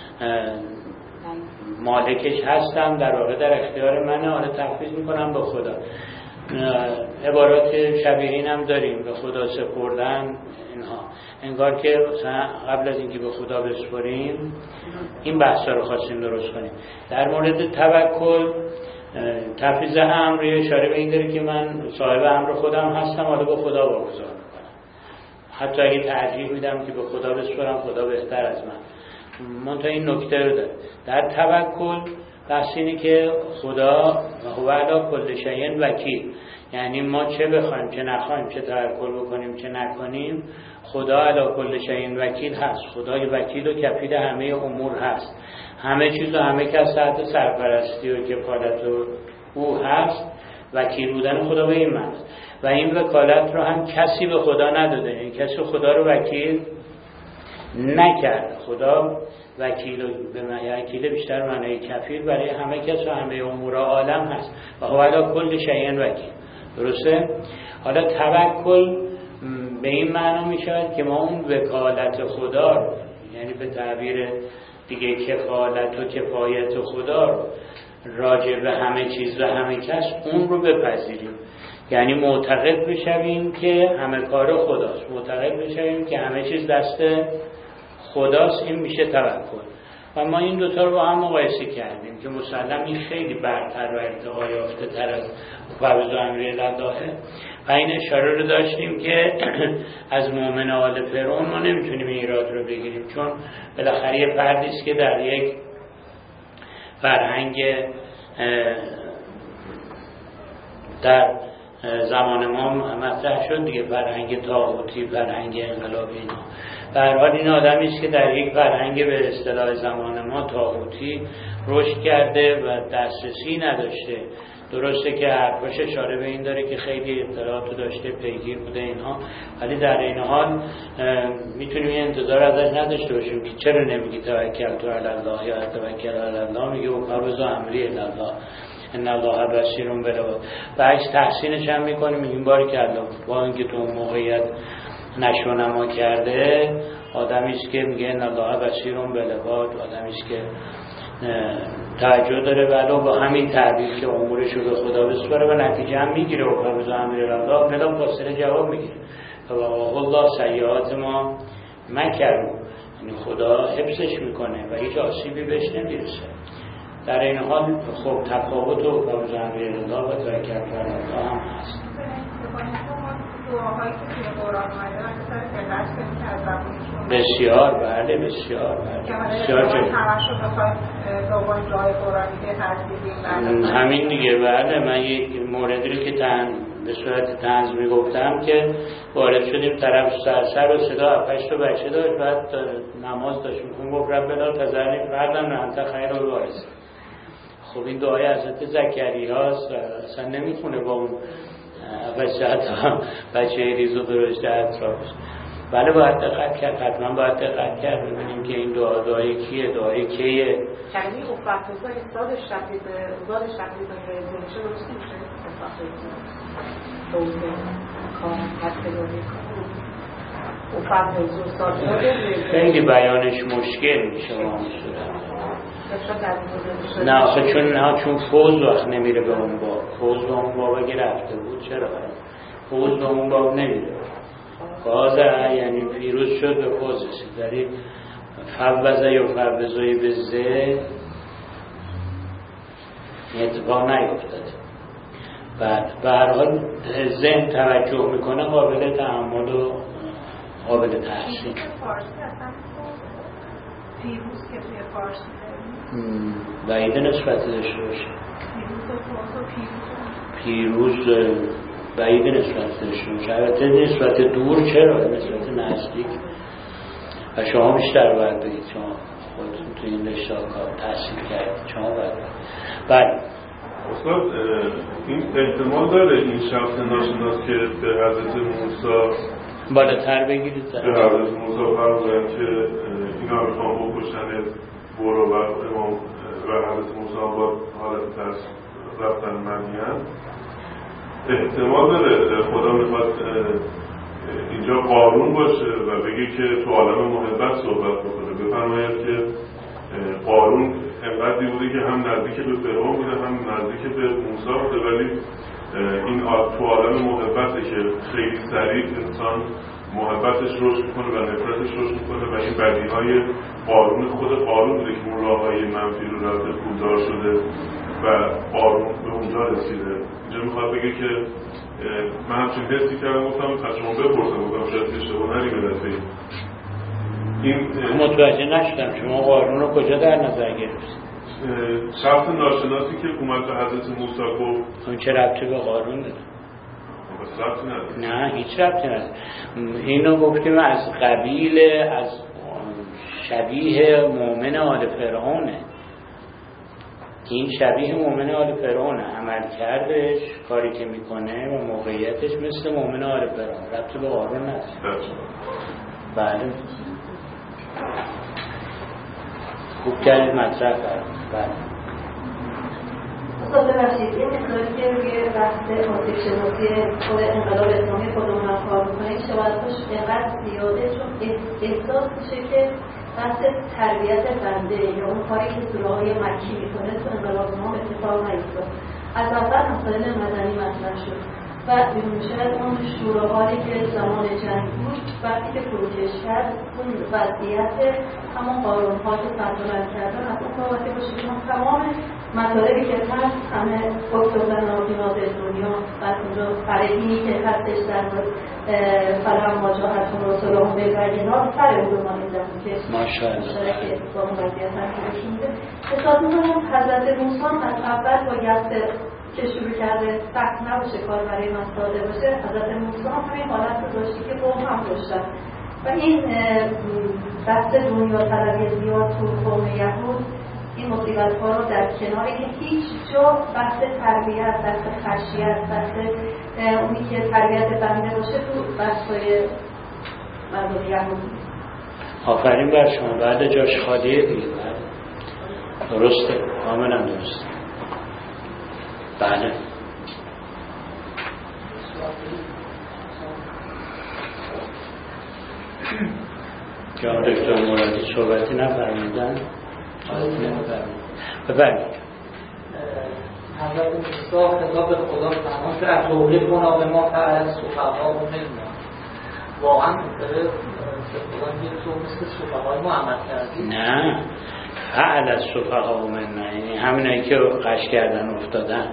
مالکش هستم، در واقع در اختیار منه، حالا تفویض میکنم به خدا. عبارات شبیه این هم داریم، به خدا سپردن اینها، انگار که مثلا قبل از اینکه به خدا بسپریم این بحثا رو خواستیم درست کنیم. در مورد توکل تفویض امر اشاره به این داره که من صاحب امر خودم هستم، حالا به خدا واگذار میکنم، حتی اگه ترجیح میدم که به خدا بسپرم، خدا بهتر از من. منتها این نکته رو داره در توکل، بحث اینه که خدا هو علی کل شیء وکیل، یعنی ما چه بخوایم چه نخوایم، چه توکل بکنیم چه نکنیم، خدا علی کل شیء وکیل هست. خدای وکیل و کفیل همه امور هست، همه چیز و همه کس تحت سرپرستی و کفالت و او هست. وکیل بودن خدا به این معنی و این وکالت رو هم کسی به خدا نداده، یعنی کسی خدا رو وکیل نکرد. خدا وکیل به معنی وکیل بیشتر معنی کفیل برای همه کس و همه امور عالم هست و هو علی کل شیء وکیل. درسته؟ حالا توکل به این معنا می شود که ما اون وکالت خدا رو، یعنی به تعبیر دیگه کفالت و کفایت خدا رو راجع به همه چیز و همه کس اون رو بپذیریم، یعنی معتقد بشویم که همه کار خداست، معتقد بشویم که همه چیز دست خداست. این میشه توکل. و ما این دوتا رو با هم مقایسه کردیم که مسلم این خیلی برتر و ارتقا یافته تر از اوکبز و امری الله و این اشاره رو داشتیم که از مؤمن آل فرعون ما نمیتونیم این ایراد رو بگیریم، چون بالاخره یه فردی است که در یک فرهنگ در زمان ما مطرح شد دیگه، فرهنگ طاغوتی، فرهنگ انقلابی اینا. به هر حال این آدمی است که در یک فرهنگ به اصطلاح زمان ما طاغوتی رشد کرده و دسترسی نداشته. درسته که حرفاش اشاره به این داره که خیلی اطلاعاتو داشته، پیگیر بوده اینها، ولی در این حال میتونیم این انتظار ازش نداشته باشیم که چرا نمیگی توکلت علی الله یا توکل علی الله، میگه اوکبز و امری الله ان الله بصیر بالعباد. و عکس تحسینش هم میکنیم، میگیم باری که الله با اینکه تو اون موقعیت نشو نما کرده، آدمی است که میگه ان الله بصیر بالعباد، آدمی است که توجه داره ولو با همین تعبیر که امورش رو به خدا بسپاره و نتیجه هم میگیره. اوکبز و امری الله بلا فاصله جواب میگیره و الله سیئات ما مکروا، یعنی خدا حفظش میکنه و هیچ آسیبی بهش نمیرسه. در این حال خب تفاوت اوکبز و امری الله و توکل علی الله هم هست. بسیار بله بسیار بله بسیار همین دیگه. بله من یک موردی رو که تن به صورت طنز میگفتم که وارد شدیم، طرف سر سر و صدا اپش تو بچه داشت، بعد نماز داشت میخون، گفت رب بلا تذرنی فردم نهمت خیر و وارث. خب این دعای حضرت زکریا هست، اصلا نمیخونه با اون بچه بچه ریزو درشته اطرافش. بله باید دقت کرد، حتما باید دقت کرد ببینیم که این دعا دعای کیه، دعای کیه. یعنی او فرقیزا استاد شقیق اوزاد شقیق زنشه رو چی میشه؟ او فرقیزا استاد خیلی بیانش مشکل میشه با اون صورت. نه آخه چون نه چون فوز وقت نمیره به اون باب، فوز به اون باب اگه رفته بود چرا فوز به اون باب نمیره. فازه یعنی پیروز شد به فوز رسید، داری فوزه یا فوزوی به زه اتفاق نیفتده. بعد به هر حال ذهن توجه میکنه، قابل تحمل و قابل تحسین. پیروز که توی فارسی داریم بعیده نسبت داشته باشه. پیروز بعیده نسبت داشته باشه. البته نسبت دور چرا، نسبت نزدیک و شما بیشتر باید بگید، شما خودتون تو این رشته کار تحصیل کردید، شما باید بله. استاد این احتمال داره این شخص ناشناس که به حضرت موسی بالاتر بگیرید به حضرت موسی فرمودن که اینا میخوام بکشن برو و امام و حضرت موسی با حالت ترس رفتن مدین، احتمال داره خدا میخواد اینجا قارون باشه و بگه که تو عالم محبت صحبت بکنه، بفرماید که قارون انقدری بوده که هم نزدیک به فرعون بوده هم نزدیک به موسی بوده، ولی این تو عالم محبته که خیلی سریع انسان محبتش رشد میکنه و نفرتش رشد میکنه و این بدیهای قارون خود قارون بوده که اون راههای منفی رو رفته پولدار شده و قارون به اونجا رسیده. اینجا میخواد بگه که من همچین حسی کردم، گفتم پس شما بپرسم، گفتم شاید اشتباه نری به دفعه این متوجه نشدم شما قارون رو کجا در نظر گرفتید؟ شخص ناشناسی که اومد به حضرت موسی گفت اون چه ربطی به قارون داره؟ نه هیچ ربطی نداره. اینو گفتیم از قبیل از شبیه مؤمن آل فرعونه، این شبیه مؤمن آل فرعونه، عمل کردش کاری که میکنه و موقعیتش مثل مؤمن آل فرعون، ربطی به قارون نداره. بله خوب کردید مطرح کردید. بله استاد ببخشید این مثالی که روی بحث آسیب شناسی خود انقلاب اسلامی خودمون هم کار میکنه این شباهتش اینقدر زیاده چون احساس میشه که بحث تربیت بنده یا اون کاری که سوراهای مکی میکنه تو انقلاب ما اتفاق نیفتاد، از اول مسائل مدنی مطرح شد و شاید اون شوراهایی که زمان جنگ بود وقتی که فروکش کرد اون وضعیت همون قارون‌ها که سرطنت کردن از اون بابتی باشه که تمام مطالبی که هست همه اکتبر نابینات دنیا و اونجا فرهینی که هستش در فلهم ماجاهتون رسول هم بگردینا سر اون رو مانیدم که مشارک با اون وضعیت هم که بشونده حساب میکنم حضرت موسی از اول با یست که شروع کرده سخت نباشه کار برای من ساده باشه، حضرت موسی هم همین حالت رو داشتی که قوم هم داشتن و این بحث دنیا طلبی زیاد تو قوم یهود این مصیبت ها رو در کنار که هیچ جا بحث تربیت، بحث خشیت، بحث اونی که تربیت بنده باشه تو بحثای مردم یهود. آفرین بر شما، بعد جاش خالیه دیگه. درسته، کاملا درسته. بله جان دکتر مرادی صحبتی نفرمیدن؟ صحبتی نفرمیدن ببرید حضرت موسی خطاب به خدا فرمان که اتوهی کنا به ما فعل سفها و ملنا، واقعا داره خدا میگه تو مثل سفهای ما عمل کردی؟ نه فعل از سفها و ملنا یعنی همینایی که قش کردن افتادن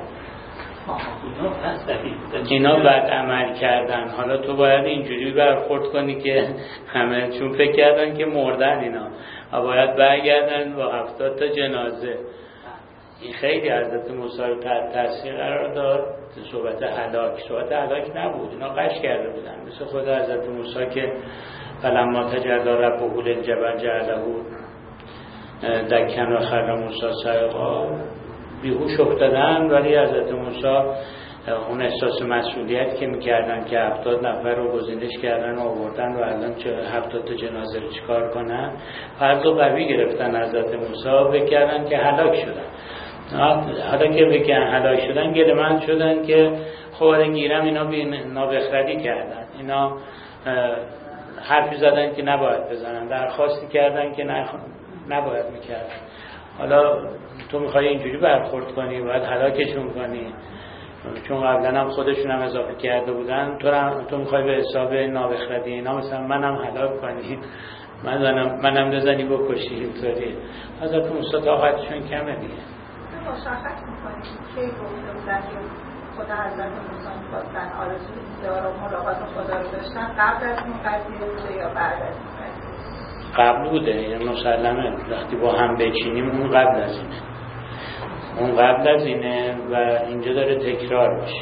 اینا بعد عمل کردن. حالا تو باید اینجوری برخورد کنی که همه چون فکر کردن که مردن اینا و باید برگردن با هفتاد تا جنازه. این خیلی حضرت موسی رو تحت تاثیر قرار داد. صحبت هلاک صحبت هلاک نبود، اینا قش کرده بودن مثل خود حضرت موسی که فلما تجلی ربه للجبل جعله دکن و خر موسی صعقا، بیهوش افتادن ولی حضرت موسی اون احساس مسئولیت که میکردن که هفتاد نفر رو گزینش کردن و آوردن و الان چه هفتاد تا جنازه رو چیکار کنن، فرض و قوی گرفتن حضرت موسی بکردن که هلاک شدن. حالا که بکن هلاک شدن گلمند شدن که خب گیرم اینا بی نابخردی کردن، اینا حرفی زدن که نباید بزنن، درخواستی کردن که نباید میکردن. حالا تو میخوای اینجوری برخورد کنی باید هلاکشون کنی، چون قبلا هم خودشون هم اضافه کرده بودن، تو هم تو میخوای به حساب نابخردی اینا مثلا منم هلاک کنی، منم منم بزنی بکشی. اینطوری حضرت موسی طاقتشون کمه دیگه. مشخص میکنیم که گفته بودن که خدا حضرت موسی میخواستن آرزوی دیدار و ملاقات خدا رو داشتن قبل از این قضیه بوده یا بعد از این قضیه؟ قبل بوده، یعنی مسلمه وقتی با هم بچینیم اون قبل از اینه، اون قبل از اینه و اینجا داره تکرار میشه،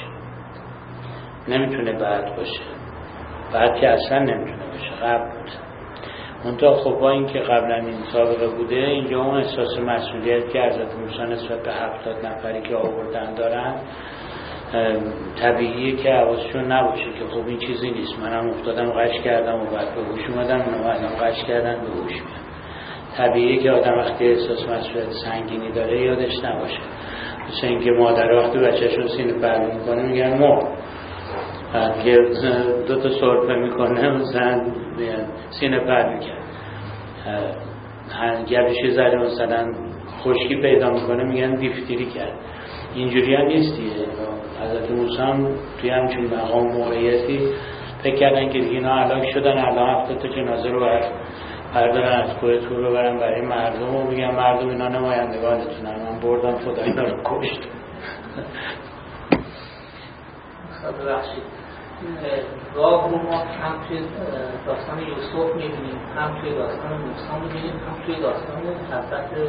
نمیتونه بعد باشه، بعد که اصلا نمیتونه باشه، قبل بود. منتها خب با این که قبلا این سابقه بوده، اینجا اون احساس مسئولیت که حضرت موسی نسبت به هفتاد نفری که آوردن دارن، طبیعیه که حواسشون نباشه که خب این چیزی نیست، منم افتادم قش کردم و بعد به هوش اومدم، منم قش کردن به هوش میام. طبیعیه که آدم وقتی احساس مسئولیت سنگینی داره یادش نباشه. مثل اینکه مادر وقتی بچه‌شون سینه پرده میکنه میگن مرد، که دو تا سرفه میکنه مثلا سینه پر میکنه، گردشی زده مثلا خشکی پیدا میکنه میگن دیفتری کرد. اینجوری هم نیست دیگه. حضرت موسی هم توی همچون مقام موقعیتی فکر کردن که دیگه اینا هلاک شدن، الان هفتاد تا جنازه رو باید بردارن از کوه طور رو برن برای مردم و میگن مردم اینا نمایندگانتونن، من بردم خدا اینا رو کشت. ببخشید، گاه رو ما هم توی داستان یوسف میبینیم، هم توی داستان موسی میبینیم، هم توی داستان حضرت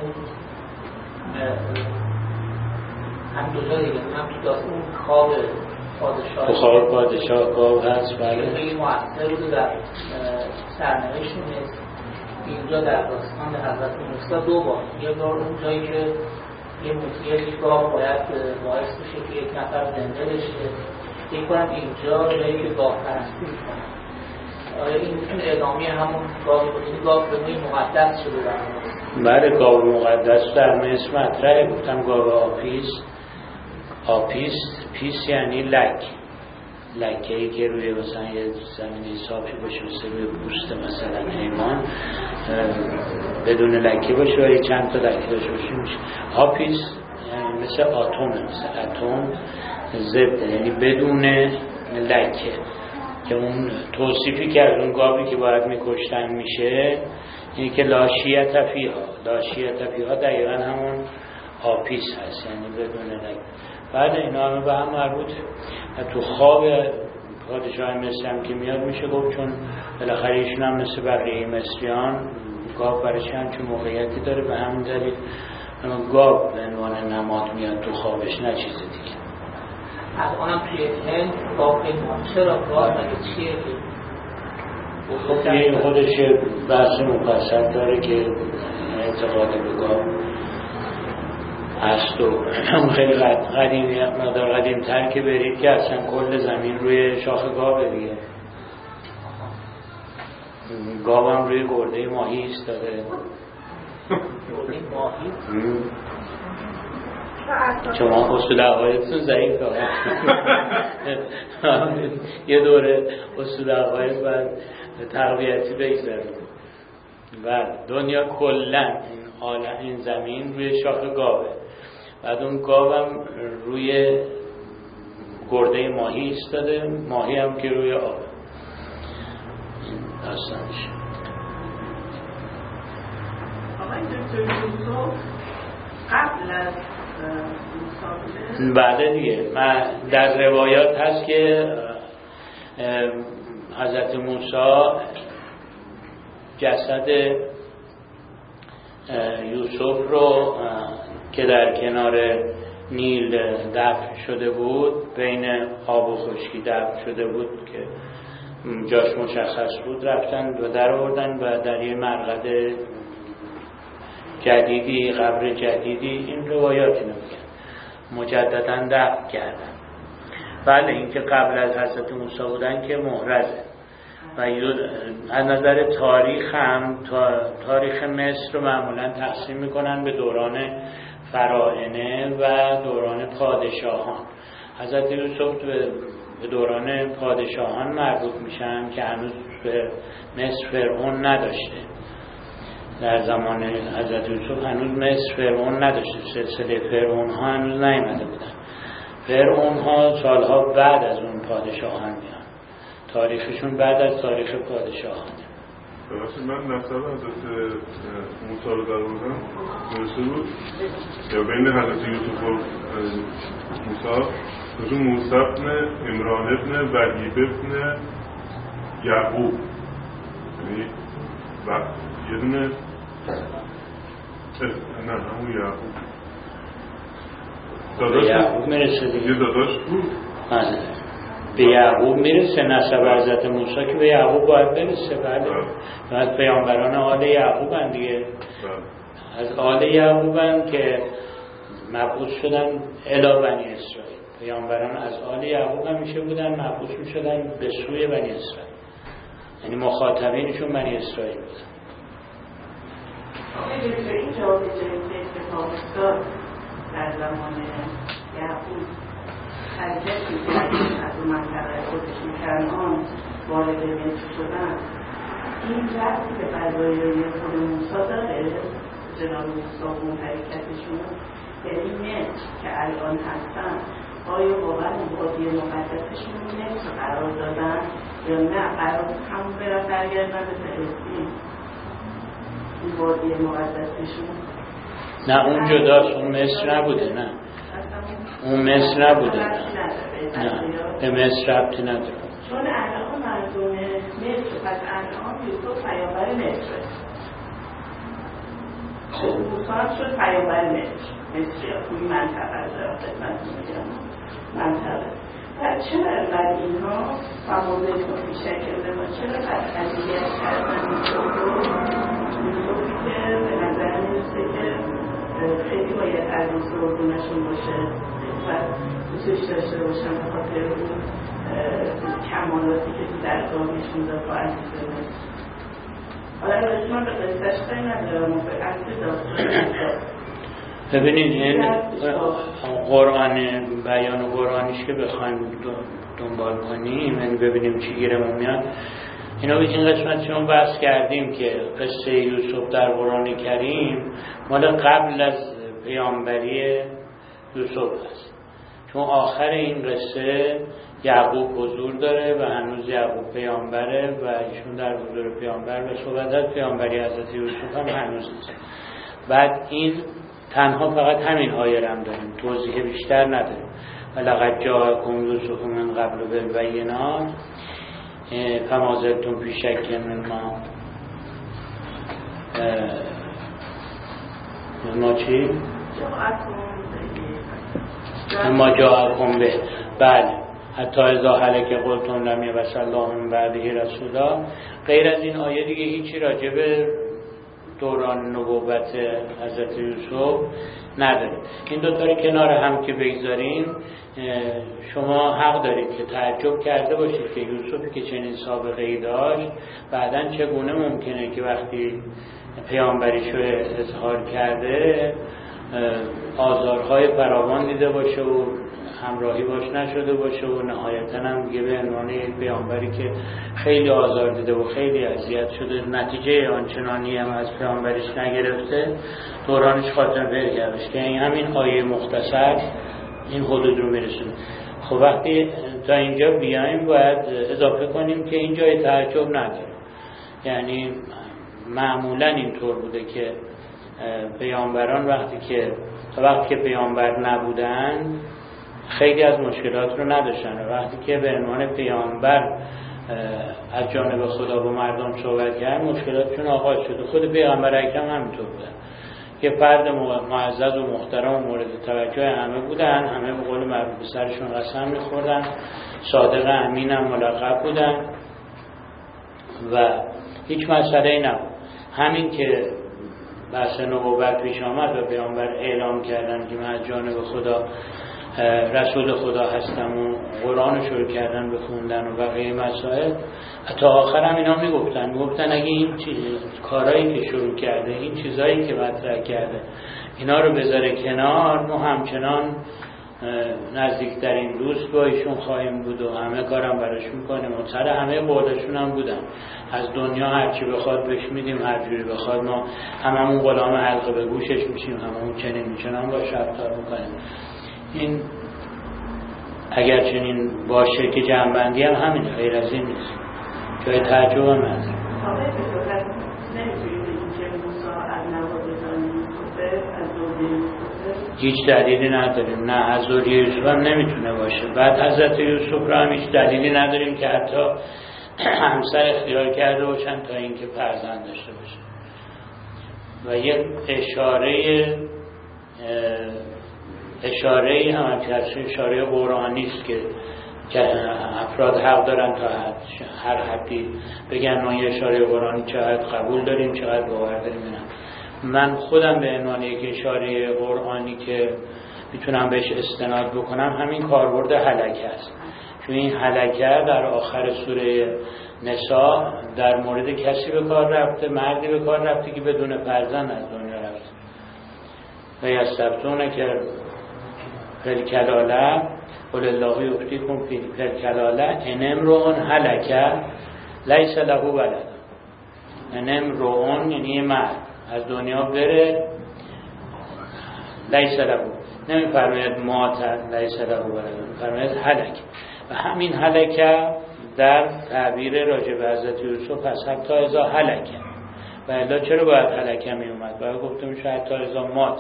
هم دو جا دیگه، هم توی داستان خواب پادشاه خواب پادشاه گاو هست. بله خیلی مؤثر بوده در سرنوشت نیست. اینجا در داستان حضرت موسی دو بار، یه بار اون جایی که یه موسیقی گاه باید باعث بشه که یک نفر زنده بشه، یک بارم اینجا جایی که گاه پرستی میکنه. آیا این میتونه ادامه همون گاه بودی؟ گاه به نوعی مقدس شده در مصر؟ بله، گاه مقدس در مصر مطرحه. گفتم گاه آپیس، آپیس پیس یعنی لک، لکه ای که روی مثلا یه زمینی صافی باشه مثل روی پوست مثلا حیوان، بدون لکه باشه و یه چند تا لکه داشته باشه میشه آپیس. یعنی مثل آتومه، مثل اتم ضد، یعنی بدون لکه. که اون توصیفی که از اون گاوی که باید میکشتن میشه اینی که لاشیت فیها، لاشیت فیها دقیقا همون آپیس هست، یعنی بدون لکه. بعد اینا همه به هم مربوطه. تو خواب پادشاه مصر هم که میاد میشه گفت، چون بالاخره ایشون هم مثل بقیه مصریان گاو برای همچون موقعیتی داره، به همین دلیل گاو به عنوان نماد میاد تو خوابش، نه چیز دیگه. الانم توی هند گاو پیمان، چرا گاو مگه چیه که این خودش بحث مفصل داره که اعتقاد به گاو هست و خیلی قدیمی، مقدار قدیم تر که برید که اصلا کل زمین روی شاخ گاوه دیگه. گاو هم روی گرده ماهی ایستاده. گرده ماهی؟ شما اصول عقایدتون ضعیفه. یه دوره اصول عقاید باید تقویتی بگذاریم. و دنیا کلن این زمین روی شاخ گاوه، بعد اون گاو هم روی گرده ماهی ایستاده، ماهی هم که روی آبه. این داستانش. آقای دکتر یوسف قبل از بله دیگه، من در روایات هست که حضرت موسی جسد یوسف رو که در کنار نیل دفن شده بود، بین آب و خشکی دفن شده بود که جاش مشخص بود، رفتن و در آوردن و در یه مرقد جدیدی، قبر جدیدی، این روایاتی نمیگن، مجددا دفن کردن. بله، این که قبل از حضرت موسی بودن که محرزه. و از نظر تاریخ هم تاریخ مصر رو معمولا تقسیم میکنن به دوران فراعنه و دوران پادشاهان. حضرت یوسف به دوران پادشاهان مربوط میشن که هنوز به مصر فرعون نداشته. در زمان حضرت یوسف هنوز مصر فرعون نداشته، سلسله فرعون ها هنوز نیامده بودن. فرعون ها سالها بعد از اون پادشاهان میان، تاریخشون بعد از تاریخ پادشاهانه. ببخشید من نصب حضرت موسی رو در بودم نوشته بود یا بین حضرت یوسف و موسی، نوشته موسی ابن عمران ابن وحیب ابن یعقوب، یعنی یه دونه نه همون یعقوب داداش یعقوب میرسه دیگه، یه داداش بود به یعقوب میرسه، نسب حضرت موسی که به یعقوب باید برسه. بله بعد پیامبران آل یعقوبن دیگه، از آل یعقوبن که مبعوث شدن الی بنی اسرائیل. پیامبران از آل یعقوب هم میشه بودن، مبعوث میشدن به سوی بنی اسرائیل، یعنی مخاطبینشون بنی اسرائیل بودن. آقای دکتر این جواب جایی که اتفاق افتاد در زمان یعقوب حرکتی که از اون منطقه خودشون کنعان وارد مصر شدن، این ربطی به قضایای خود موسی داره؟ جناب موسی اون حرکتشون، یعنی مصر که الان هستن آیا واقعا وادی مقدسشون مصر قرار دادن یا نه قرار همون برن برگردن به فلسطین؟ این وادی مقدسشون نه اون جداست، اون مصر نبوده. نه اون مصر نبوده. نه به مصر ربطی نداره. چون الان مردم مصر، پس الان یوسف پیامبر مصر، موسی هم شد پیامبر مصر، مصری ها توی منطقه داره خدمتتون میگم منطقه. و چرا اینقدر اینها فموزه توی شکل ما چرا قد اذیت کردن یوسفی که به نظر میرسه که خیلی باید عزیز قربونشون باشه و دوستش داشته باشن به خاطر اون کمالاتی که تو درگاهشون داد با عزیز مصر. حالا راجع من به قصهش خیلی ندارم و به اصل داستان. ببینید این قرآن بیان قرآنیش که بخوایم دنبال کنیم، یعنی ببینیم چی گیرمون میاد، اینا به این قسمت شما بحث کردیم که قصه یوسف در قرآن کریم مال قبل از پیامبری یوسف است، چون آخر این قصه یعقوب حضور داره و هنوز یعقوب پیامبره و ایشون در حضور پیامبر و صحبت از پیامبری حضرت یوسف هم هنوز نیست. بعد این تنها فقط همین آیه هم داریم، توضیح بیشتر نداریم. ولقد جاءکم یوسف من قبل بالبینات فما زلتم فی شک مما ما چی؟ ما جاءکم به. بله حتی اذا هلک قلتم لم یبعث الله من بعده رسولا. غیر از این آیه دیگه هیچی راجع به دوران نبوت حضرت یوسف نداره. این دو تا رو کنار هم که بگذاریم، شما حق دارید که تعجب کرده باشید که یوسفی که چنین سابقه ای داشت بعداً چگونه ممکنه که وقتی پیامبریشو اظهار کرده آزارهای فراوان دیده باشه و همراهی باش نشده باشه و نهایتاً هم دیگه به عنوان یک پیامبری که خیلی آزار دیده و خیلی اذیت شده، نتیجه آنچنانی هم از پیامبریش نگرفته، دورانش خاتمه پیدا کرده که این همین آیه مختصر این حدود رو میرسونه. خب وقتی تا اینجا بیایم باید اضافه کنیم که این جای تعجب نداره. یعنی معمولاً اینطور بوده که پیامبران وقتی که تا وقتی که پیامبر نبودن خیلی از مشکلات رو نداشتن و وقتی که به عنوان پیامبر از جانب خدا با مردم صحبت کرد مشکلاتشون آغاز شد. خود پیامبر اکرم همینطور بودن، یه فرد معزز و محترم و مورد توجه همه بودن، همه به قول معروف به سرشون قسم میخوردن، صادق امین هم ملقب بودن و هیچ مسئله‌ای نبود. همین که بحث نبوت پیش آمد و پیامبر اعلام کردن که من از جانب خدا رسول خدا هستم و قرآن شروع کردن به خوندن و بقیه مسائل، تا آخر هم اینا میگفتن میگفتن اگه این چیز کارهایی که شروع کرده، این چیزایی که مطرح کرده، اینا رو بذاره کنار، ما همچنان نزدیکترین دوست با ایشون خواهیم بود و همه کارم براش میکنیم و سر همه قولشون هم بودن. از دنیا هرچی بخواد بهش میدیم، هر جوری بخواد، ما هممون غلام حلقه به گوشش میشیم، هممون چنین میچنان باش رفتار میکنیم. این اگر چنین باشه که جمع‌بندی هم همینه، غیر از این نیست، جای تعجب هم هست. هیچ دلیلی نداریم، نه از ذریه یوسف هم نمیتونه باشه. بعد حضرت یوسف را هم هیچ دلیلی نداریم که حتی همسر اختیار کرده باشن تا اینکه فرزند داشته باشه. و یک اشاره اشاره هم که اشاره قرآنی است که که افراد حق دارن تا هر حدی بگن ما یه اشاره قرآنی چقدر قبول داریم چقدر باور داریم. من خودم به عنوان یک اشاره قرآنی که میتونم بهش استناد بکنم همین کاربرد هلکه است. چون این هلکه در آخر سوره نساء در مورد کسی به کار رفته، مردی به کار رفته که بدون فرزند از دنیا رفته. و یستفتونه که فی کلاله قل الله یفتیکم فی کلاله ان امرؤ هلکه لیس له ولد. ان امرؤ یعنی مرد از دنیا بره، لیس له، نمی‌فرماید مات لیس له ولد، می‌فرماید هلک. و همین هلکه در تعبیر راجع به حضرت یوسف پس حتی اذا هلکه، و الا چرا باید هلکه می اومد؟ باید گفته میشه حتی اذا مات،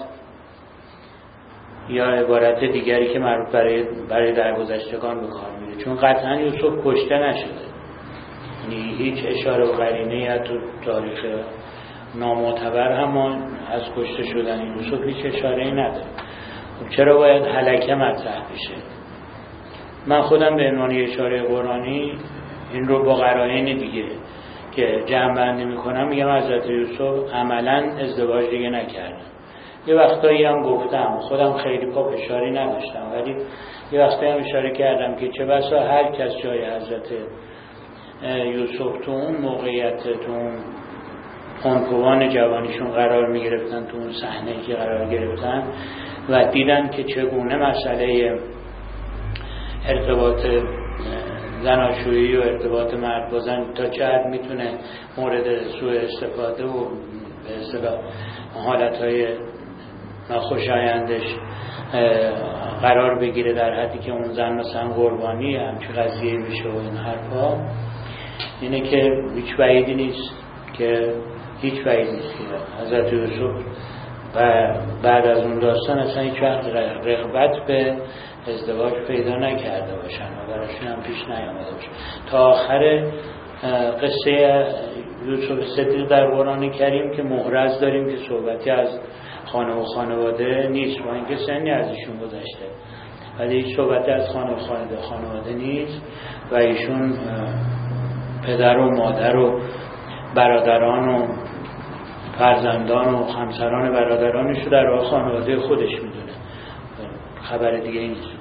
یا عبارت دیگری که مربوط برای برای درگذشتگان به کار میره، چون قطعا یوسف کشته نشده. یعنی هیچ اشاره و قرینه‌ای از تو تاریخ نامعتبر هم از کشته شدن یوسف هیچ اشاره‌ای نداره. چرا باید هلکه مطرح بشه؟ من خودم به عنوان اشاره قرآنی این رو با قرائن دیگه که جمع بندی میکنم میگم حضرت یوسف عملا ازدواج دیگه نکردن. یه وقتایی هم گفتم خودم خیلی پا فشاری نداشتم، ولی یه وقتایی هم اشاره کردم که چه بسا هر کس جای حضرت یوسف تو اون موقعیت، تو اون خانکوان جوانیشون قرار میگرفتن، تو اون صحنه‌ای که قرار گرفتن و دیدن که چگونه مسئله ارتباط زناشویی و ارتباط مرد با زن تا چه حد میتونه مورد سوء استفاده و به اصطلاح حالتهای ناخوشایندش قرار بگیره، در حدی که اون زن مثلا قربانی همچی قضیه بشه و این حرفا، اینه که هیچ بعیدی نیست که هیچ بعیدی نیست که حضرت یوسف و بعد از اون داستان اصلا هیچ وقت رغبت به ازدواج پیدا نکرده باشن و براشون هم پیش نیامده باشه. تا آخر قصه یوسف صدیق در قرآن کریم که محرز داریم که صحبتی از خانه و خانواده نیست، با اینکه سنی از ایشون گذشته، ولی هیچ صحبتی از خانه و خانواده خانواده نیست و ایشون پدر و مادر و برادران و فرزندان و همسران برادرانش رو در خانواده خودش میدونه، خبر دیگه ای نیست.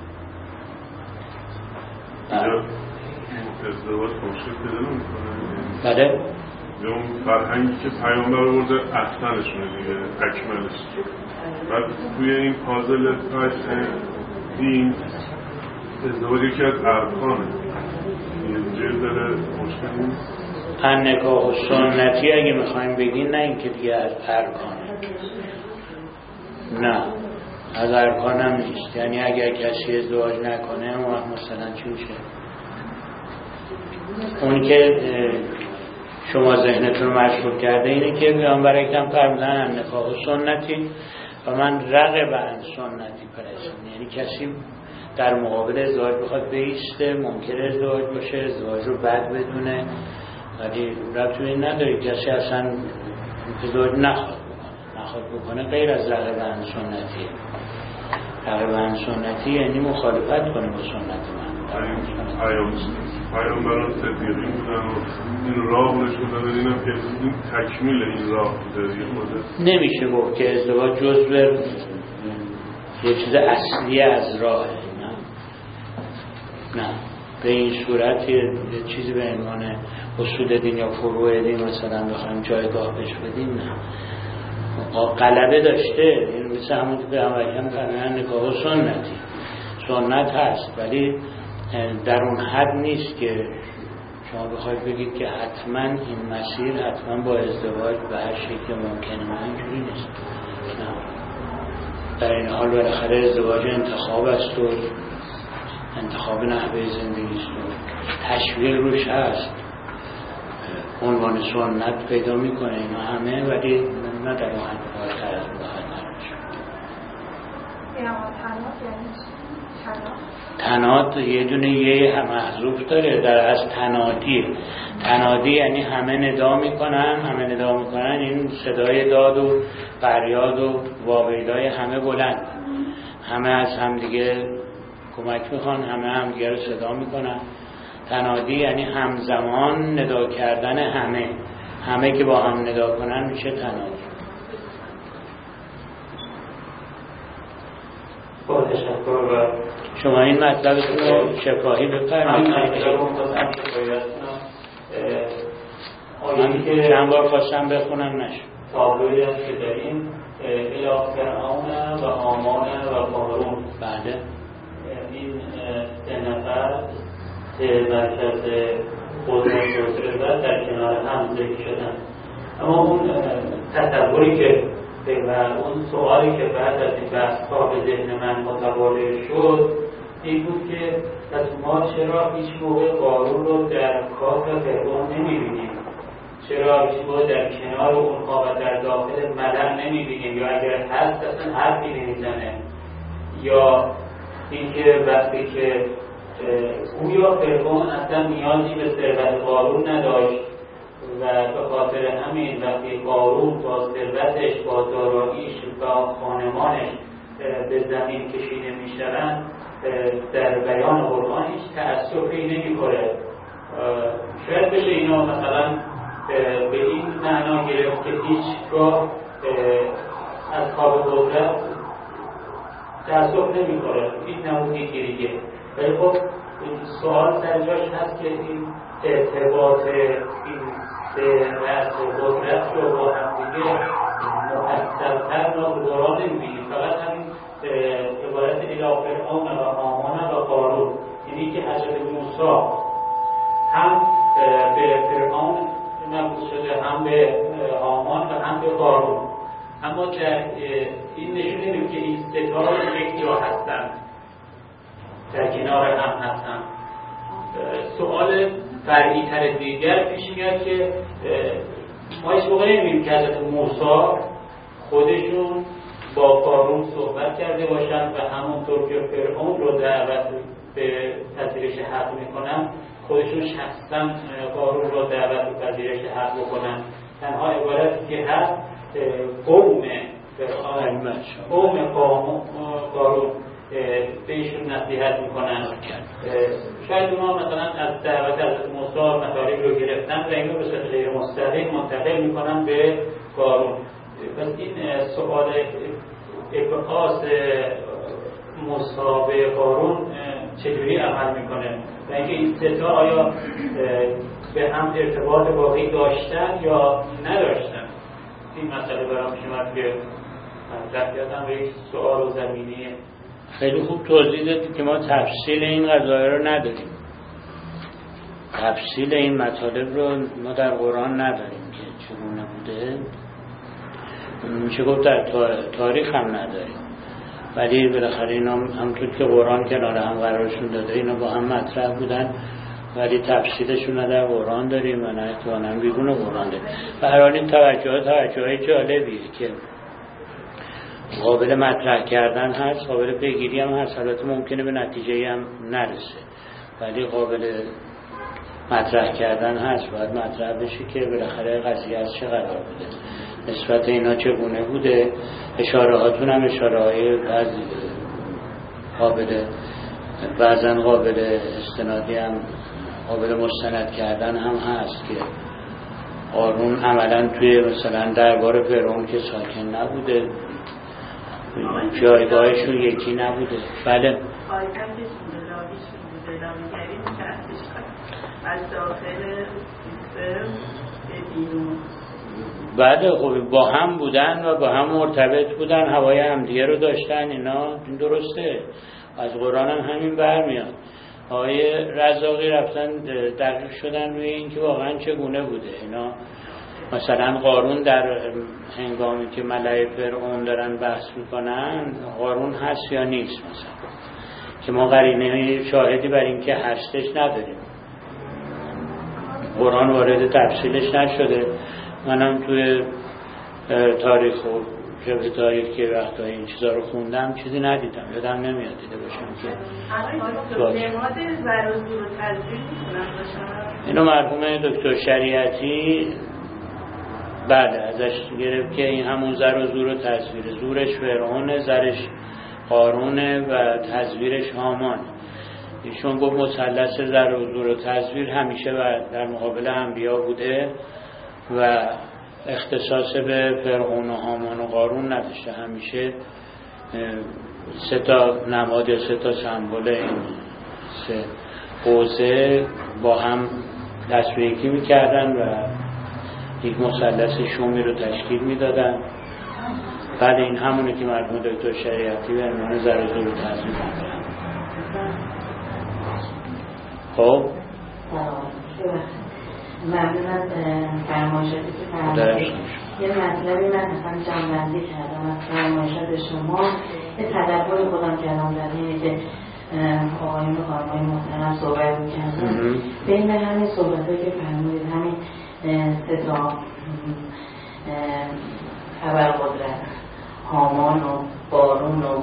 ازدواج مشکل پیدا نمی‌کنه. بله. به اون فرهنگی که پیامبر آورده احسنشونه دیگه، اکملش. بعد توی این پازل دین ازدواج یکی از ارکانه. اینجا داره مشکل نیست. نکاح سنتی اگه میخوایم بگین، نه این که دیگه از ارکانه، نه از ارکان هم نیست. یعنی اگر کسی ازدواج نکنه مثلا چی میشه؟ اون که شما ذهنتون رو مشغول کرده اینه که پیامبر اکرم فرمودن نکاح سنتی و من رغب عن سنتی پرستم، یعنی کسی در مقابل ازدواج بخواد بیسته، منکر ازدواج باشه، ازدواج رو بد بدونه، ولی ربطی این نداره کسی اصلا ازدواج نخواد بکنه نخواد بکنه غیر از رغب عن سنتی. رغب عن سنتی یعنی مخالفت کنه با سنت من. پیامبران صدیقین بودن و این راه نشون دادن، اینم که این تکمیل این راه بوده. نمیشه گفت که ازدواج جزء یه چیز اصلی از راهه، نه نه به این صورت یه چیزی به عنوان اصول دین یا فروع دین مثلا بخوایم جایگاه بهش بدیم، نه. غلبه داشته، این مثل همون که به همون فرمودن نکاح سنتی سنت هست، ولی در اون حد نیست که شما بخواید بگید که حتما این مسیر حتما با ازدواج به هر شکل ممکنه. ما اینجوری نیست، نه. در این حال بالاخره ازدواج انتخاب است و انتخاب نحوه زندگی است و تشویق روش هست، عنوان سنت پیدا میکنه اینا همه، ولی نه در اون حد بالاتر از بخواهد نرمشون. تناد یه دونه یه محذوف داره، در از تنادی. تنادی یعنی همه ندا میکنن، همه ندا میکنن، این صدای داد و فریاد و واویلای همه بلند، همه از هم دیگه کمک میخوان، همه هم دیگه رو صدا میکنن. تنادی یعنی همزمان ندا کردن همه، همه که با هم ندا کنن میشه تنادی. با تشکر. و شما این مطلبتون رو شفاهی بفرمایید. من که چند بار خواستم بخونم نشد. تابلوی هست که داریم الی فرعون و هامان و قارون. بله. این سه نفر سه مرکز قدرت و ثروت در کنار هم ذکر شدن، اما اون تصوری که و اون سوالی که بعد از این بحث ها به ذهن من متوالد شد این بود که پس ما چرا هیچ موقع قارون رو در کاخ فرعون نمیبینیم؟ چرا هیچ موقع در کنار اونها و در داخل ملأ نمیبینیم؟ یا اگر هست اصلا حرفی نمیزنه؟ یا اینکه وقتی که گویا فرعون اصلا نیازی به ثروت قارون نداشت و به خاطر همین وقتی قارون با ثروتش، با داراییش و خانمانش به زمین کشیده میشوند، در بیان قرآن هیچ تأسفی نمی‌کنه. شاید بشه اینا مثلا به این معنا گرفت که هیچگاه اصحاب قدرت تأسف نمی‌کنه، هیچ نمودی که دیگه. ولی خب سوال سر جاش هست که این ارتباط این سه رأس قدرت رو با هم دیگه مفصل‌تر ما به قرآن نمی‌بینیم. فقط همین عبارت الی فرعون و هامان و قارون، یعنی که حضرت موسی هم به فرعون مبعوث شده، هم به هامان و هم به قارون، اما در این نشون نمی‌ده که این سه تا یک جا هستند، در کنار هم هستند. سوال فرعی تر دیگر پیش میاد که ما هیچ موقع نمی‌بینیم که حضرت موسی خودشون با قارون صحبت کرده باشن و همونطور که فرعون رو دعوت به پذیرش حق میکنن خودشون شخصا قارون رو دعوت به پذیرش حق بکنن. تنها عبارتی که هست قوم فرعون، قوم قارون بهشون نصیحت میکنن. شاید اونا مثلا از دعوت از موسی مطالب رو گرفتن و اینو به صورت غیر مستقیم منتقل میکنن به قارون. پس این سوال ابعاث موسی به قارون چجوری عمل میکنه و اینکه این سه تا آیا به هم ارتباط واقعی داشتن یا نداشتن؟ این مسئله برام شما که مطرح کردم به یک سوال و زمینی. خیلی خوب توضیح دادید که ما تفصیل این قضایا رو نداریم، تفصیل این مطالب رو ما در قرآن نداریم که چگونه بوده، میشه گفت در تاریخ هم نداریم، ولی بالاخره اینا همونطور که قرآن کنار هم قرارشون داده اینا با هم مطرح بودن، ولی تفصیلشون نه در قرآن داریم و نه احتمالاً بیرون قرآن داریم. به هر حال این توجه توجه جالبیه که قابل مطرح کردن هست، قابل پیگیری هم هست، البته ممکنه به نتیجه هم نرسه ولی قابل مطرح کردن هست. باید مطرح بشه که بالاخره قضیه از چه قرار بوده، نسبت اینا چگونه بوده. اشاره هاتون هم اشاره های بعضی قابل بعضا قابل استنادی هم قابل مستند کردن هم هست که قارون عملا توی مثلا دربار فرعون که ساکن نبوده، جایگاهشون یکی نبوده. بله آیتم که لاویشون بوده لاویگری میکردش از داخل سیستم به بیرون. بعد خب با هم بودن و با هم مرتبط بودن، هوای همدیگه رو داشتن، اینا این درسته، از قرآن هم همین برمیاد. آقای رزاقی رفتن دقیق شدن روی این که واقعا چگونه بوده اینا. مثلا قارون در هنگامی که ملأ فرعون دارن بحث میکنن قارون هست یا نیست، مثلا که ما قرینه شاهدی بر این که هستش نداریم، قرآن وارد تفصیلش نشده. منم توی تاریخ و جبه تاریخ که وقتا این چیزا رو خوندم چیزی ندیدم، یادم نمیاد دیده باشم که اینو مرحوم دکتر شریعتی بله ازش گرفت که این همون زر و زور و تصویر، زورش فرعون، زرش قارونه و تزویرش هامان. ایشون گفت مثلث ذر و زور و تزویر همیشه و در مقابل انبیا بوده و اختصاص به فرعون و هامان و قارون نداشته. همیشه سه تا نماد یا سه تا سمبل این سه حوزه با هم دست به یکی میکردن و یک مثلث شومی رو تشکیل میدادن. بعد این همونه که مرحوم دکتر شریعتی به عنوان ذر و زور و تزویر می‌کنن. خب ممنون از فرمایشاتی که فرمایید. یه مطلبی من اصلا جمع‌بندی کردم از فرمایشات شما. یه تدبر خودم کردم در اینه که آقایون و خانم‌های محترم صحبت می‌کردن. بین همین صحبت‌هایی که فرمودید، همین سه تا ابرقدرت، هامان و قارون و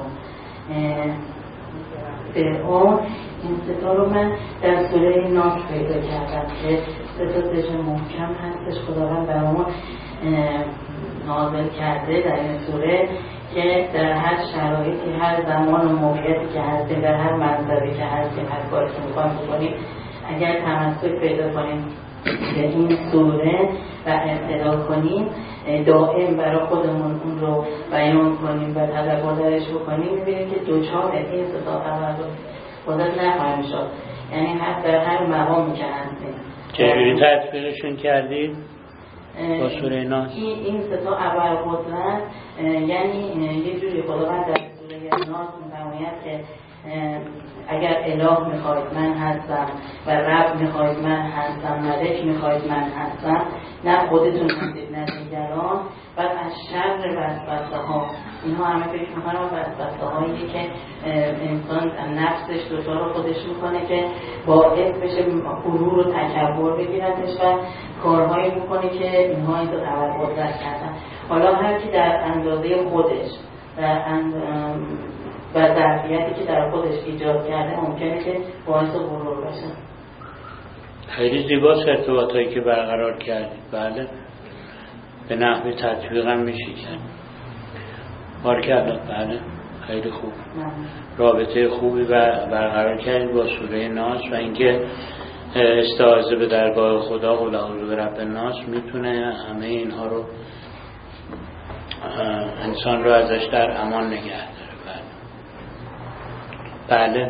فرعون، این سه تا رو من در سوره ناس پیدا کردم که سه تا زجر محکم هستش خداوند برامون نازل کرده در این سوره که در هر شرایطی، هر زمان و موقعیتی که هستیم، در هر منظری که هستیم، هر کاری که می‌خوایم بکنیم، اگر تمسک پیدا کنیم به این سوره و اقتدا کنیم، دائم برای خودمون اون رو بیان کنیم و تدبر درش بکنیم، می‌بینیم که دوچار این سه تا خودت نخواهیم شد. یعنی هر در هر مقامی که هستیم. چجوری تطبیقشون کردید؟ با سوره ناس این این سه تا ابرقدرت، یعنی یه جوری خداوند در سوره ناس می‌فرماید که اگر اله میخواید من هستم و رب میخواید من هستم، ملک میخواید من هستم، نه خودتون هستید نه دیگران. بعد از شر وسوسه ها، اینها همه فکر میکنم وسوسه هایی که انسان نفسش دچار خودش میکنه که باعث بشه غرور و تکبر بگیرتش و کارهایی میکنه که اینها این دو قدرت کردن. حالا هر کی در اندازه خودش در اند... و ظرفیتی که در خودش ایجاد کرده ممکنه که باعث غرور بشه. خیلی زیباست ارتباطایی که برقرار کردید. بله، به نحو تطبیق هم میشه کرد. بارکالله. بله، خیلی خوب. رابطه خوبی برقرار کردید با سوره ناس و اینکه استعاذه به درگاه خدا، قل اعوذ برب الناس، میتونه همه اینها رو انسان رو ازش در امان نگه داره. بله.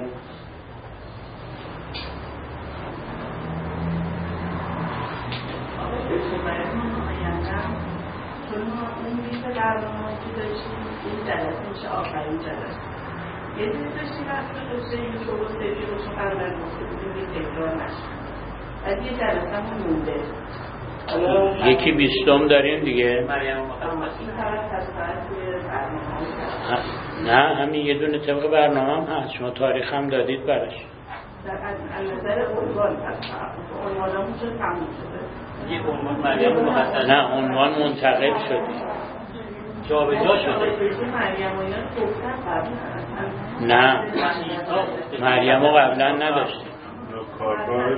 یه دیگه داشتیم وقتی داشته این شروع سیدی رو چون قرار گفته بودیم یه تکرار نشد. بعد یه جلسه همون مونده. یکی بیستم داریم دیگه. مریم مقدس این طرف تصفیت توی برنامه نه، همین یه دونه طبق برنامه هم هست. شما تاریخ هم دادید براش. در از نظر عنوان عنوان همون چون تموم شده. یه عنوان مریم مقدس. نه، عنوان منتقل شده، جا به جا شده. مریم و اینا گفتن قبل نه، مریم رو قبلا نداشتیم. کارگاهش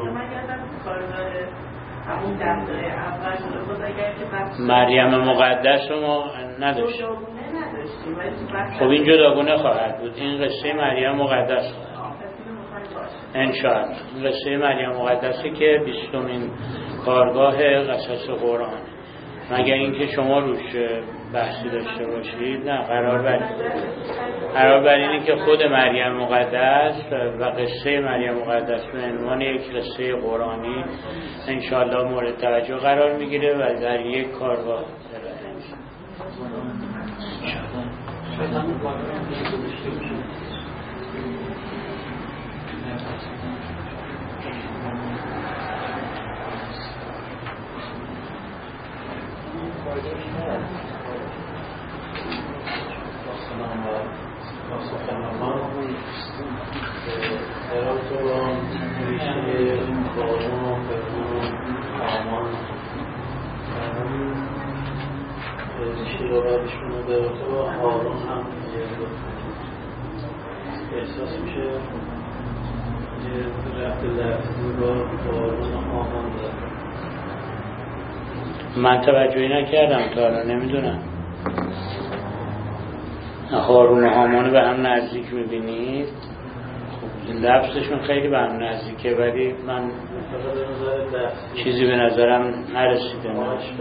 همون دفتره اول بود اگر که مریم مقدس رو ما نداشتیم. خب این جداگونه خواهد بود. این قصه مریم مقدس خواهد انشاءالله. این قصه مریم مقدسی که بیستمین کارگاه قصص قرآن، مگر اینکه شما روش بحثی داشته باشید. نه، قرار بر قرار بر اینه که خود مریم مقدس و قصه مریم مقدس به عنوان یک قصه قرآنی انشاءالله مورد توجه قرار میگیره و در یک کارگاه ارائه میشه. احساس میشه یه رفت لفظی با قارون آمان داره. من توجهی نکردم تا حالا، نمیدونم. هارون و هامان به هم نزدیک میبینید؟ خب لفظشون خیلی به هم نزدیکه، ولی من چیزی به نظرم نرسیده.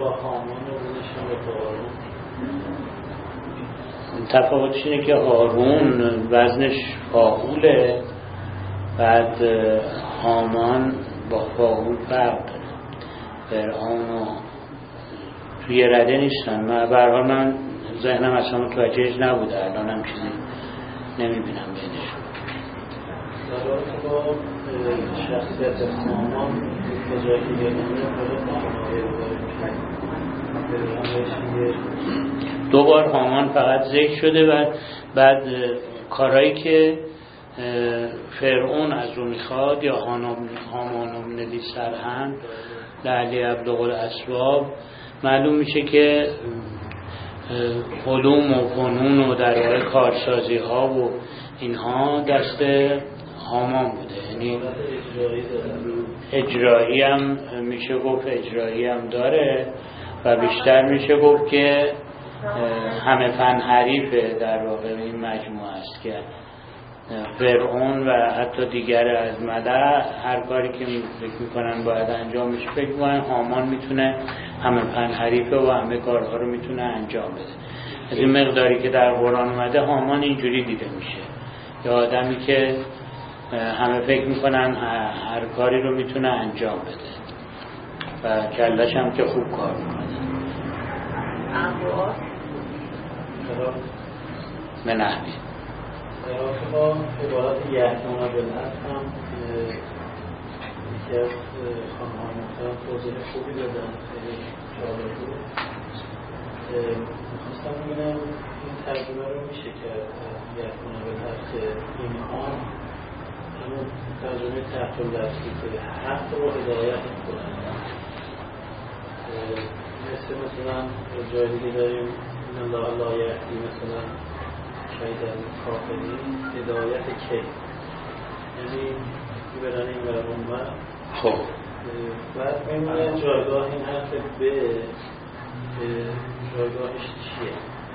تفاوتش اینه که هارون وزنش فاعوله، بعد هامان با فاعول فرق داره. فرعون و توی رده نیستن. من برحال من ذهنم اصلا متوجهش نبوده، الان هم چیزی نمیبینم بینشون. در رابطه با شخصیت هامان مجاهدی دو بار هامان فقط ذکر شده و بعد کارهایی که فرعون از رو میخواد یا هامان و ملی سرهن لعلی ابلغ الاسباب، معلوم میشه که علوم و فنون و در واقع کارسازی ها و اینها دست هامان بوده. یعنی اجرایی هم میشه گفت اجرایی هم داره و بیشتر میشه گفت که همه فن حریفه در واقع این مجموعه است که فرعون و حتی دیگر از مدع هر کاری که فکر میکنن باید انجام بشه فکر میکنن هامان میتونه همه فن حریفه و همه کارها رو میتونه انجام بده. از این مقداری که در قرآن اومده هامان اینجوری دیده میشه، یا آدمی که همه فکر میکنن هر کاری رو میتونه انجام بده و کلش هم که خوب کار میکنه. به نحوی در واقع با عبارت یحتونا بالعدل هم یکی از خانم‌های محترم توضیح خوبی دادن، خیلی جالب بود. میخواستم ببینم این ترجمه رو میشه کرد یحتونا بالعدل که اینها همون ترجمه تحت اللفظی که حق رو هدایت میکنن، مثل مثلا جای دیگه داریم این الله لا یهدی مثلا شاید کافری هدایت کی، یعنی برن این برمون و خب بعد میمونه جایگاه این حرف به جایگاهش چیه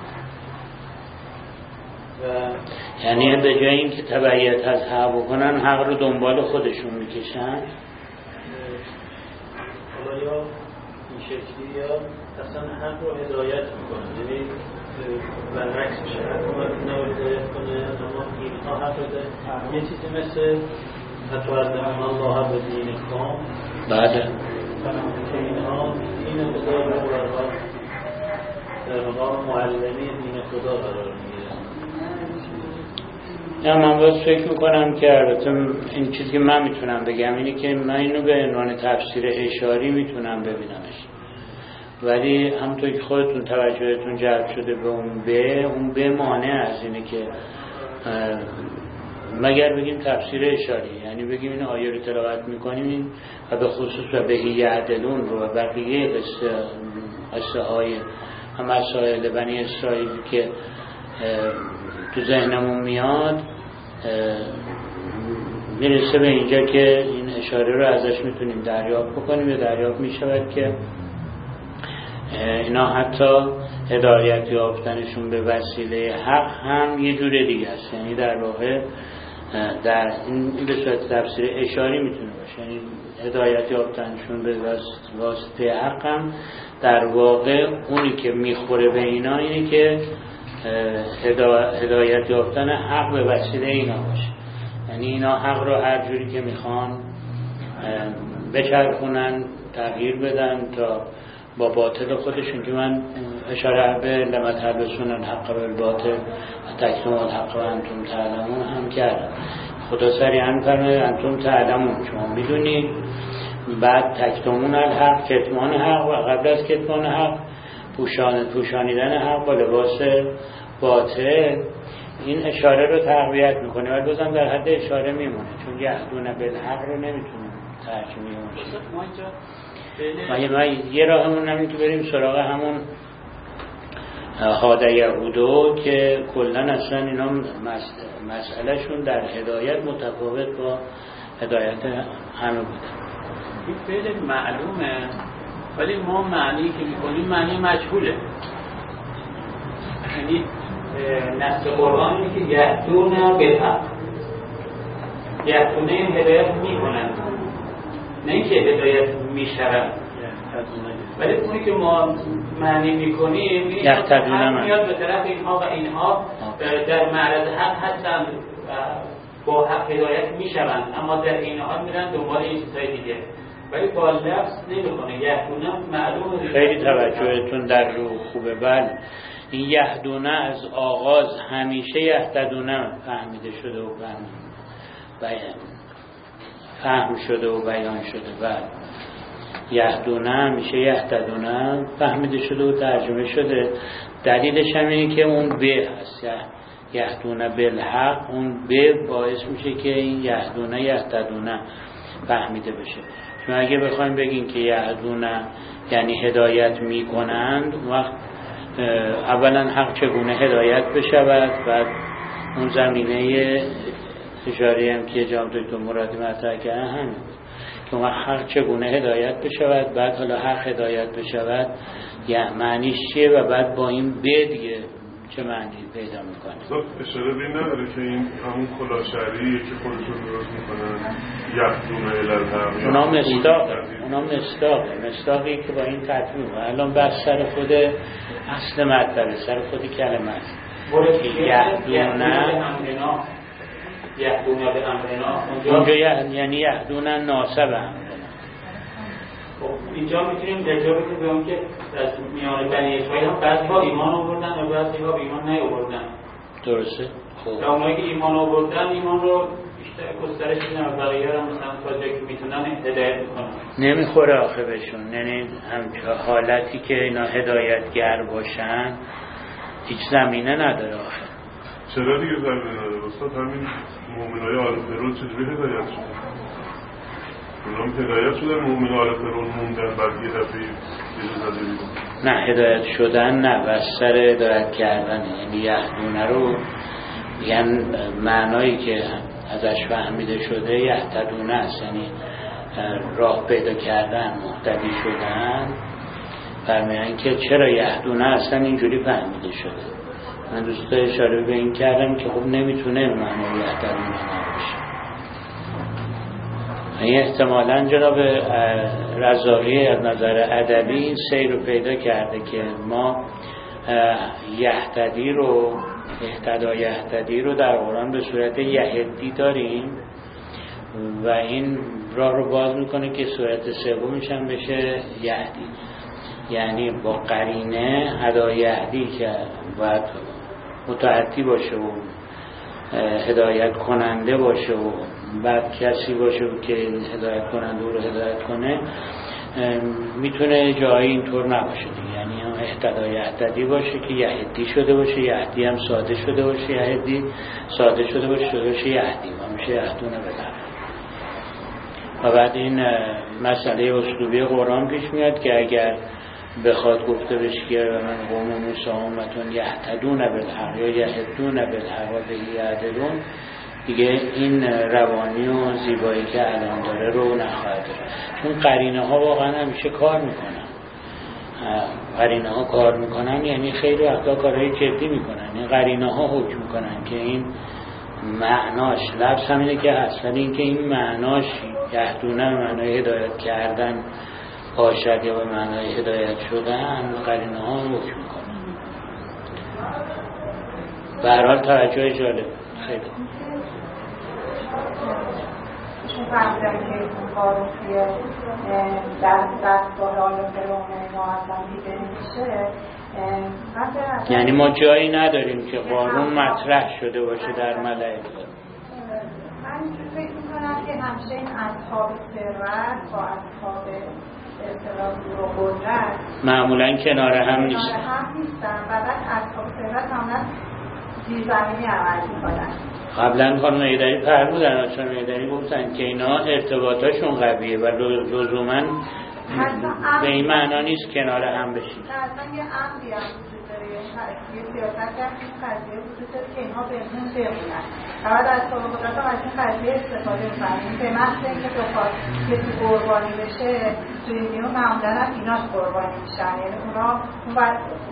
و یعنی به جای این که تبعیت از حق بکنن حق رو دنبال خودشون میکشن. حالا یا این شکلی یا اصلا حق رو هدایت میکنن، یعنی برعکس میشه حق رو نباید هدایت کنه اما اینها حق رو یه چیزی مثل حتی از دمان الله به دین کام بعد که اینها دین خدا رو برها در مقام معلمی دین خدا قرار میگیره. یا من باز فکر میکنم که البته این چیزی که من میتونم بگم اینه که من اینو به عنوان تفسیر اشاری میتونم ببینمش، ولی همونطور که خودتون توجهتون جلب شده به اون به اون به مانع از اینه که مگر بگیم تفسیر اشاری، یعنی بگیم این آیه رو تلاوت میکنیم این و به خصوص و بهی یعدلون رو و بقیه قصه قصه های هم مسائل بنی اسرائیل که تو ذهنمون میاد میرسه به اینجا که این اشاره رو ازش میتونیم دریافت بکنیم یا دریافت میشود که اینا حتی هدایت یافتنشون به وسیله حق هم یه جور دیگه است، یعنی در واقع در این به صورت تفسیر اشاری میتونه باشه، یعنی هدایت یافتنشون به واسطه حق هم در واقع اونی که میخوره به اینا اینه که هدایت یافتن حق به وسیله اینا باشه، یعنی اینا حق رو هر جوری که میخوان بچرخونن تغییر بدن تا با باطل خودشون، که من اشاره به لما تلبسون الحق بالباطل و تکتمون الحق و انتم تعلمون هم کردم. خدا صریحا فرمود انتم تعلمون، شما میدونید، بعد تکتمون الحق کتمان حق و قبل از کتمان حق پوشان پوشانیدن حق با لباس باطل. این اشاره رو تقویت میکنه ولی بازم در حد اشاره میمونه، چون یهدون بالحق رو نمیتونیم ترجمه کنیم. ما یه راه همون همین که بریم سراغ همون هاده یهودو که کلن اصلا اینا مسئله شون در هدایت متفاوت با هدایت همه بوده. این فعل معلومه ولی ما معنی که میکنیم معنی مجهوله، یعنی نص قرآن اینه که یهدون بالحق، یهدونه هدایت میکنن، نه اینکه هدایت میشرن. ولی اونی که ما معنی میکنیم یهتدون میاد به طرف اینها و اینها در معرض حق هستن با حق هدایت میشوند، اما در این حال میرن دنبال این چیزهای دیگه، ولی با لفظ نمیکنه. یهدونه معلومه. خیلی توجهتون در رو خوبه. بله این یهدونه از آغاز همیشه یهتدونه فهمیده شده و بیان فهم شده و بیان شده. بله یهدونه همیشه یهتدونه فهمیده شده و ترجمه شده. دلیلش هم اینه که اون به هست، یهدونه بالحق، اون به باعث میشه که این یهدونه یهتدونه فهمیده بشه. چون اگه بخوایم بگیم که یهدونه یعنی هدایت میکنند، وقت اولا حق چگونه هدایت بشود، بعد اون زمینه اشاره هم که جناب دکتر مرادی مطرح کردن همین که اون حق چگونه هدایت بشود، بعد حالا حق هدایت بشود یعنی معنیش چیه و بعد با این به دیگه چه معنی پیدا میکنه. اشاره به این نداره که این همون کلاشریه که خودشون درست میکنن یهدونه الالحق، اونا مصداقه، اونا مصداقه مصداقی که با این تطبیق الان بر سر خود اصل مطلبه، سر خود کلمه است. یهدونه یهدونه به امرنا اونجا یعنی یهدونه ناسب امرنا. خب اینجا میتونیم درجا بکنیم به اون که از میان بنی اسرائیل هم بعضی ها ایمان آوردن و بعضی ها ایمان نیاوردن. درسته. خب و اونایی که ایمان آوردن ایمان رو بیشتر گسترش میدن و بقیه هم مثلا تا جایی که میتونن هدایت میکنن. نمیخوره آخه بهشون، یعنی همچه حالتی که اینا هدایتگر باشن هیچ زمینه نداره آخه. چرا دیگه زمینه نداره؟ استاد همین مومنای آل فرعون چجوری هدایت شدن؟ اونام هدایت شدن، مومن آل فرعون موندن بعد یه دفعه یه زده بیدن. نه هدایت شدن نه، بستر هدایت کردن. یعنی یهدونه رو یعنی معنایی که ازش فهمیده شده یهتدونه است، یعنی راه پیدا کردن، مهتدی شدن. فرمایند که چرا یهدونه اصلا اینجوری فهمیده شده. من دوست اشاره به این کردم که خب نمیتونه معنی یهتدونه نباشه. این احتمالاً جناب رضاقی از نظر ادبی این سیر رو پیدا کرده که ما یهتدی رو اهتدا یهتدی رو در قرآن به صورت یهدی داریم و این راه رو باز میکنه که صورت سومش هم بشه یهدی، یعنی با قرینه هدا یهدی که باید متعدی باشه و هدایت کننده باشه و بعد کسی باشه که هدایت کننده رو هدایت کنه، میتونه جایی اینطور نباشه دیگه. یعنی اهتدا یهتدی باشه که یهدی شده باشه، یهدی هم ساده شده باشه، یهدی ساده شده باشه شده باشه یهدی و میشه یهدونه بدن. و بعد این مسئله اسلوبی قرآن پیش میاد که اگر بخواد گفته بشه که من قوم موسی امتون یهتدون بالحق یا یهدون بالحق و به یهدون، دیگه این روانی و زیبایی که الان داره رو نخواهد داره. چون قرینه ها واقعا همیشه کار میکنن. قرینه ها کار میکنن یعنی خیلی وقتا کارهای جدی میکنن. این قرینه ها حکم میکنن که این معناش لفظ همینه که اصلا این که این معناش یهدونه معنای هدایت کردن باشد یا به معنای هدایت شدن، قرینه ها حکم میکنن. به هر حال توجه جالب. خیلی چون فهمیدم که اون قارون توی دست دستگاه آل فرعون ما اصلا دیده میشه. یعنی ما جایی نداریم که قارون مطرح شده باشه در ملأ. من فکر میکنم که همشه این اصحاب ثروت با اصحاب اصطلاح و قدرت معمولا کنار هم نیستن. کنار هم نیستن و بعد اصحاب ثروت همون زیرزمینی عمل میکنن. قبلا خانم ایدری فرمودن، آچان ایدری گفتن که اینا ارتباطاشون قویه و لزوما به این معنا نیست کنار هم بشید. اصلا یه عمدی هم وجود داره، یه سیاست هم این قضیه وجود داره که اینها بهمون بمونن و بعد از طور قدرت هم از این قضیه استفاده میکنن. به محض اینکه بخواد کسی قربانی بشه توی این میون معمولا هم اینا قربانی میشن، یعنی اونا اون باید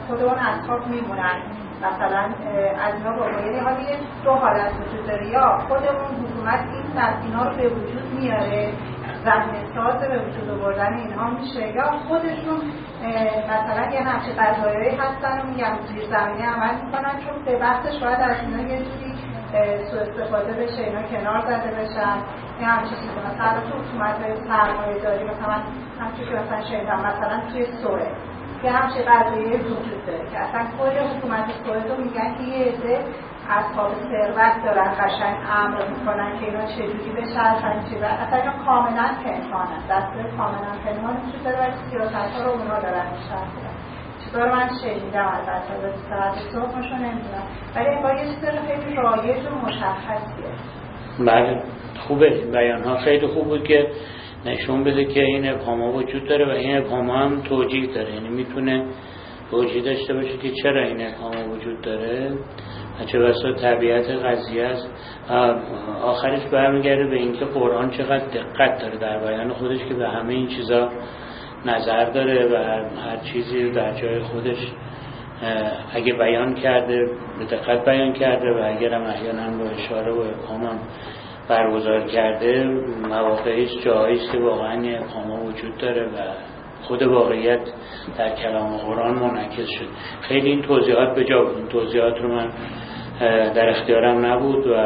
خودمون اطراف میمونن، مثلا از اینا با یعنی حالی دو حالت وجود داره، یا خودمون حکومت این اینا رو به وجود میاره، زمین ساز به وجود آوردن اینها میشه، یا خودشون مثلا یه همچه قضایایی هستن و میگم زیر زمینه عمل میکنن، چون به بحثش باید از اینا یه جوری سوء استفاده بشه، اینا کنار زده بشن، یه همچه چیزی مثلا تو حکومت سرمایه داری مثلا همچه که مثلا شنیدم مثلا توی سوئد که همچه قضایایی وجود داره که اصلا کل حکومت سوئد رو میگن که یه عده اصحاب ثروت دارن قشنگ امر میکنن که اینا چجوری بشه، اصلا اصلا اینا کاملا پنهانن، دستور کاملا پنهان وجود داره و سیاست‌ها رو اونا دارن میشن. چطور من شنیدم البته به ساعت صبحشو نمیدونم، ولی انگار یه چیز خیلی رایج و مشخصیه. بله خوبه، بیان ها خیلی خوب بود که نشون بده که این ابهام ها وجود داره و این ابهام ها هم توجیه داره، یعنی میتونه توجیه داشته باشه که چرا این ابهام ها وجود داره و چه بسا طبیعت قضیه است. آخرش برمیگرده به اینکه قرآن چقدر دقت داره در بیان خودش که به همه این چیزا نظر داره و هر چیزی در جای خودش اگه بیان کرده به دقت بیان کرده و اگر هم احیانا با اشاره و ابهام هم برگزار کرده، مواقعیش جاییست که واقعا ابهام وجود داره و خود واقعیت در کلام قرآن منعکس شد. خیلی این توضیحات به جا بود، این توضیحات رو من در اختیارم نبود و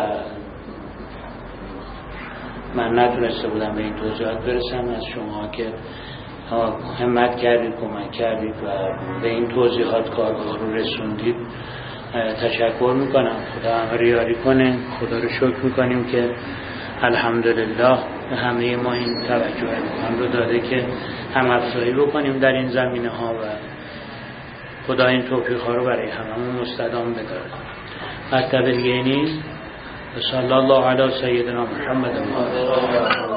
من نتونسته بودم به این توضیحات برسم. از شما که همت کردید، کمک کردید و به این توضیحات کارگاه رو رسوندید تشکر میکنم. خدا همه یاری کنه. خدا رو شکر میکنیم که الحمدلله همه ما این توجه امکان رو داده که هم افزایی بکنیم در این زمینه ها و خدا این توفیق ها رو برای هممون مستدام بداره. مطلب دیگه نیست. صلی الله علی سیدنا محمد.